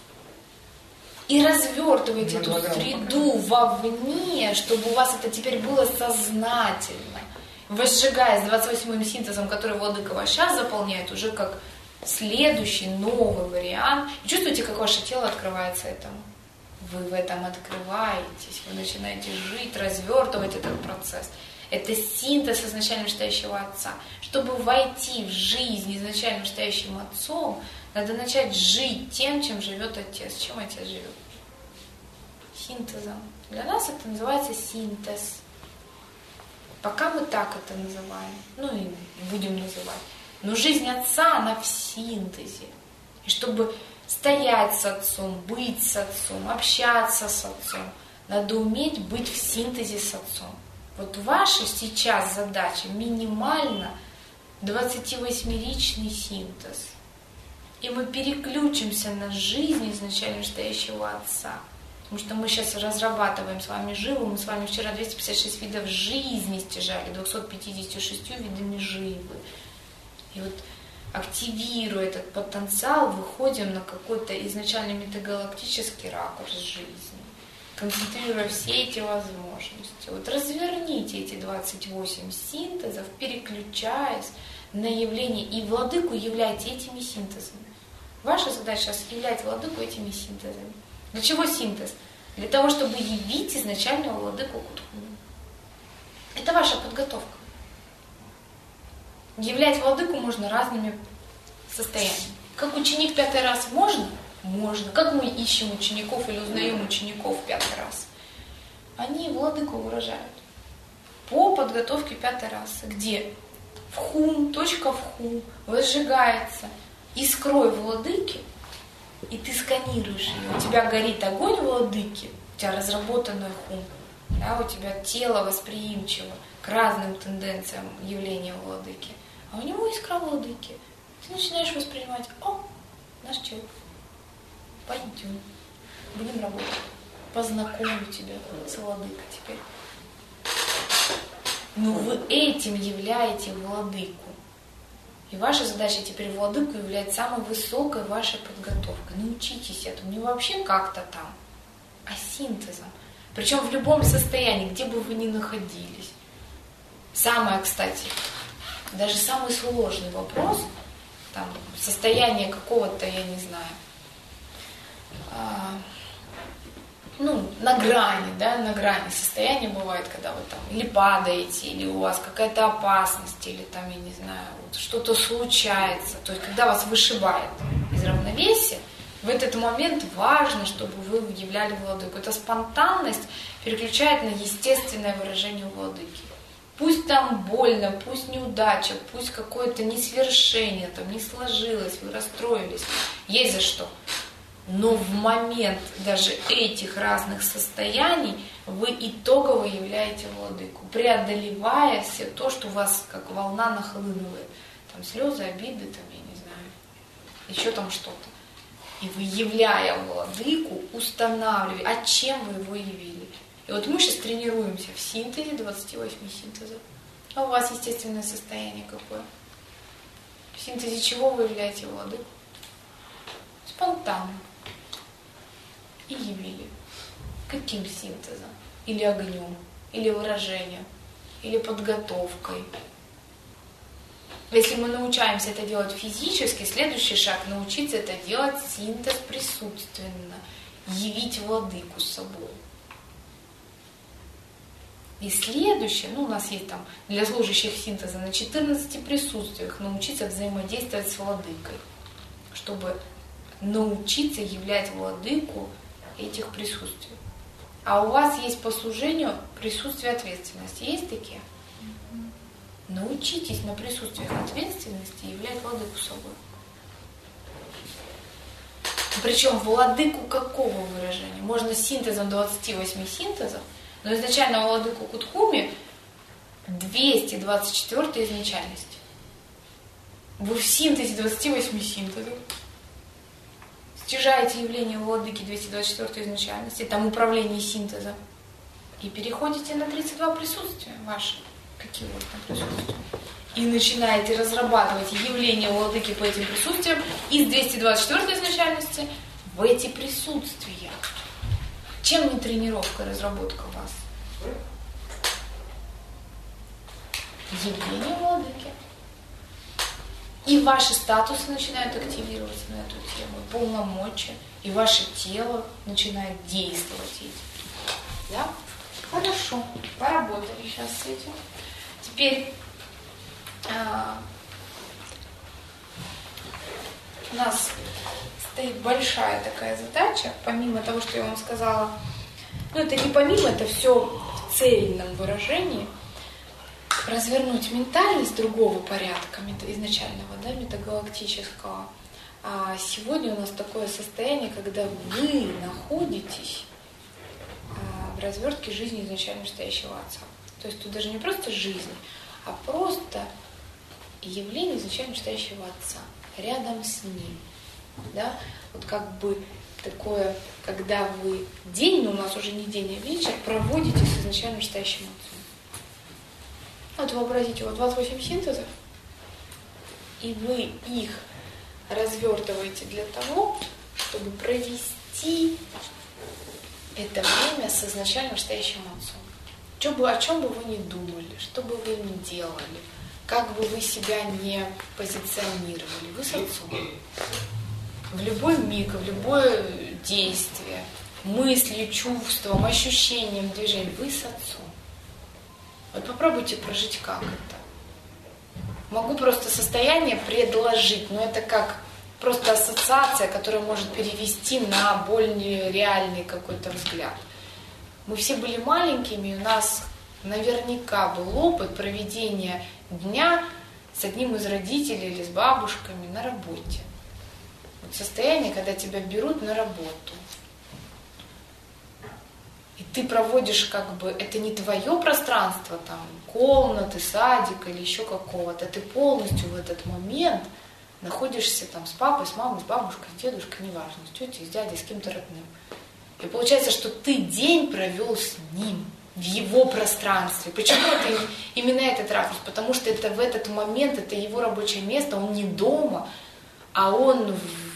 И развертывайте эту среду вовне, чтобы у вас это теперь было сознательно. Возжигая с 28-м синтезом, который владыка вас сейчас заполняет, уже как следующий новый вариант. И чувствуете, как ваше тело открывается этому? Вы в этом открываетесь, вы начинаете жить, развертывать этот процесс. Это синтез изначально мечтающего отца. Чтобы войти в жизнь изначально мечтающим отцом, надо начать жить тем, чем живет отец. Чем отец живет? Синтезом. Для нас это называется синтез. Пока мы так это называем, ну и будем называть. Но жизнь отца, она в синтезе. И чтобы стоять с отцом, быть с отцом, общаться с отцом, надо уметь быть в синтезе с отцом. Вот ваша сейчас задача минимально 28-ричный синтез. И мы переключимся на жизнь изначально настоящего отца. Потому что мы сейчас разрабатываем с вами живу. Мы с вами вчера 256 видов жизни стяжали, 256 видами живы. И вот активируя этот потенциал, выходим на какой-то изначально метагалактический ракурс жизни, концентрируя все эти возможности. Вот разверните эти 28 синтезов, переключаясь на явление, и владыку являйте этими синтезами. Ваша задача сейчас являть владыку этими синтезами. Для чего синтез? Для того, чтобы явить изначального владыку Кутхуми. Это ваша подготовка. Являть владыку можно разными состояниями. Как ученик 5-й раз можно? Можно. Как мы ищем учеников или узнаем учеников 5-й раз? Они владыку выражают. По подготовке 5-й раз. Где? В хум, точка в хум, возжигается искрой владыки, и ты сканируешь ее. У тебя горит огонь владыки, у тебя разработанный хум. да, у тебя тело восприимчиво к разным тенденциям явления владыки, а у него искра владыки. Ты начинаешь воспринимать: о, наш человек, пойдем, будем работать, познакомлю тебя с владыкой теперь. Но вы этим являете владыку. И ваша задача теперь владыку являть самой высокой вашей подготовкой. Научитесь этому, не вообще как-то там, а синтезом. Причем в любом состоянии, где бы вы ни находились. Самое, кстати, даже самый сложный вопрос, там, состояние какого-то, я не знаю, на грани, да, на грани состояния бывает, когда вы там или падаете, или у вас какая-то опасность, или там, я не знаю, вот что-то случается. То есть, когда вас вышибает из равновесия, в этот момент важно, чтобы вы являли владыку. Эта спонтанность переключает на естественное выражение владыки. Пусть там больно, пусть неудача, пусть какое-то несвершение, там не сложилось, вы расстроились, есть за что. Но в момент даже этих разных состояний вы итогово являете владыку, преодолевая все то, что у вас как волна нахлынывает. Там слезы, обиды, там, я не знаю, еще там что-то. И вы, являя владыку, устанавливаете, а чем вы его явили. И вот мы сейчас тренируемся в синтезе 28 синтезов. А у вас естественное состояние какое? В синтезе чего вы являете владыку? Спонтанно. И явили. Каким синтезом? Или огнем, или выражением, или подготовкой. Если мы научаемся это делать физически, следующий шаг — научиться это делать синтез присутственно, явить владыку с собой. И следующее, у нас есть там для служащих синтеза на 14 присутствиях научиться взаимодействовать с владыкой, чтобы научиться являть владыку этих присутствий. А у вас есть по служению присутствие ответственности. Есть такие? Научитесь на присутствиях ответственности являть владыку собой. Причем владыку какого выражения? Можно синтезом 28 синтезов, но изначально владыку Кутхуми 224 изначальность. Вы в синтезе 28 синтезов стяжаете явление владыки 224 изначальности, там управление синтезом, и переходите на 32 присутствия ваши. Какие у вас там присутствия? И начинаете разрабатывать явление владыки по этим присутствиям из 224 изначальности в эти присутствия. Чем не тренировка и разработка вас? Явление владыки. И ваши статусы начинают активироваться на эту тему, полномочия, и ваше тело начинает действовать этим. Да? Хорошо, поработали сейчас с этим. Теперь у нас стоит большая такая задача, помимо того, что я вам сказала, это не помимо, это все в цельном выражении, развернуть ментальность другого порядка, изначального, да, метагалактического. А сегодня у нас такое состояние, когда вы находитесь в развертке жизни изначально настоящего Отца. То есть тут даже не просто жизнь, а просто явление изначально настоящего Отца, рядом с Ним. Да? Вот как бы такое, когда вы день, но у нас уже не день, а вечер, проводите с изначально настоящим Отцом. Вот вообразите, вот 28 синтезов, и вы их развертываете для того, чтобы провести это время с изначально настоящим Отцом. О чем бы вы ни думали, что бы вы ни делали, как бы вы себя не позиционировали, вы с Отцом. В любой миг, в любое действие, мыслью, чувством, ощущением, движением, вы с Отцом. Вот попробуйте прожить как это. Могу просто состояние предложить, но это как просто ассоциация, которая может перевести на более реальный какой-то взгляд. Мы все были маленькими, и у нас наверняка был опыт проведения дня с одним из родителей или с бабушками на работе. Вот состояние, когда тебя берут на работу. и ты проводишь это не твое пространство, там, комнаты, садик или еще какого-то, ты полностью в этот момент находишься там с папой, с мамой, с бабушкой, с дедушкой, неважно, с тетей, с дядей, с кем-то родным. И получается, что ты день провел с ним, в его пространстве. Почему это именно этот ракурс? Потому что это в этот момент, это его рабочее место, он не дома, а он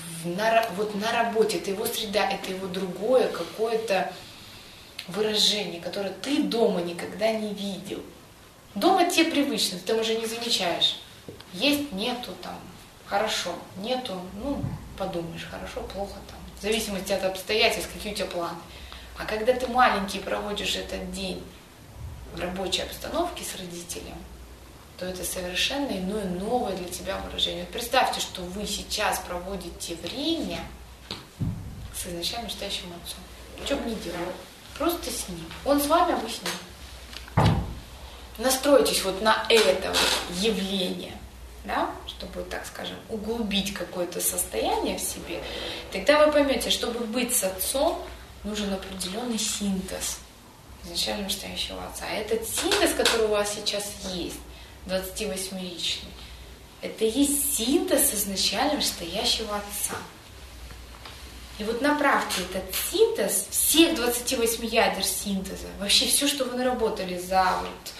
на работе, это его среда, это его другое какое-то выражение, которое ты дома никогда не видел. Дома тебе привычно, ты там уже не замечаешь. Есть, нету, там, хорошо, нету, подумаешь, хорошо, плохо, там, в зависимости от обстоятельств, какие у тебя планы. А когда ты маленький проводишь этот день в рабочей обстановке с родителем, то это совершенно иное, новое для тебя выражение. Вот представьте, что вы сейчас проводите время с изначально настоящим отцом. Что бы ни делали, просто с ним. Он с вами, а вы с ним. Настройтесь вот на это явление, да, чтобы, так скажем, углубить какое-то состояние в себе. Тогда вы поймете, чтобы быть с отцом, нужен определенный синтез изначально настоящего отца. А этот синтез, который у вас сейчас есть, 28-ричный, это и есть синтез изначально настоящего отца. И вот направьте этот синтез, всех 28 ядер синтеза, вообще все, что вы наработали за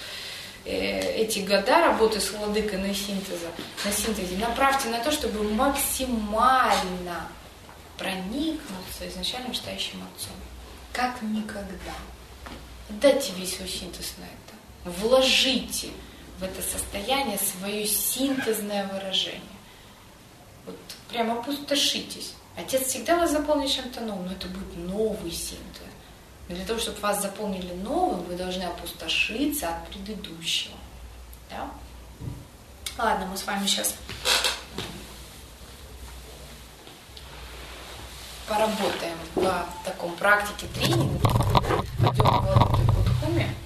эти года работы с владыкой на синтезе, направьте на то, чтобы максимально проникнуться изначально настоящим отцом. Как никогда. Дайте весь свой синтез на это. Вложите в это состояние свое синтезное выражение. Вот прямо опустошитесь. Отец всегда вас заполнит чем-то новым, но это будет новый синтез. Но для того, чтобы вас заполнили новым, вы должны опустошиться от предыдущего. Да? Ладно, мы с вами сейчас поработаем в таком практике тренинга. Пойдем в Владыке Кутхуме.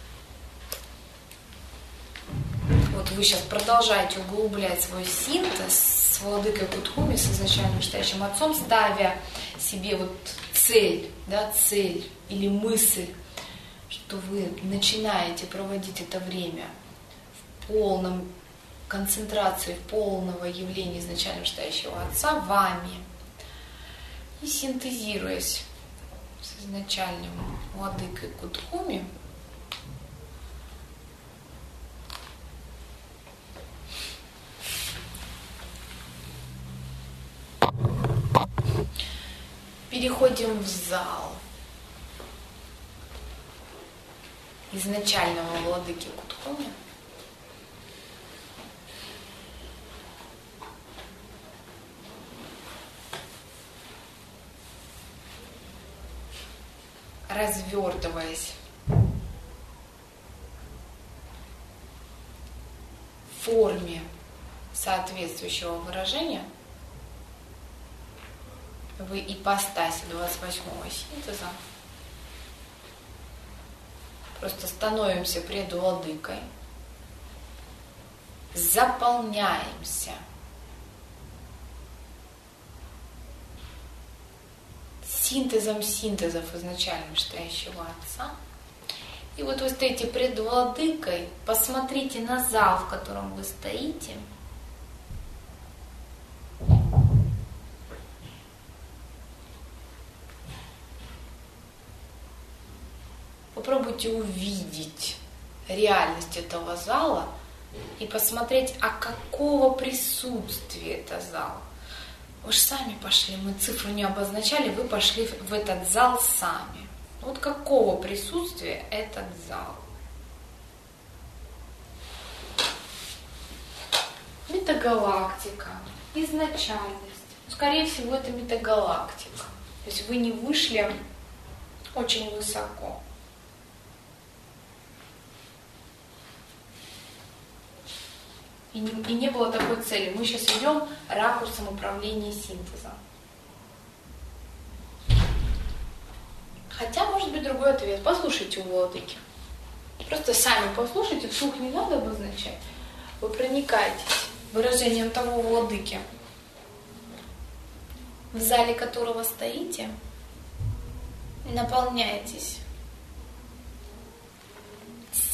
Вот вы сейчас продолжаете углублять свой синтез с Владыкой Кутхуме, с изначальным настоящим отцом, ставя себе вот цель, да, цель или мысль, что вы начинаете проводить это время в полном концентрации, в полного явления изначально настоящего отца вами. И синтезируясь с изначальным Владыкой Кутхуме, переходим в зал изначального Владыки Кутхуме. Развертываясь в форме соответствующего выражения, вы ипостаси 28-го синтеза просто становимся пред Владыкой, заполняемся синтезом синтезов изначально настоящего отца. И вот вы стоите пред Владыкой, посмотрите на зал, в котором вы стоите. Попробуйте увидеть реальность этого зала и посмотреть, а какого присутствия это зал. Вы же сами пошли, мы цифру не обозначали, вы пошли в этот зал сами. Вот какого присутствия этот зал? Метагалактика, изначальность. Скорее всего, это метагалактика. То есть вы не вышли очень высоко. И не было такой цели. Мы сейчас идем ракурсом управления синтезом. Хотя, может быть, другой ответ. Послушайте у Владыки. Просто сами послушайте, вслух не надо обозначать. Вы проникаетесь выражением того Владыки, в зале которого стоите, наполняетесь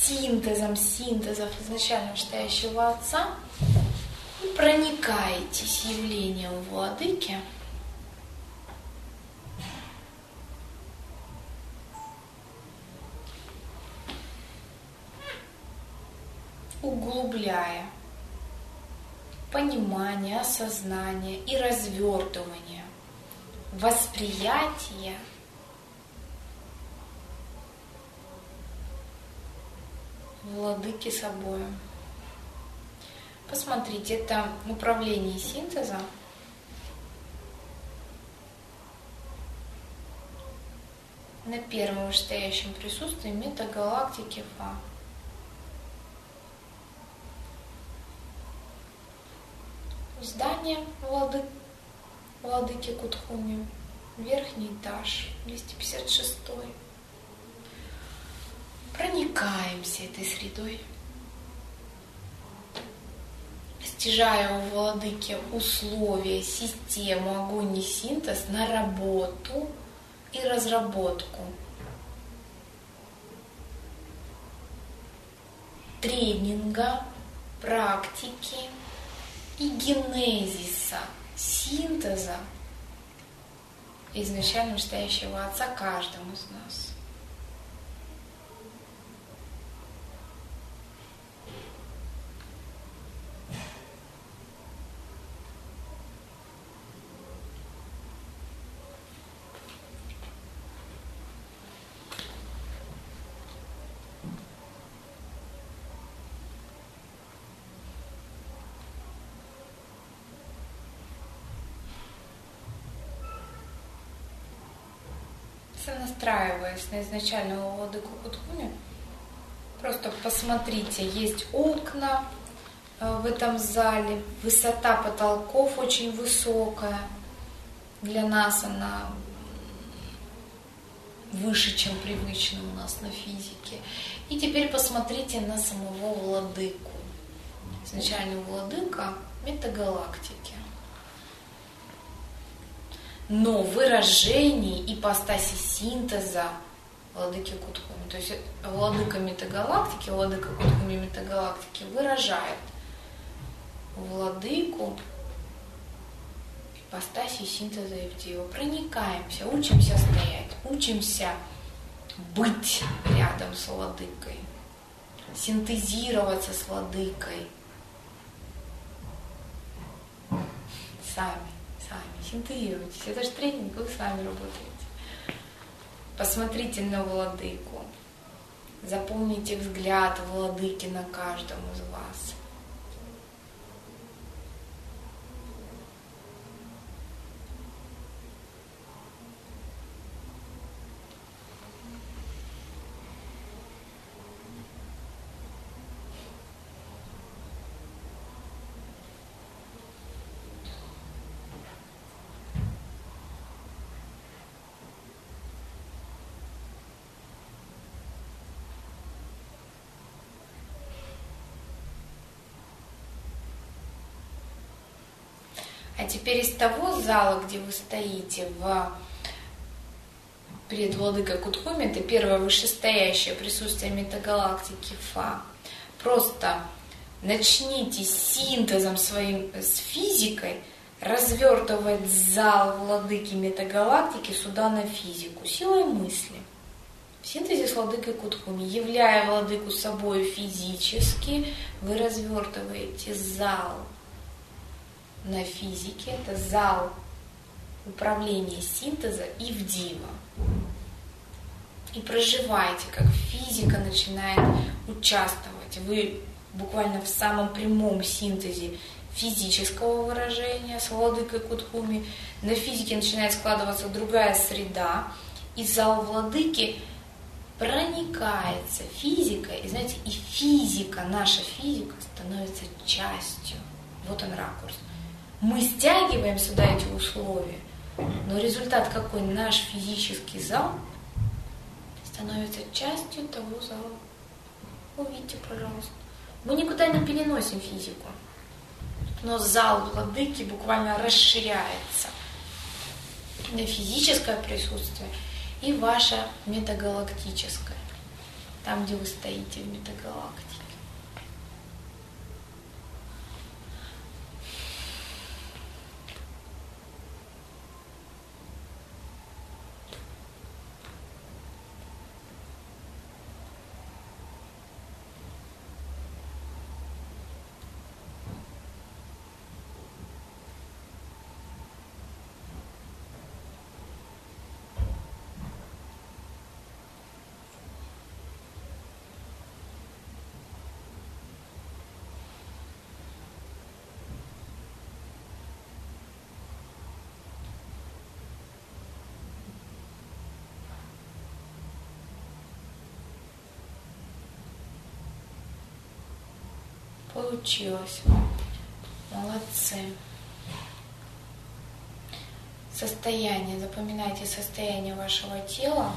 синтезов изначально вышестоящего Отца и проникаетесь явлением Владыки, углубляя понимание, осознание и развертывание восприятия Владыки собою. Посмотрите, это управление синтеза. На первом вышестоящем присутствии метагалактики Фа. Здание Владыки Кутхуми, верхний этаж, 256. Проникаемся этой средой, стяжая у Владыки условия, систему, огонь и синтез на работу и разработку тренинга, практики и генезиса, синтеза изначально вышестоящего Отца каждому из нас. Сонастраиваясь на изначального Владыку Кутхуми, просто посмотрите, есть окна в этом зале, высота потолков очень высокая, для нас она выше, чем привычно у нас на физике. И теперь посмотрите на самого Владыку, изначальный Владыка метагалактики. Но выражений ипостаси синтеза Владыки Кутхуми, то есть Владыка метагалактики, Владыка Кутхуми метагалактики выражает Владыку ипостаси синтеза Ивдеева. Проникаемся, учимся стоять, учимся быть рядом с Владыкой, синтезироваться с Владыкой. Сами синтезируйтесь. Это же тренинг, вы с вами работаете. Посмотрите на Владыку. Запомните взгляд Владыки на каждом из вас. А теперь из того зала, где вы стоите перед Владыкой Кутхуми, это первое вышестоящее присутствие метагалактики Фа, просто начните синтезом своим с физикой развертывать зал Владыки метагалактики сюда на физику, силой мысли. В синтезе с Владыкой Кутхуми, являя Владыку собой физически, вы развертываете зал на физике, это зал управления синтеза Ивдеева. И проживайте, как физика начинает участвовать. Вы буквально в самом прямом синтезе физического выражения с Владыкой Кутхуми. На физике начинает складываться другая среда, и зал Владыки проникается физикой. И знаете, и физика, наша физика становится частью. Вот он ракурс. Мы стягиваем сюда эти условия, но результат какой? Наш физический зал становится частью того зала. Увидите, пожалуйста. Мы никуда не переносим физику, но зал Владыки буквально расширяется на физическое присутствие и ваше метагалактическое. там, где вы стоите в метагалактике. Получилось. Молодцы. Состояние. Запоминайте состояние вашего тела.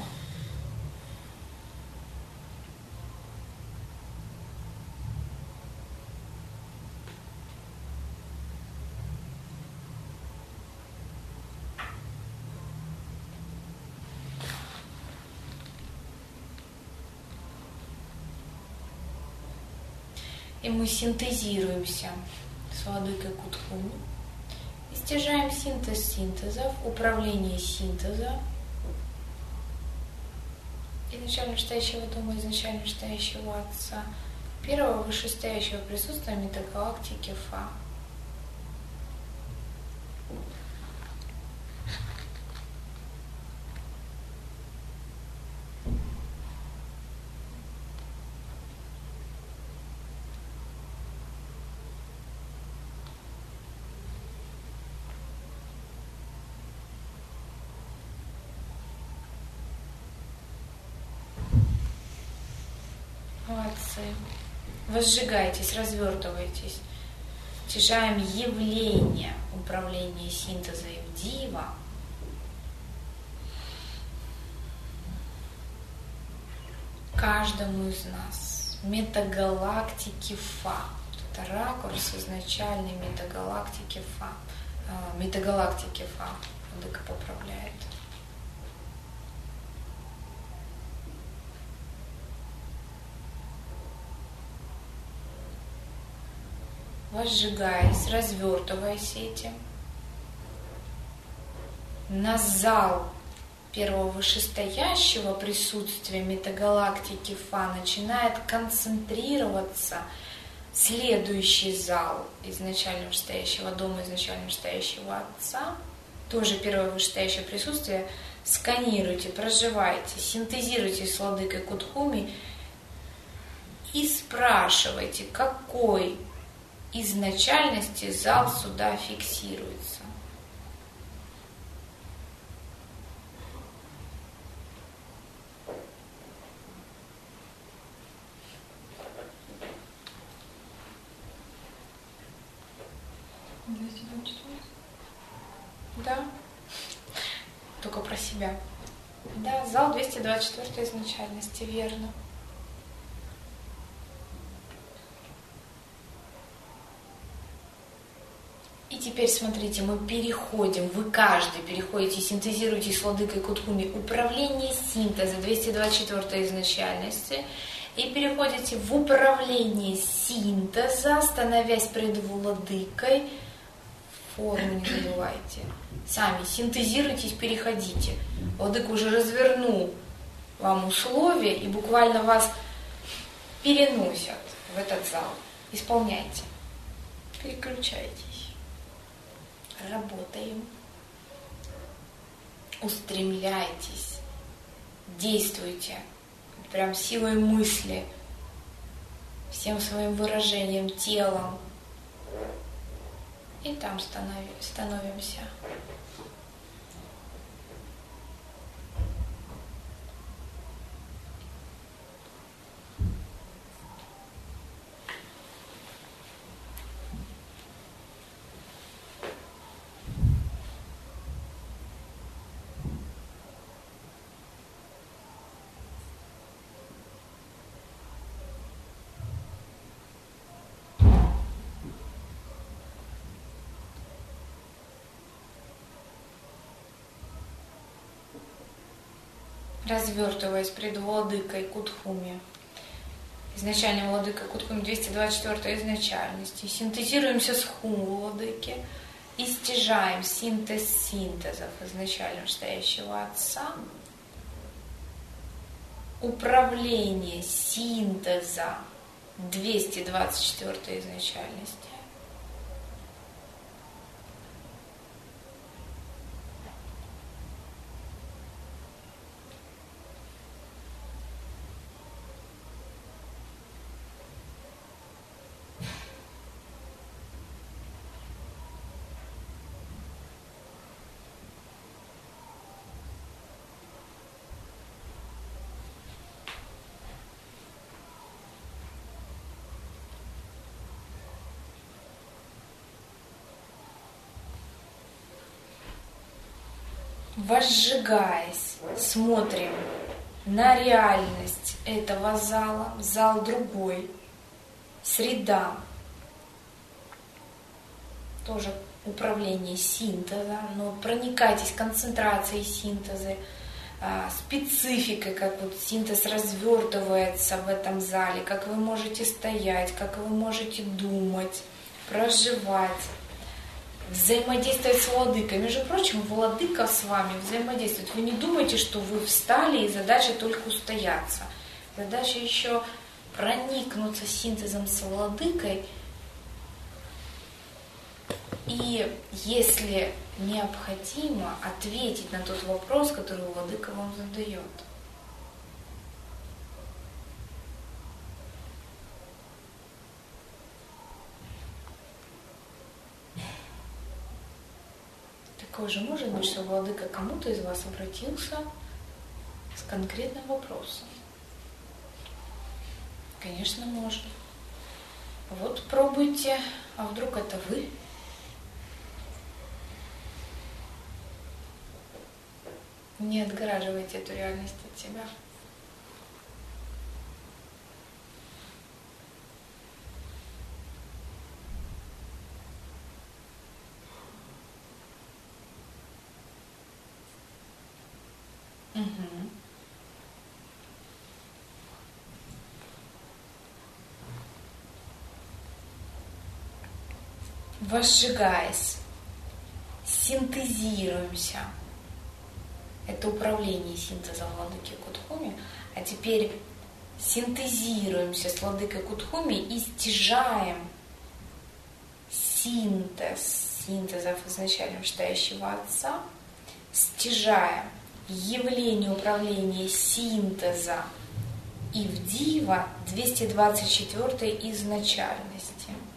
И мы синтезируемся с владыкой Кутхуми. И стяжаем синтез синтезов, управление синтеза. Изначально настоящего дома, изначально настоящего Отца. Первого вышестоящего присутствия метагалактики Фа. Молодцы. Возжигайтесь, развертывайтесь. Стяжаем явление управления синтеза и дива. Каждому из нас. Метагалактики Фа. Это ракурс изначальной метагалактики Фа. Метагалактики Фа. Владыка поправляет. Возжигаясь, развертываясь этим, на зал первого вышестоящего присутствия метагалактики Фа начинает концентрироваться следующий зал изначально вышестоящего дома, изначально вышестоящего Отца, тоже первое вышестоящее присутствие. Сканируйте, проживайте, синтезируйте с владыкой Кутхуми и спрашивайте, какой изначальности зал сюда фиксируется. Да. Только про себя. Да, зал 224 изначальности, верно. И теперь смотрите, мы переходим, вы каждый переходите, синтезируете с владыкой Кутхуми управление синтеза 224 изначальности и переходите в управление синтеза, становясь пред владыкой. Форму не забывайте. Сами синтезируйтесь, переходите. Владыка уже развернул вам условия и буквально вас переносят в этот зал. Исполняйте. Переключайтесь. Работаем. Устремляйтесь. Действуйте. Прям силой мысли. Всем своим выражением, телом. И там становимся. Развертываясь пред владыкой Кутхуми, изначальный владыка Кутхуми 224 изначальности, синтезируемся с Хум владыки и стяжаем синтез синтезов изначально настоящего Отца, управление синтеза 224 изначальности. Возжигаясь, смотрим на реальность этого зала, зал другой, среда, тоже управление синтеза, но проникайтесь концентрацией синтеза, спецификой, как вот синтез развертывается в этом зале, как вы можете стоять, как вы можете думать, проживать. Взаимодействовать с владыкой. Между прочим, владыка с вами взаимодействует. Вы не думайте, что вы встали и задача только устояться. Задача еще проникнуться синтезом с владыкой. И если необходимо, ответить на тот вопрос, который владыка вам задает. Такое же может быть, что владыка кому-то из вас обратился с конкретным вопросом. Конечно, может. Вот пробуйте, а вдруг это вы? Не отгораживайте эту реальность от себя. Возжигаясь, синтезируемся. Это управление синтезом владыки Кутхуми. А теперь синтезируемся с владыкой Кутхуми и стяжаем синтезов изначально вышестоящего Отца, стяжаем явление управления синтеза Ивдива 224 изначальности.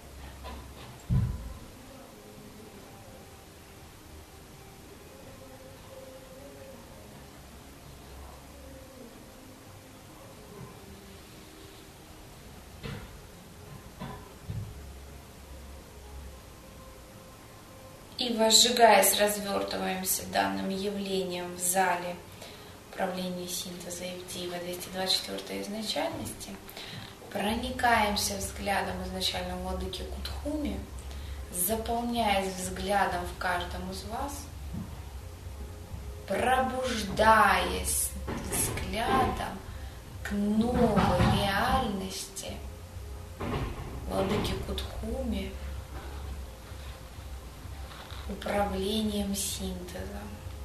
И возжигаясь, развертываемся данным явлением в зале управления синтеза Ивдива 224 изначальности, проникаемся взглядом изначального владыки Кутхуми, заполняясь взглядом в каждом из вас, пробуждаясь взглядом к новой реальности владыки Кутхуми, управлением синтеза.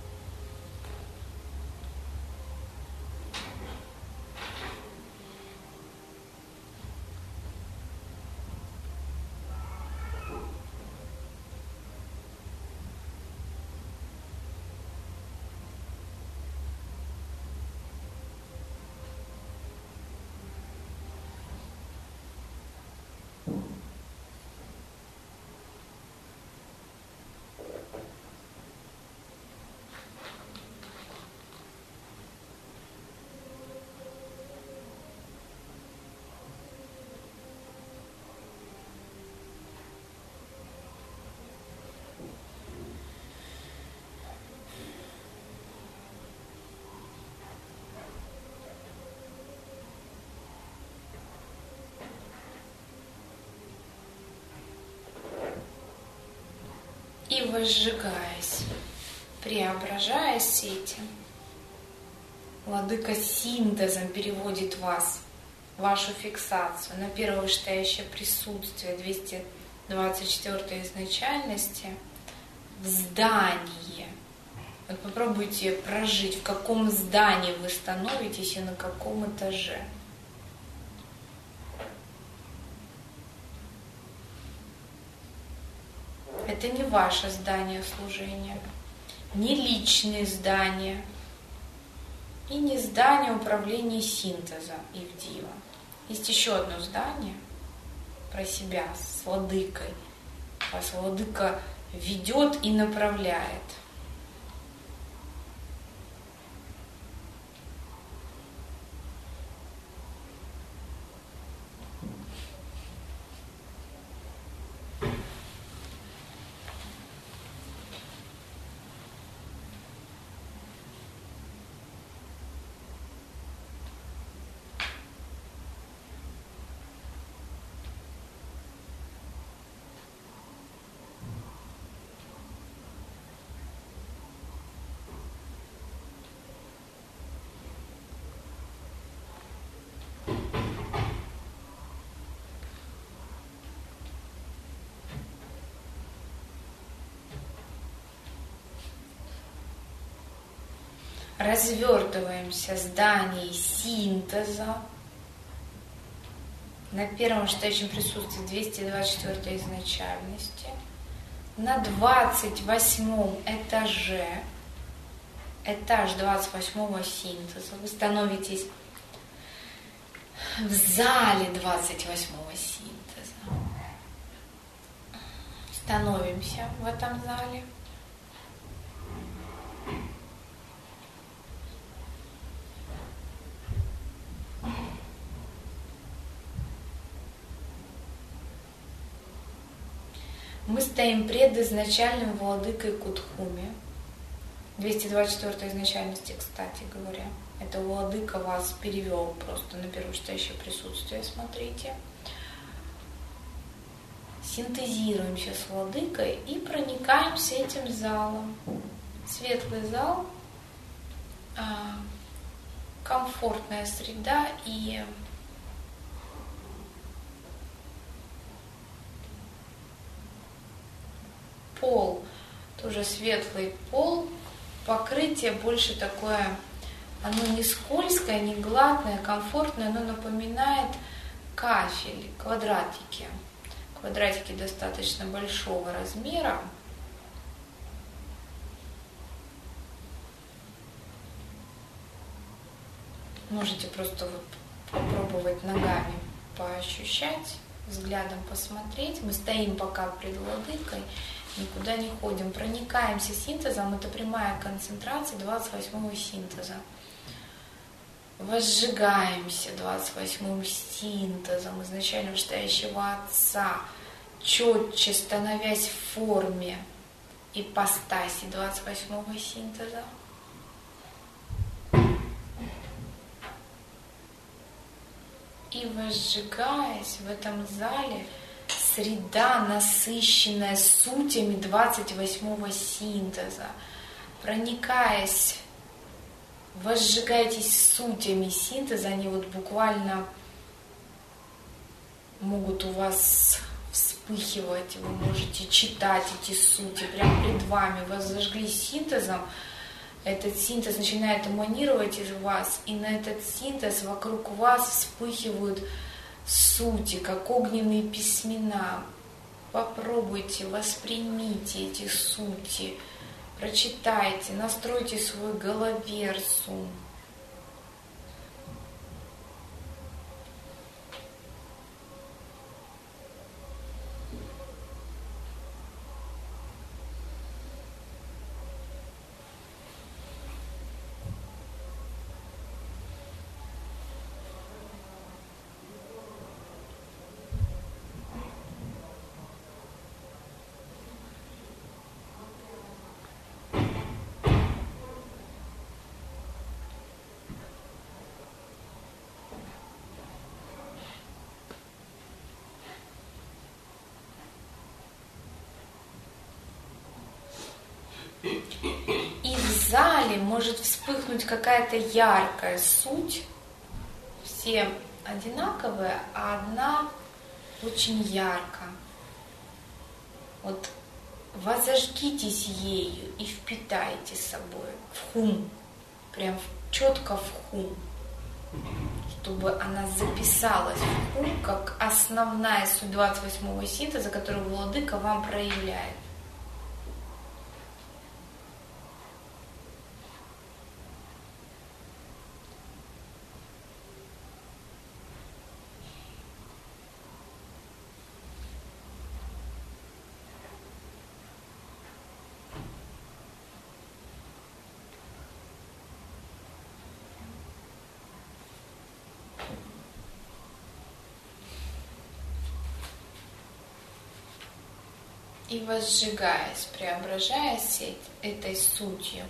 И возжигаясь, преображаясь этим, владыка синтезом переводит вас вашу фиксацию на первое вышестоящее присутствие 224 изначальности в здании. Вот попробуйте прожить, в каком здании вы становитесь и на каком этаже. Это не ваше здание служения, не личные здания и не здание управления синтеза Ивдива. Есть еще одно здание про себя с владыкой. Вас владыка ведет и направляет. Развертываемся в здании синтеза на первом вышестоящем присутствии 224 изначальности, на 28 этаже, этаж 28 синтеза. Вы становитесь в зале 28 синтеза. Становимся в этом зале. Мы стоим пред изначальным владыкой Кутхуми. 224 изначальности, кстати говоря. Это владыка вас перевел просто на первостоящее присутствие, смотрите. Синтезируемся с владыкой и проникаемся этим залом. Светлый зал, комфортная среда и пол, тоже светлый пол, покрытие больше такое, оно не скользкое, не гладкое, комфортное, оно напоминает кафель, квадратики. Квадратики достаточно большого размера. Можете просто вот попробовать ногами поощущать, взглядом посмотреть. Мы стоим пока пред владыкой, никуда не ходим, проникаемся синтезом, это прямая концентрация 28-го синтеза. Возжигаемся 28-м синтезом изначально вышестоящего Отца, четче становясь в форме ипостаси 28-го синтеза. И возжигаясь в этом зале, среда, насыщенная сутями 28-го синтеза, проникаясь, возжигаетесь сутями синтеза, они вот буквально могут у вас вспыхивать, вы можете читать эти сути, прямо перед вами вас зажгли синтезом, этот синтез начинает эманировать из вас, и на этот синтез вокруг вас вспыхивают сути, как огненные письмена. Попробуйте, воспримите эти сути, прочитайте, настройте свой головерсум. И в зале может вспыхнуть какая-то яркая суть. Все одинаковая, а одна очень ярко. Вот возожгитесь ею и впитайте собой в хум, прям четко в хум, чтобы она записалась в хум как основная суть 28-го синтеза, которую Владыка вам проявляет. И возжигаясь, преображаясь этой сутью,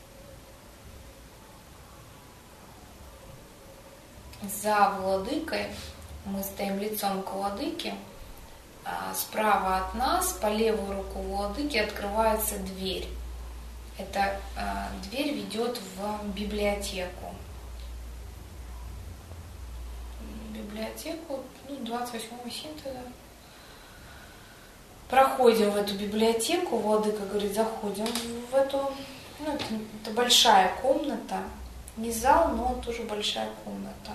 за Владыкой, мы стоим лицом к Владыке, справа от нас, по левую руку Владыки открывается дверь. Эта дверь ведет в библиотеку. Библиотеку 28-го синтеза. Проходим в эту библиотеку, Владыка говорит, заходим в эту, это большая комната, не зал, но тоже большая комната.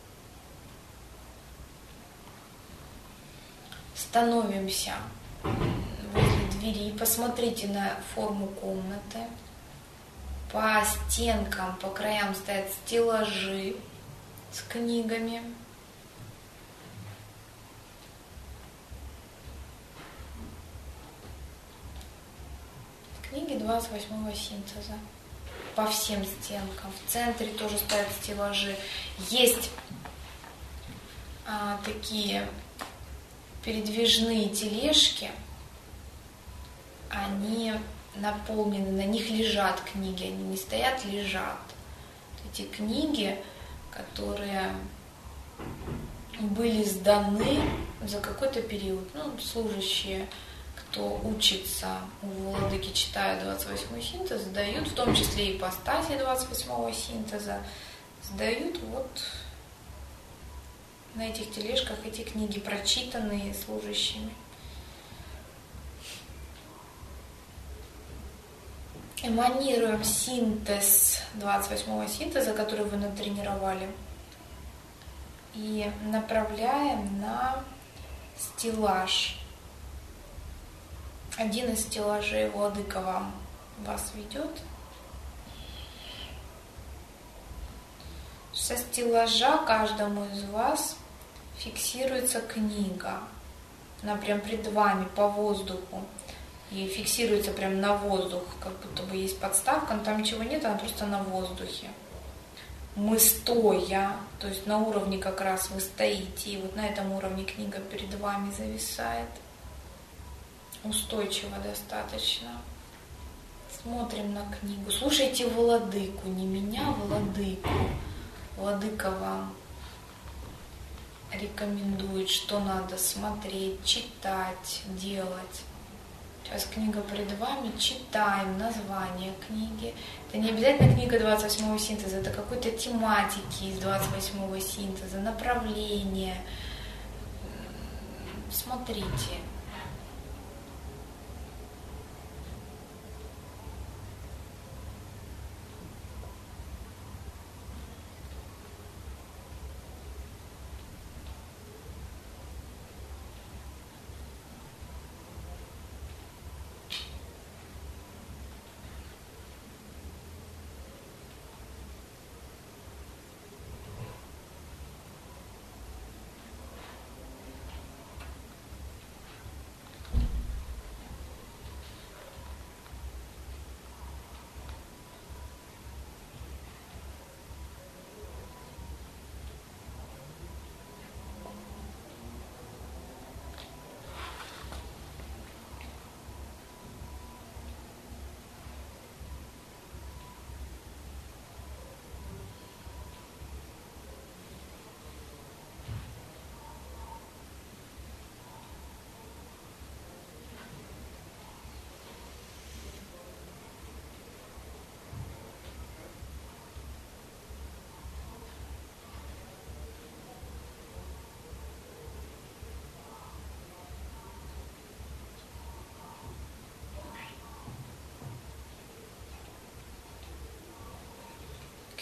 Становимся возле двери, посмотрите на форму комнаты. По стенкам, по краям стоят стеллажи с книгами. Книги 28-го синтеза по всем стенкам. В центре тоже стоят стеллажи. Есть такие передвижные тележки. Они наполнены, на них лежат книги. Они не стоят, лежат. Эти книги, которые были сданы за какой-то период, служащие, кто учится у Владыки, читая 28-й синтез, сдают, в том числе и ипостаси 28-го синтеза, сдают вот на этих тележках эти книги, прочитанные служащими. Эманируем синтез 28-го синтеза, который вы натренировали, и направляем на стеллаж. Один из стеллажей Владыка вас ведет. Со стеллажа каждому из вас фиксируется книга. Она прям пред вами по воздуху. И фиксируется прям на воздух, как будто бы есть подставка, но там ничего нет, она просто на воздухе. Мы стоя, то есть на уровне как раз вы стоите, и вот на этом уровне книга перед вами зависает. Устойчиво достаточно. Смотрим на книгу. Слушайте Владыку, не меня, Владыку. Владыка вам рекомендует, что надо смотреть, читать, делать. Сейчас книга перед вами, читаем название книги. Это не обязательно книга 28-го синтеза, это какой-то тематики из 28-го синтеза, направление. Смотрите.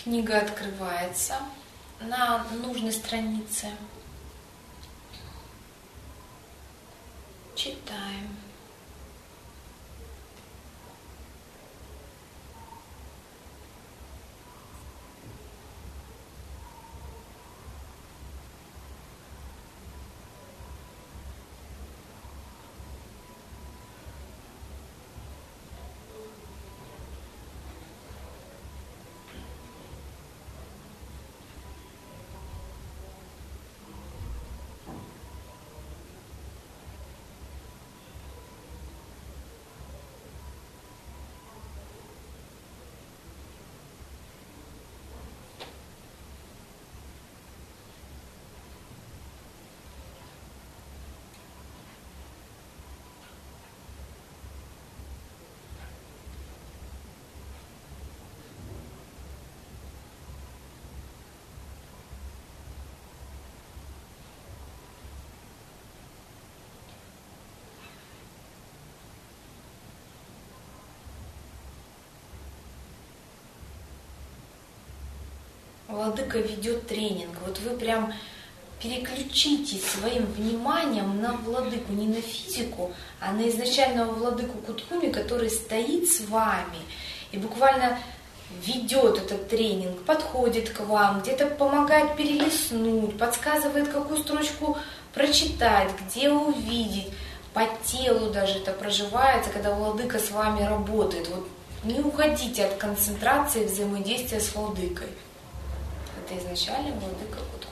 Книга открывается на нужной странице. Читаем. Владыка ведет тренинг. Вот вы прям переключите своим вниманием на владыку, не на физику, а на изначального владыку Кутхуми, который стоит с вами и буквально ведет этот тренинг, подходит к вам, где-то помогает перелистнуть, подсказывает, какую строчку прочитать, где увидеть. По телу даже это проживается, когда владыка с вами работает. Вот не уходите от концентрации взаимодействия с владыкой. Это изначально владыка Кутхуми.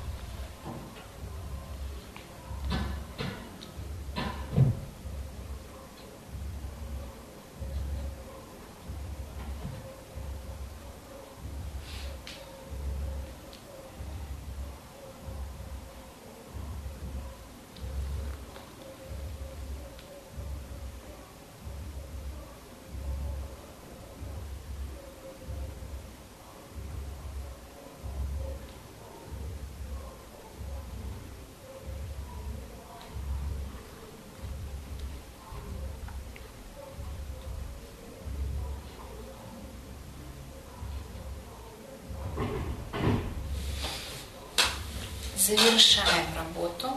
Завершаем работу.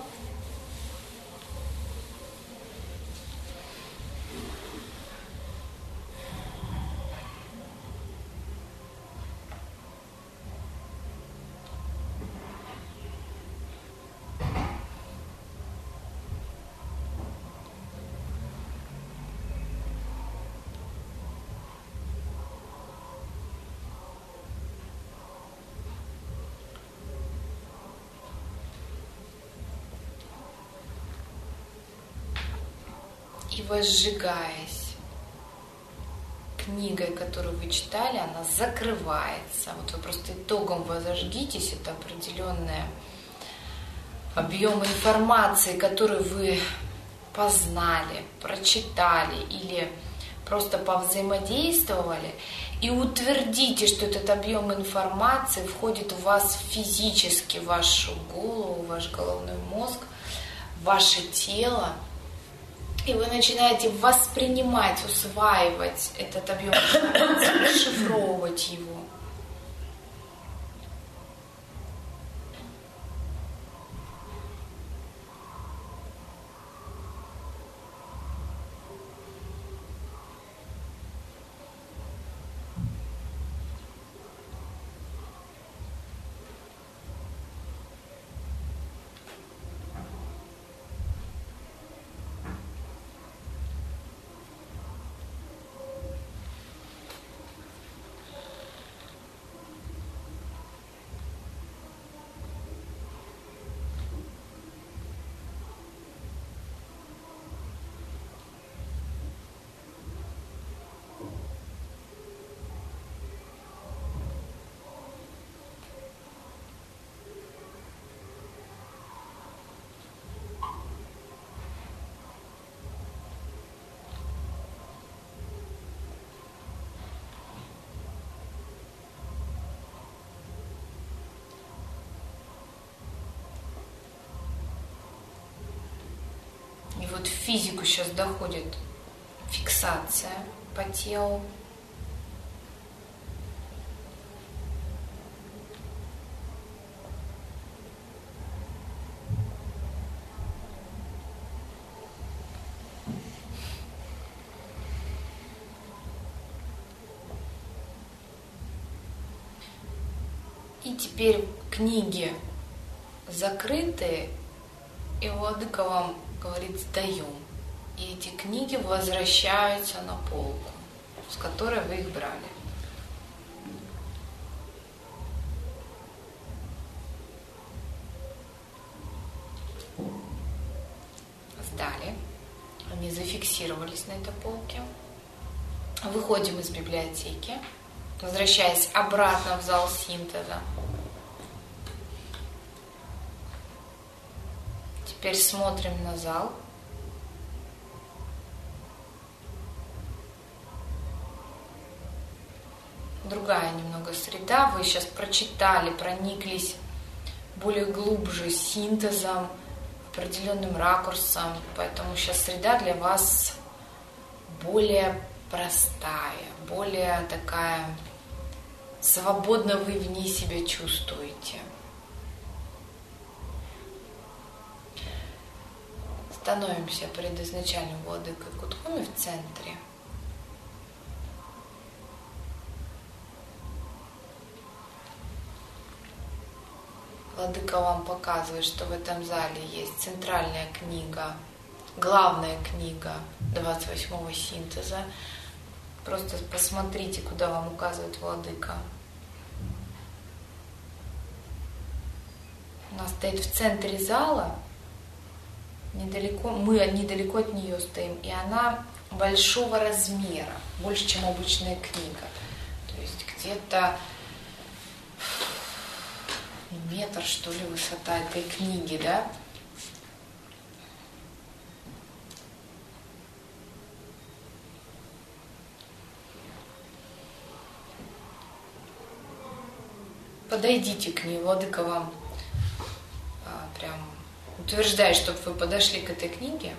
И возжигаясь книгой, которую вы читали, она закрывается. Вот вы просто итогом возожгитесь, это определенный объем информации, который вы познали, прочитали или просто повзаимодействовали, и утвердите, что этот объем информации входит в вас физически, в вашу голову, в ваш головной мозг, в ваше тело. И вы начинаете воспринимать, усваивать этот объем информации, расшифровывать его. И вот в физику сейчас доходит фиксация по телу. теперь книги закрытые, и владыка вам говорит: сдаем. И эти книги возвращаются на полку, с которой вы их брали. Сдали. Они зафиксировались на этой полке. Выходим из библиотеки, возвращаясь обратно в зал синтеза. Теперь смотрим на зал. Другая немного среда. Вы сейчас прочитали, прониклись более глубже синтезом, определенным ракурсом. Поэтому сейчас среда для вас более простая, более такая свободно вы в ней себя чувствуете. Становимся перед изначальным владыкой Кутхуми в центре. Владыка вам показывает, что в этом зале есть центральная книга, главная книга 28-го синтеза. Просто посмотрите, куда вам указывает владыка. Она стоит в центре зала, недалеко, мы недалеко от нее стоим, и она большого размера, больше, чем обычная книга. То есть где-то метр, что ли, высота этой книги, да? Подойдите к ней, владыка вам прям утверждает, чтобы вы подошли к этой книге.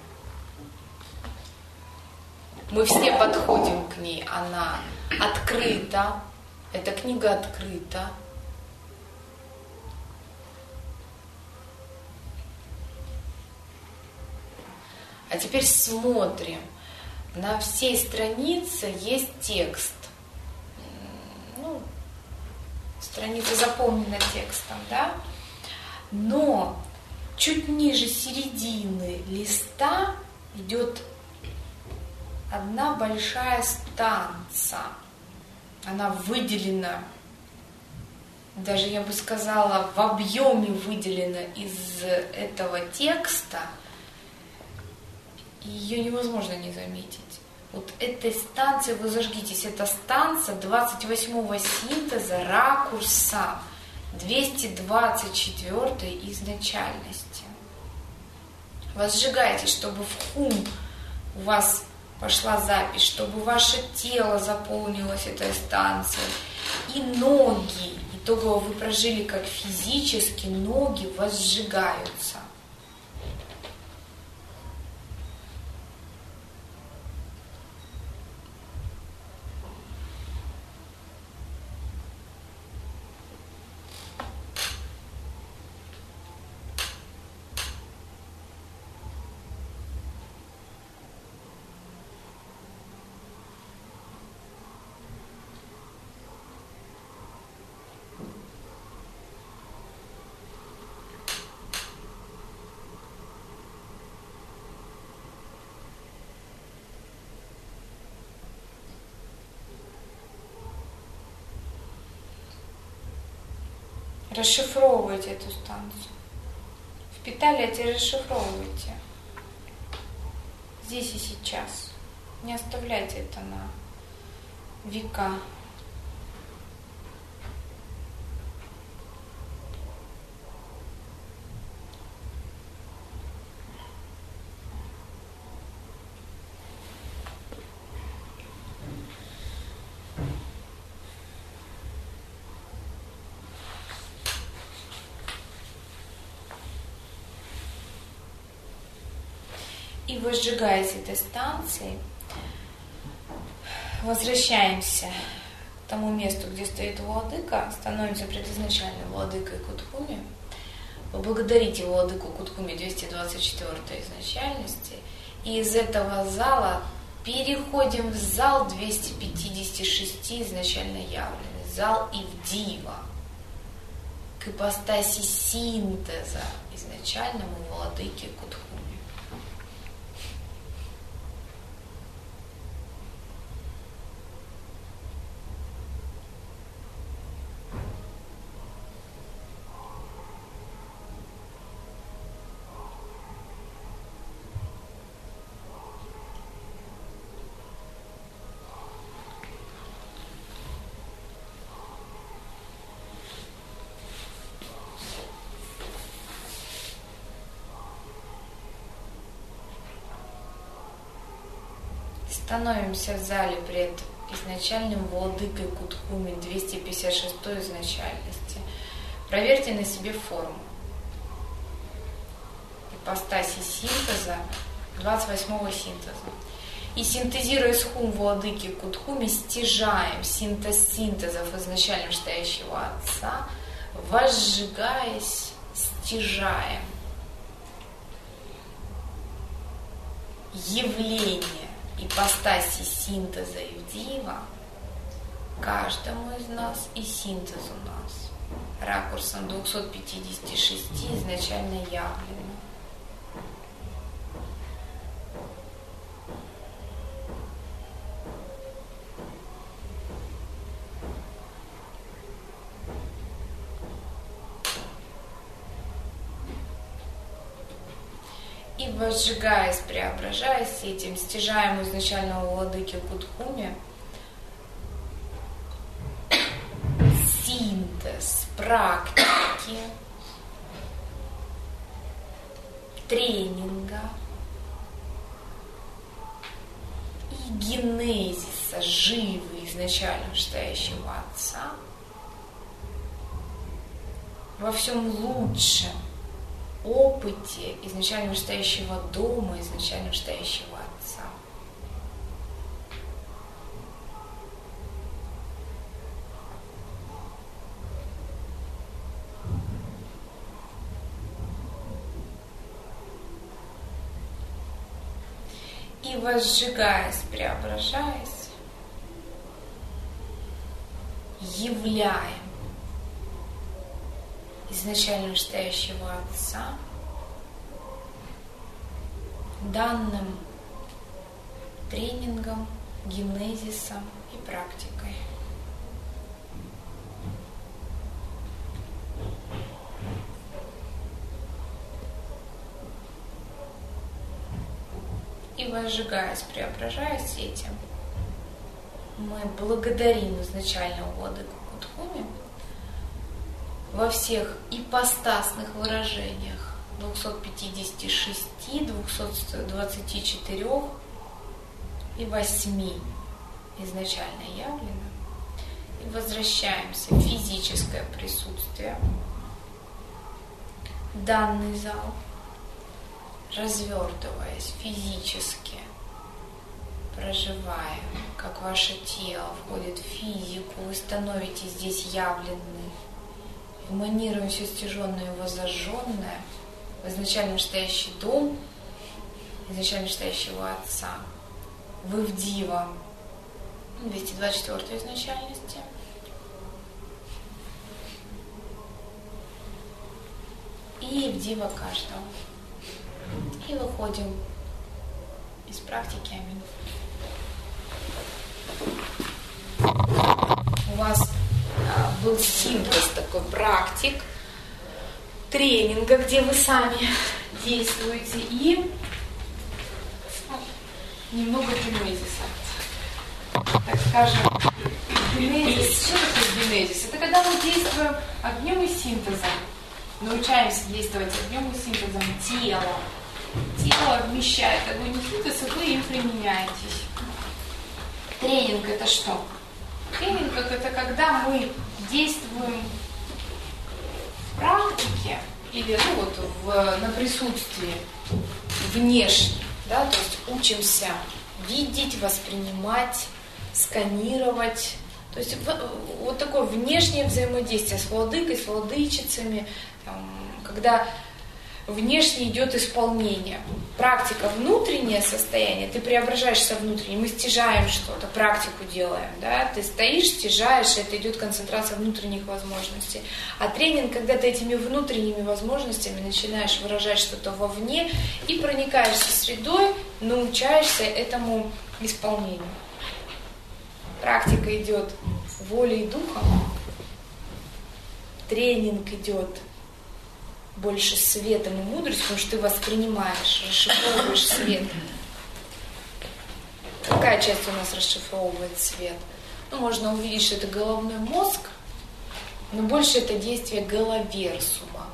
Мы все подходим к ней, она открыта, эта книга открыта. А теперь смотрим. На всей странице есть текст. Страница заполнена текстом, да? Но чуть ниже середины листа идет одна большая станца. Она выделена, даже я бы сказала, в объеме выделена из этого текста. И ее невозможно не заметить. Вот этой станции вы зажгитесь. Это станция 28-го синтеза ракурса 224 изначальности. Возжигайте, чтобы в хум у вас пошла запись, чтобы ваше тело заполнилось этой станцией. И ноги, итогово вы прожили как физически, ноги возжигаются. Расшифровывайте эту станцию. Впитали, а теперь расшифровывайте. Здесь и сейчас. Не оставляйте это на века. И возжигаете этой станцией. Возвращаемся к тому месту, где стоит владыка, становимся пред изначальным владыкой Кутхуми. Вы благодарите владыку Кутхуми 224 изначальности. И из этого зала переходим в зал 256 изначально явленный, зал Ивдиева. к ипостаси синтеза изначальному владыке Кудхуми. Становимся в зале пред изначальным владыкой Кудхуми 256 изначальности. Проверьте на себе форму. Ипостаси синтеза 28-го синтеза. И синтезируя схум владыки Кудхуми, стяжаем синтез синтезов изначально вышестоящего Отца, возжигаясь, стяжаем явление ипостаси синтеза Ивдива каждому из нас и синтез у нас ракурсом 256 изначально явлено. И возжигаясь, преображаясь этим, стяжаем у изначального владыки Кудхуми синтез практики, тренинга и генезиса живы изначально вышестоящего Отца во всем лучшем опыте изначально вышестоящего дома, изначально вышестоящего Отца. И возжигаясь, преображаясь, являем изначально вышестоящего Отца данным тренингом, генезисом и практикой. И возжигаясь, преображаясь этим, мы благодарим изначального владыку Кудхуми во всех ипостасных выражениях 256, 224 и 8 изначально явлено. И возвращаемся в физическое присутствие. Данный зал, развертываясь физически, проживая, как ваше тело входит в физику, вы становитесь здесь явленны. Эманируем все стяженное и воззажженное в изначально вышестоящий дом, изначально вышестоящего Отца, вы в Дива 224 изначальности. И в Дива каждого. И выходим из практики. Аминь. У вас был синтез такой практик, тренинга, где вы сами действуете, и немного генезиса. Так скажем, генезис. Что такое генезис? Это когда мы действуем огнем и синтезом. Научаемся действовать огнем и синтезом тела. Тело вмещает огонь и синтез, и вы им применяетесь. Тренинг это что? Тренинг это когда мы действуем в практике или на присутствии внешне, да, то есть учимся видеть, воспринимать, сканировать. То есть вот такое внешнее взаимодействие с владыкой, с владычицами, там, когда внешне идет исполнение. Практика — внутреннее состояние, ты преображаешься внутренне, мы стяжаем что-то, практику делаем, да? Ты стоишь, стяжаешь, это идет концентрация внутренних возможностей. А тренинг, когда ты этими внутренними возможностями начинаешь выражать что-то вовне и проникаешься средой, научаешься этому исполнению. Практика идет волей и духом, тренинг идет больше светом и мудростью, потому что ты воспринимаешь, расшифровываешь свет. Какая часть у нас расшифровывает свет? Ну, можно увидеть, что это головной мозг, но больше это действие головерсума.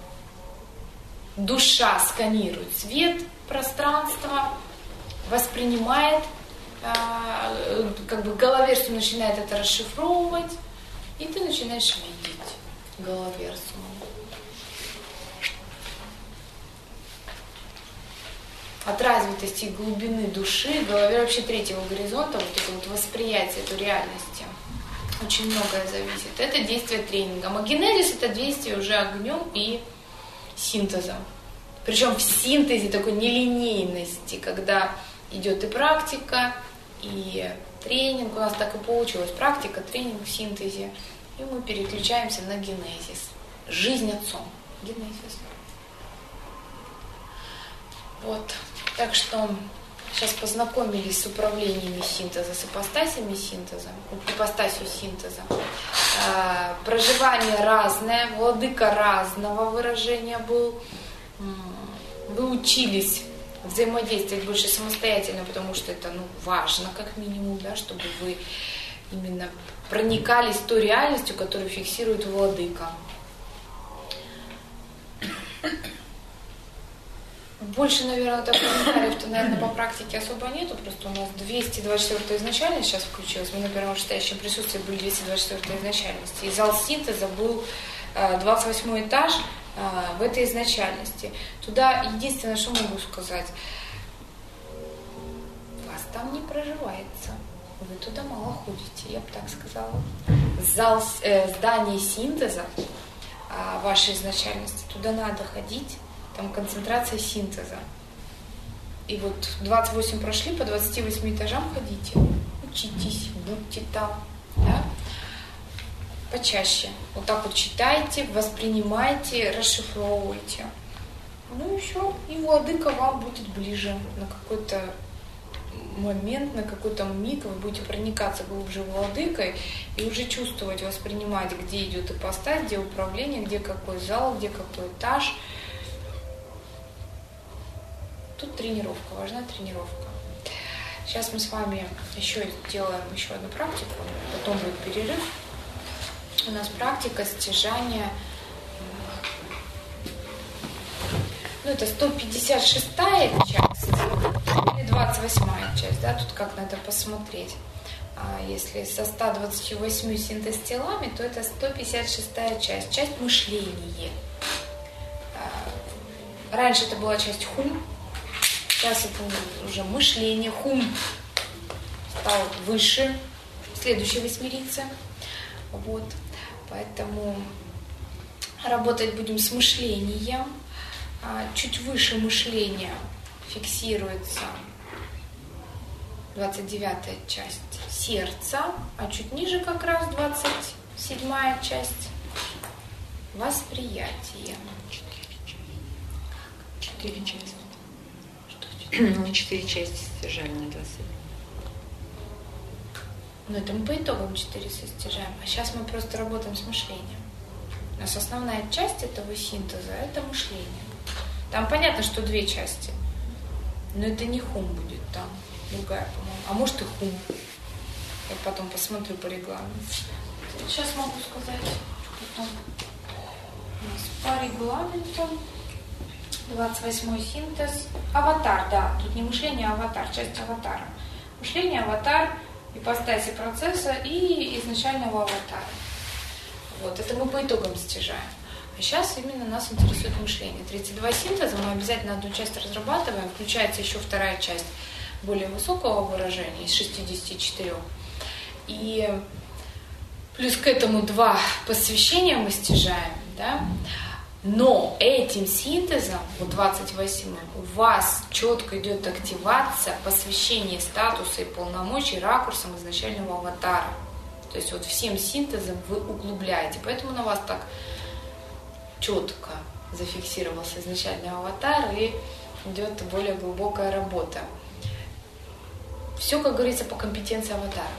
Душа сканирует свет, пространство, воспринимает, как бы головерсум начинает это расшифровывать, и ты начинаешь видеть головерсумом. От развитости и глубины души, голове вообще третьего горизонта, вот это вот восприятие этой реальности, очень многое зависит. Это действие тренинга. Магенезис — это действие уже огнем и синтезом. Причем в синтезе такой нелинейности, когда идет и практика, и тренинг. У нас так и получилось. Практика, тренинг в синтезе. И мы переключаемся на генезис. Жизнь отцом. Генезис. Вот. Так что сейчас познакомились с управлениями синтеза, с ипостасями синтеза, ипостасью синтеза. Проживание разное, владыка разного выражения был. Вы учились взаимодействовать больше самостоятельно, потому что это важно, как минимум, да, чтобы вы именно проникались той реальностью, которую фиксирует владыка. Больше, наверное, так комментариев-то, наверное, по практике особо нету. Просто у нас 224 изначальность сейчас включилась. Мы на первом вышестоящем присутствии были 224 изначальности. И зал синтеза был 28 этаж в этой изначальности. Туда единственное, что могу сказать, вас там не проживается. Вы туда мало ходите, я бы так сказала. Зал, здание синтеза вашей изначальности, туда надо ходить. Там концентрация синтеза. И вот 28 прошли, по 28 этажам ходите. Учитесь, будьте там. Да? Почаще. Вот так вот читайте, воспринимайте, расшифровывайте. Ну и все. И владыка вам будет ближе на какой-то момент, на какой-то миг вы будете проникаться глубже владыкой и уже чувствовать, воспринимать, где идет ипостась, где управление, где какой зал, где какой этаж. Тут тренировка, важна тренировка. Сейчас мы с вами еще делаем еще одну практику, потом будет перерыв. У нас практика стяжания, это 156-я часть или 28-я часть, да, тут как надо посмотреть. Если со 128 синтез телами, то это 156-я часть мышления. Раньше это была часть хум. Сейчас это уже мышление, хум стал выше следующей восьмерицы. Вот. Поэтому работать будем с мышлением. Чуть выше мышления фиксируется 29-я часть сердца, а чуть ниже как раз 27-я часть восприятия. 4 части. Ну, 4 части стяжали на 27. Ну, это мы по итогам 4 состяжаем. А сейчас мы просто работаем с мышлением. У нас основная часть этого синтеза – это мышление. Там понятно, что 2 части. Но это не хум будет там. Другая, по-моему. А может и хум. Я потом посмотрю по регламенту. Сейчас могу сказать, что там у нас по регламенту. 28-й синтез. Аватар, да. Тут не мышление, а аватар. Часть аватара. Мышление, аватар, ипостаси процесса и изначального аватара. Вот. Это мы по итогам стяжаем. А сейчас именно нас интересует мышление. 32 синтеза мы обязательно одну часть разрабатываем. Включается еще 2-я часть более высокого выражения из 64. И плюс к этому 2 посвящения мы стяжаем. Да? Но этим синтезом, вот 28-м, у вас четко идет активация, посвящение статуса и полномочий ракурсом изначального аватара. То есть вот всем синтезом вы углубляете. Поэтому на вас так четко зафиксировался изначальный аватар и идет более глубокая работа. Все, как говорится, по компетенции аватара.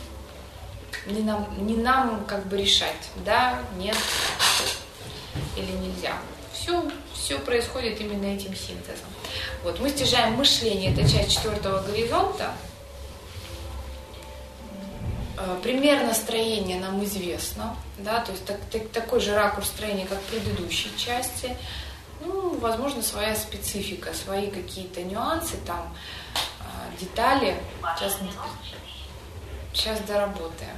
Не нам как бы решать, да, нет или нельзя. Все происходит именно этим синтезом. Вот, мы стяжаем мышление, это часть 4-го горизонта. Примерно строение нам известно, да, то есть такой же ракурс строения, как в предыдущей части. Ну, возможно, своя специфика, свои какие-то нюансы, там, детали. Сейчас доработаем.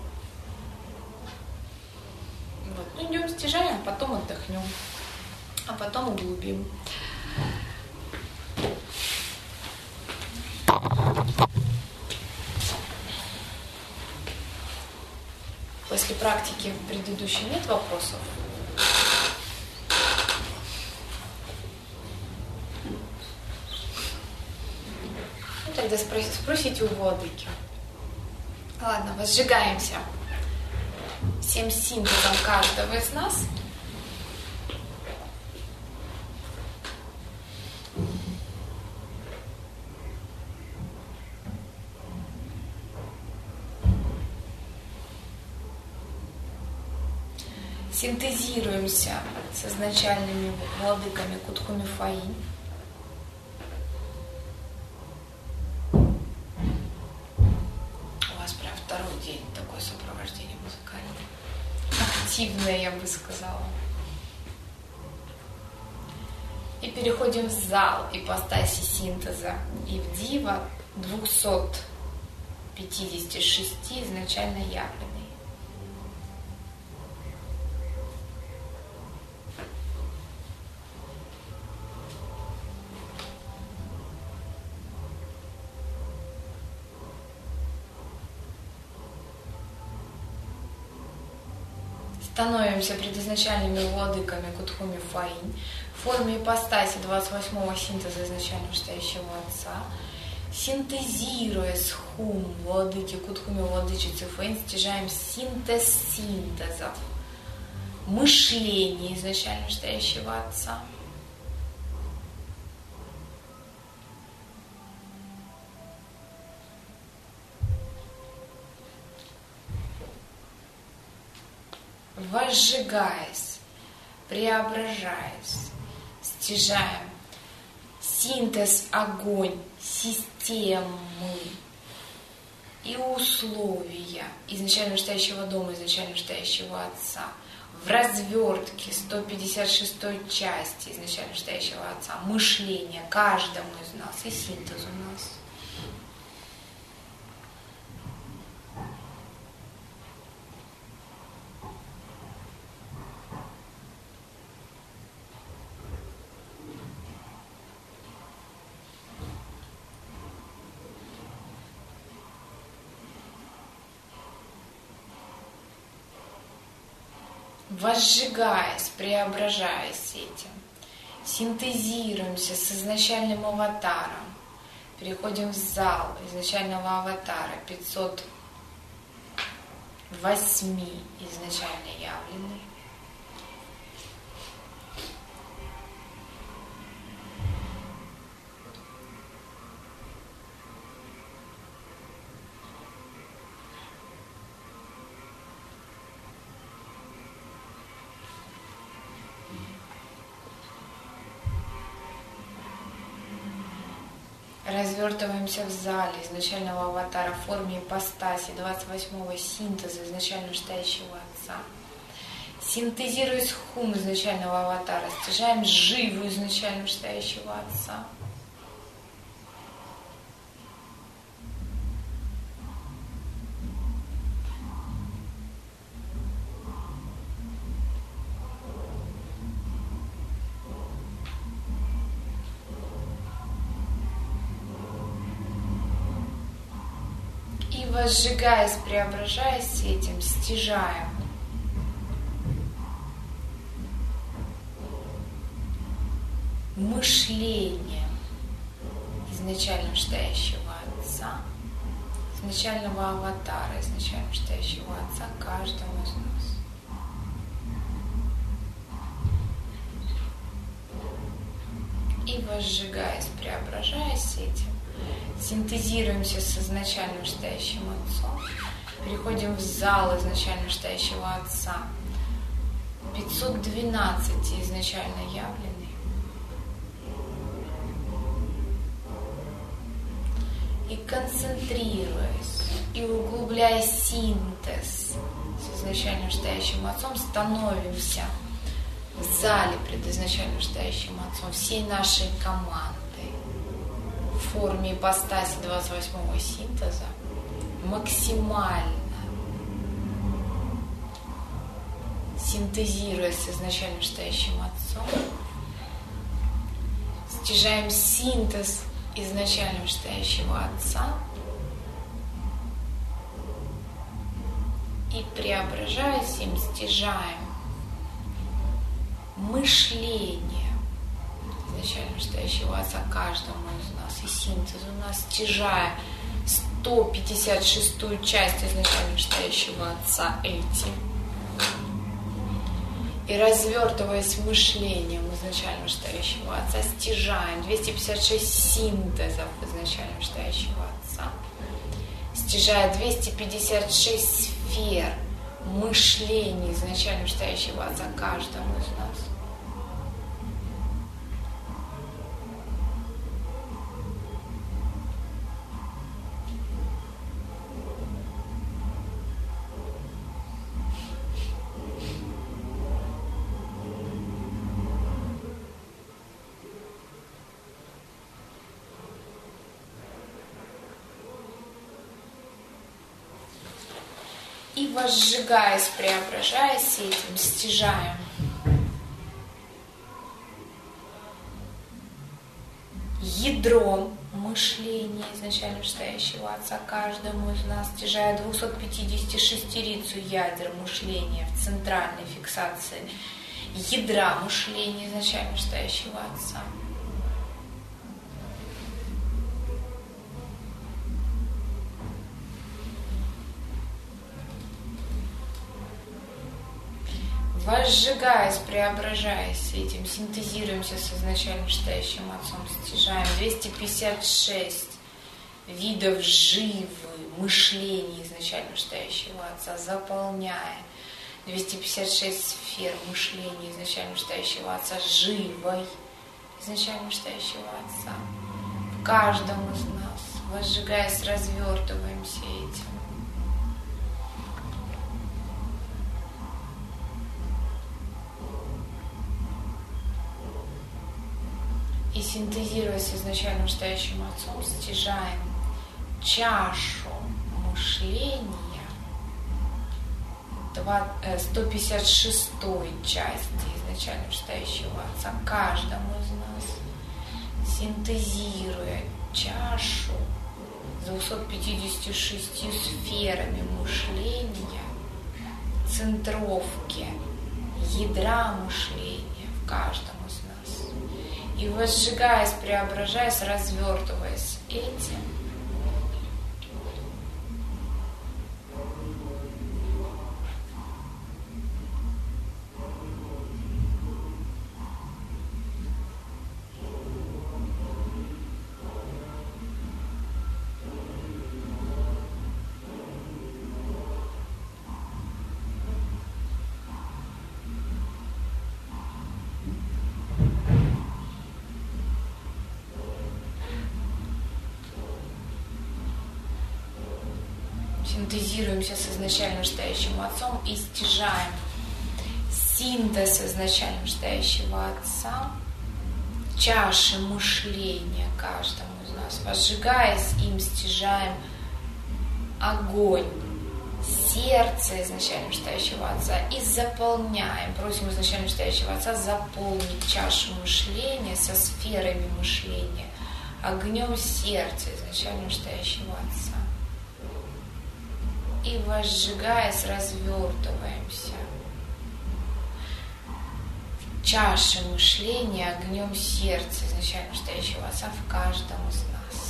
Вот. Ну, идем стяжаем, потом отдохнем, а потом углубим. После практики предыдущей нет вопросов? Ну, тогда спросите у владыки. Ладно, возжигаемся всем синтезом каждого из нас. Синтезируемся с изначальными владыками Кутхуми Фаинь. У вас прям второй день такое сопровождение музыкальное. Активное, я бы сказала. И переходим в зал ипостаси синтеза и в дива 256 изначально явленной. Становимся предизначальными владыками Кутхуми Фаинь в форме ипостаси 28-го синтеза изначально вышестоящего Отца, синтезируя с хум владыки Кутхуми владычицы Фаинь, стяжаем синтез синтезов, мышление изначально вышестоящего Отца. Возжигаясь, преображаясь, стяжаем синтез огонь системы и условия изначально вышестоящего дома, изначально вышестоящего Отца в развертке 156-й части изначально вышестоящего Отца, мышление каждому из нас и синтез у нас. Возжигаясь, преображаясь этим, синтезируемся с изначальным аватаром, переходим в зал изначального аватара 508 изначально явленный. Развертываемся в зале изначального аватара в форме ипостаси 28-го синтеза изначально вышестоящего Отца. Синтезируясь хум изначального аватара, стяжаем живу изначально вышестоящего Отца. Возжигаясь, преображаясь этим, стяжаем мышлением изначально вышестоящего Отца, изначального аватара, изначально вышестоящего Отца каждому из нас. И возжигаясь, преображаясь этим, синтезируемся с изначально вышестоящим Отцом, переходим в зал изначально вышестоящего Отца, 512 изначально явленный, и концентрируясь, и углубляя синтез с изначально вышестоящим Отцом, становимся в зале пред изначально вышестоящим Отцом всей нашей командой в форме ипостаси 28-го синтеза, максимально синтезируясь с изначально вышестоящим Отцом, стяжаем синтез изначально вышестоящего Отца и, преображаясь им, стяжаем мышление изначально вышестоящего Отца каждому из нас, и синтез у нас, стяжая 156-ю часть изначально вышестоящего Отца этим, и развертываясь мышлением изначально вышестоящего Отца, стяжаем 256 синтезов изначально вышестоящего Отца, стяжая 256 сфер мышления изначально вышестоящего Отца каждому из нас. И возжигаясь, преображаясь этим, стяжаем ядром мышления изначально вышестоящего Отца каждому из нас, стяжая 256-рицу ядер мышления в центральной фиксации ядра мышления изначально вышестоящего Отца. Возжигаясь, преображаясь этим, синтезируемся с изначально вышестоящим Отцом, стяжаем 256 видов живы мышления изначально вышестоящего Отца, заполняя 256 сфер мышления изначально вышестоящего Отца живой изначально вышестоящего Отца. В каждом из нас, возжигаясь, развертываемся этим. И синтезируя с изначально вышестоящим Отцом, стяжаем чашу мышления 156 части изначально вышестоящего Отца каждому из нас, синтезируя чашу с 256 сферами мышления, центровки ядра мышления в каждом из нас. И возжигаясь, преображаясь, развертываясь этим, синтезируемся с изначально вышестоящим Отцом и стяжаем синтез изначально вышестоящего Отца, чаши мышления каждому из нас. Возжигаясь им, стяжаем огонь сердца изначально вышестоящего Отца и заполняем, просим изначально вышестоящего Отца заполнить чашу мышления со сферами мышления, огнем сердца изначально вышестоящего Отца. И возжигаясь, развертываемся в чаши мышления огнем сердца изначально настоящего Отца в каждом из нас.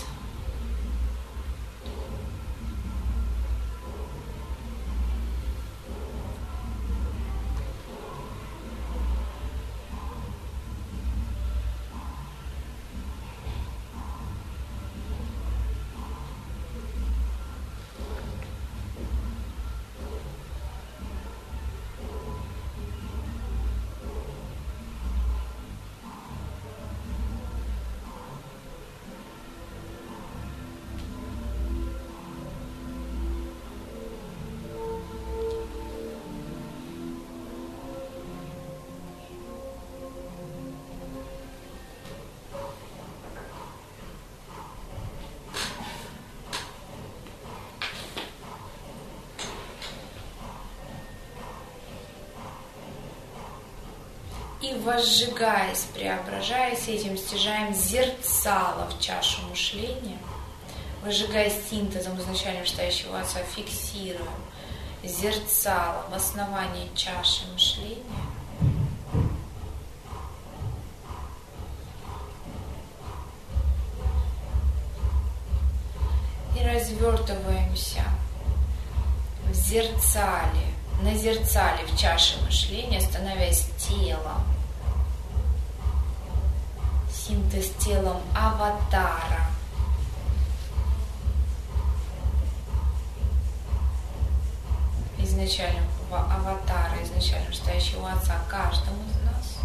И возжигаясь, преображаясь, этим стяжаем зерцало в чашу мышления. Возжигаясь синтезом изначально настоящего Отца, фиксируем зерцало в основании чаши мышления. И развертываемся в зерцале, на зерцале в чаше мышления, становясь телом. Синтез телом аватара. Изначального аватара, изначально настоящего Отца каждому из нас.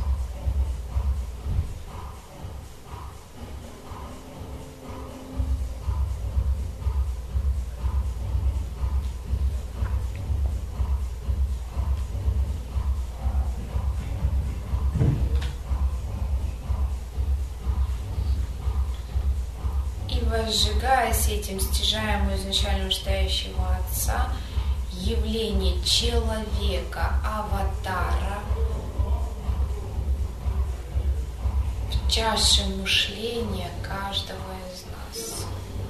Возжигаясь этим, стяжаем у изначально настоящего Отца явление человека, аватара в чаше мышления каждого из нас.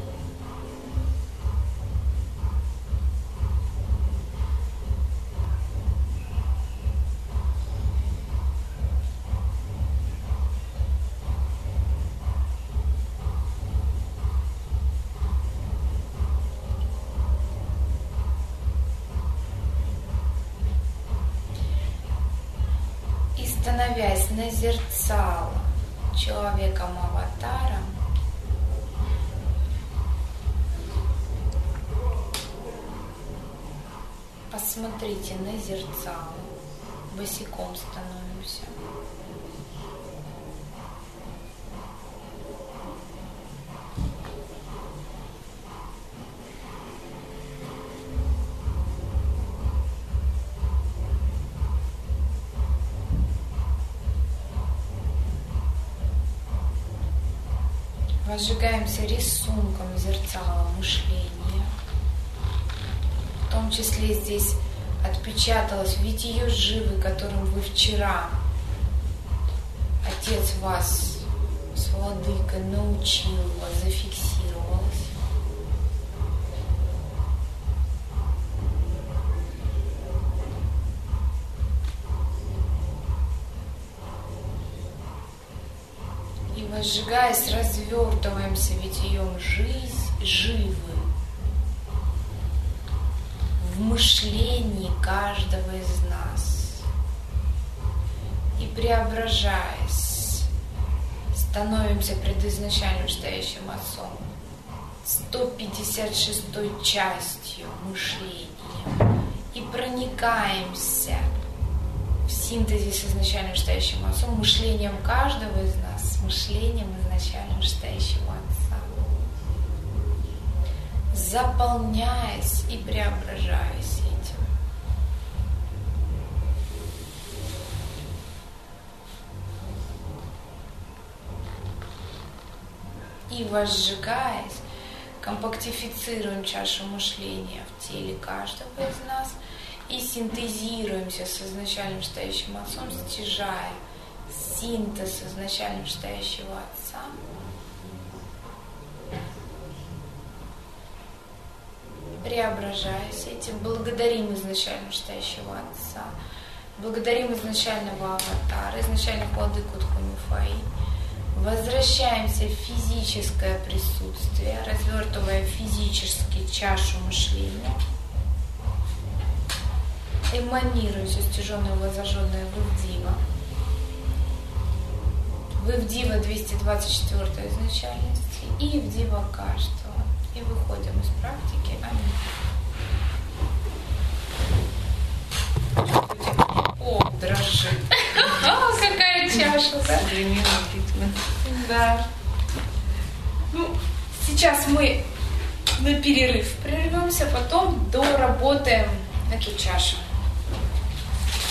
Становясь на зерцало человеком-аватаром, посмотрите на зерцало, босиком становимся. Возжигаемся рисунком зерцала мышления. В том числе здесь отпечаталось витие живы, которым вы вчера, Отец вас с Владыкой научил вас, зафиксировалось. И возжигаясь, развертываемся витием живы в мышлении каждого из нас. И преображаясь, становимся предизначальным настоящим Отцом, 156-й частью мышления. И проникаемся в синтезе с изначальным настоящим Отцом, мышлением каждого из нас, мышлением изначально настоящего Отца, заполняясь и преображаясь этим. И возжигаясь, компактифицируем чашу мышления в теле каждого из нас и синтезируемся с изначально настоящим Отцом, стяжая синтез изначально настоящего Отца. Преображаясь этим, благодарим изначально настоящего Отца Благодарим изначального аватара, изначальных владыку Тхунюфаи. Возвращаемся в физическое присутствие, развертывая физически чашу мышления. Эманируя все стяженное, возожженное в Ивдива. В Ивдива 224 изначальности и Ивдива каждого. И выходим из практики. Аминь. О, дрожит. Какая чаша, да? Современная битва. Да. Ну, сейчас мы на перерыв прервемся, потом доработаем эту чашу.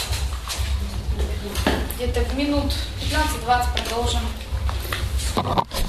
Где-то в минут 15-20 продолжим.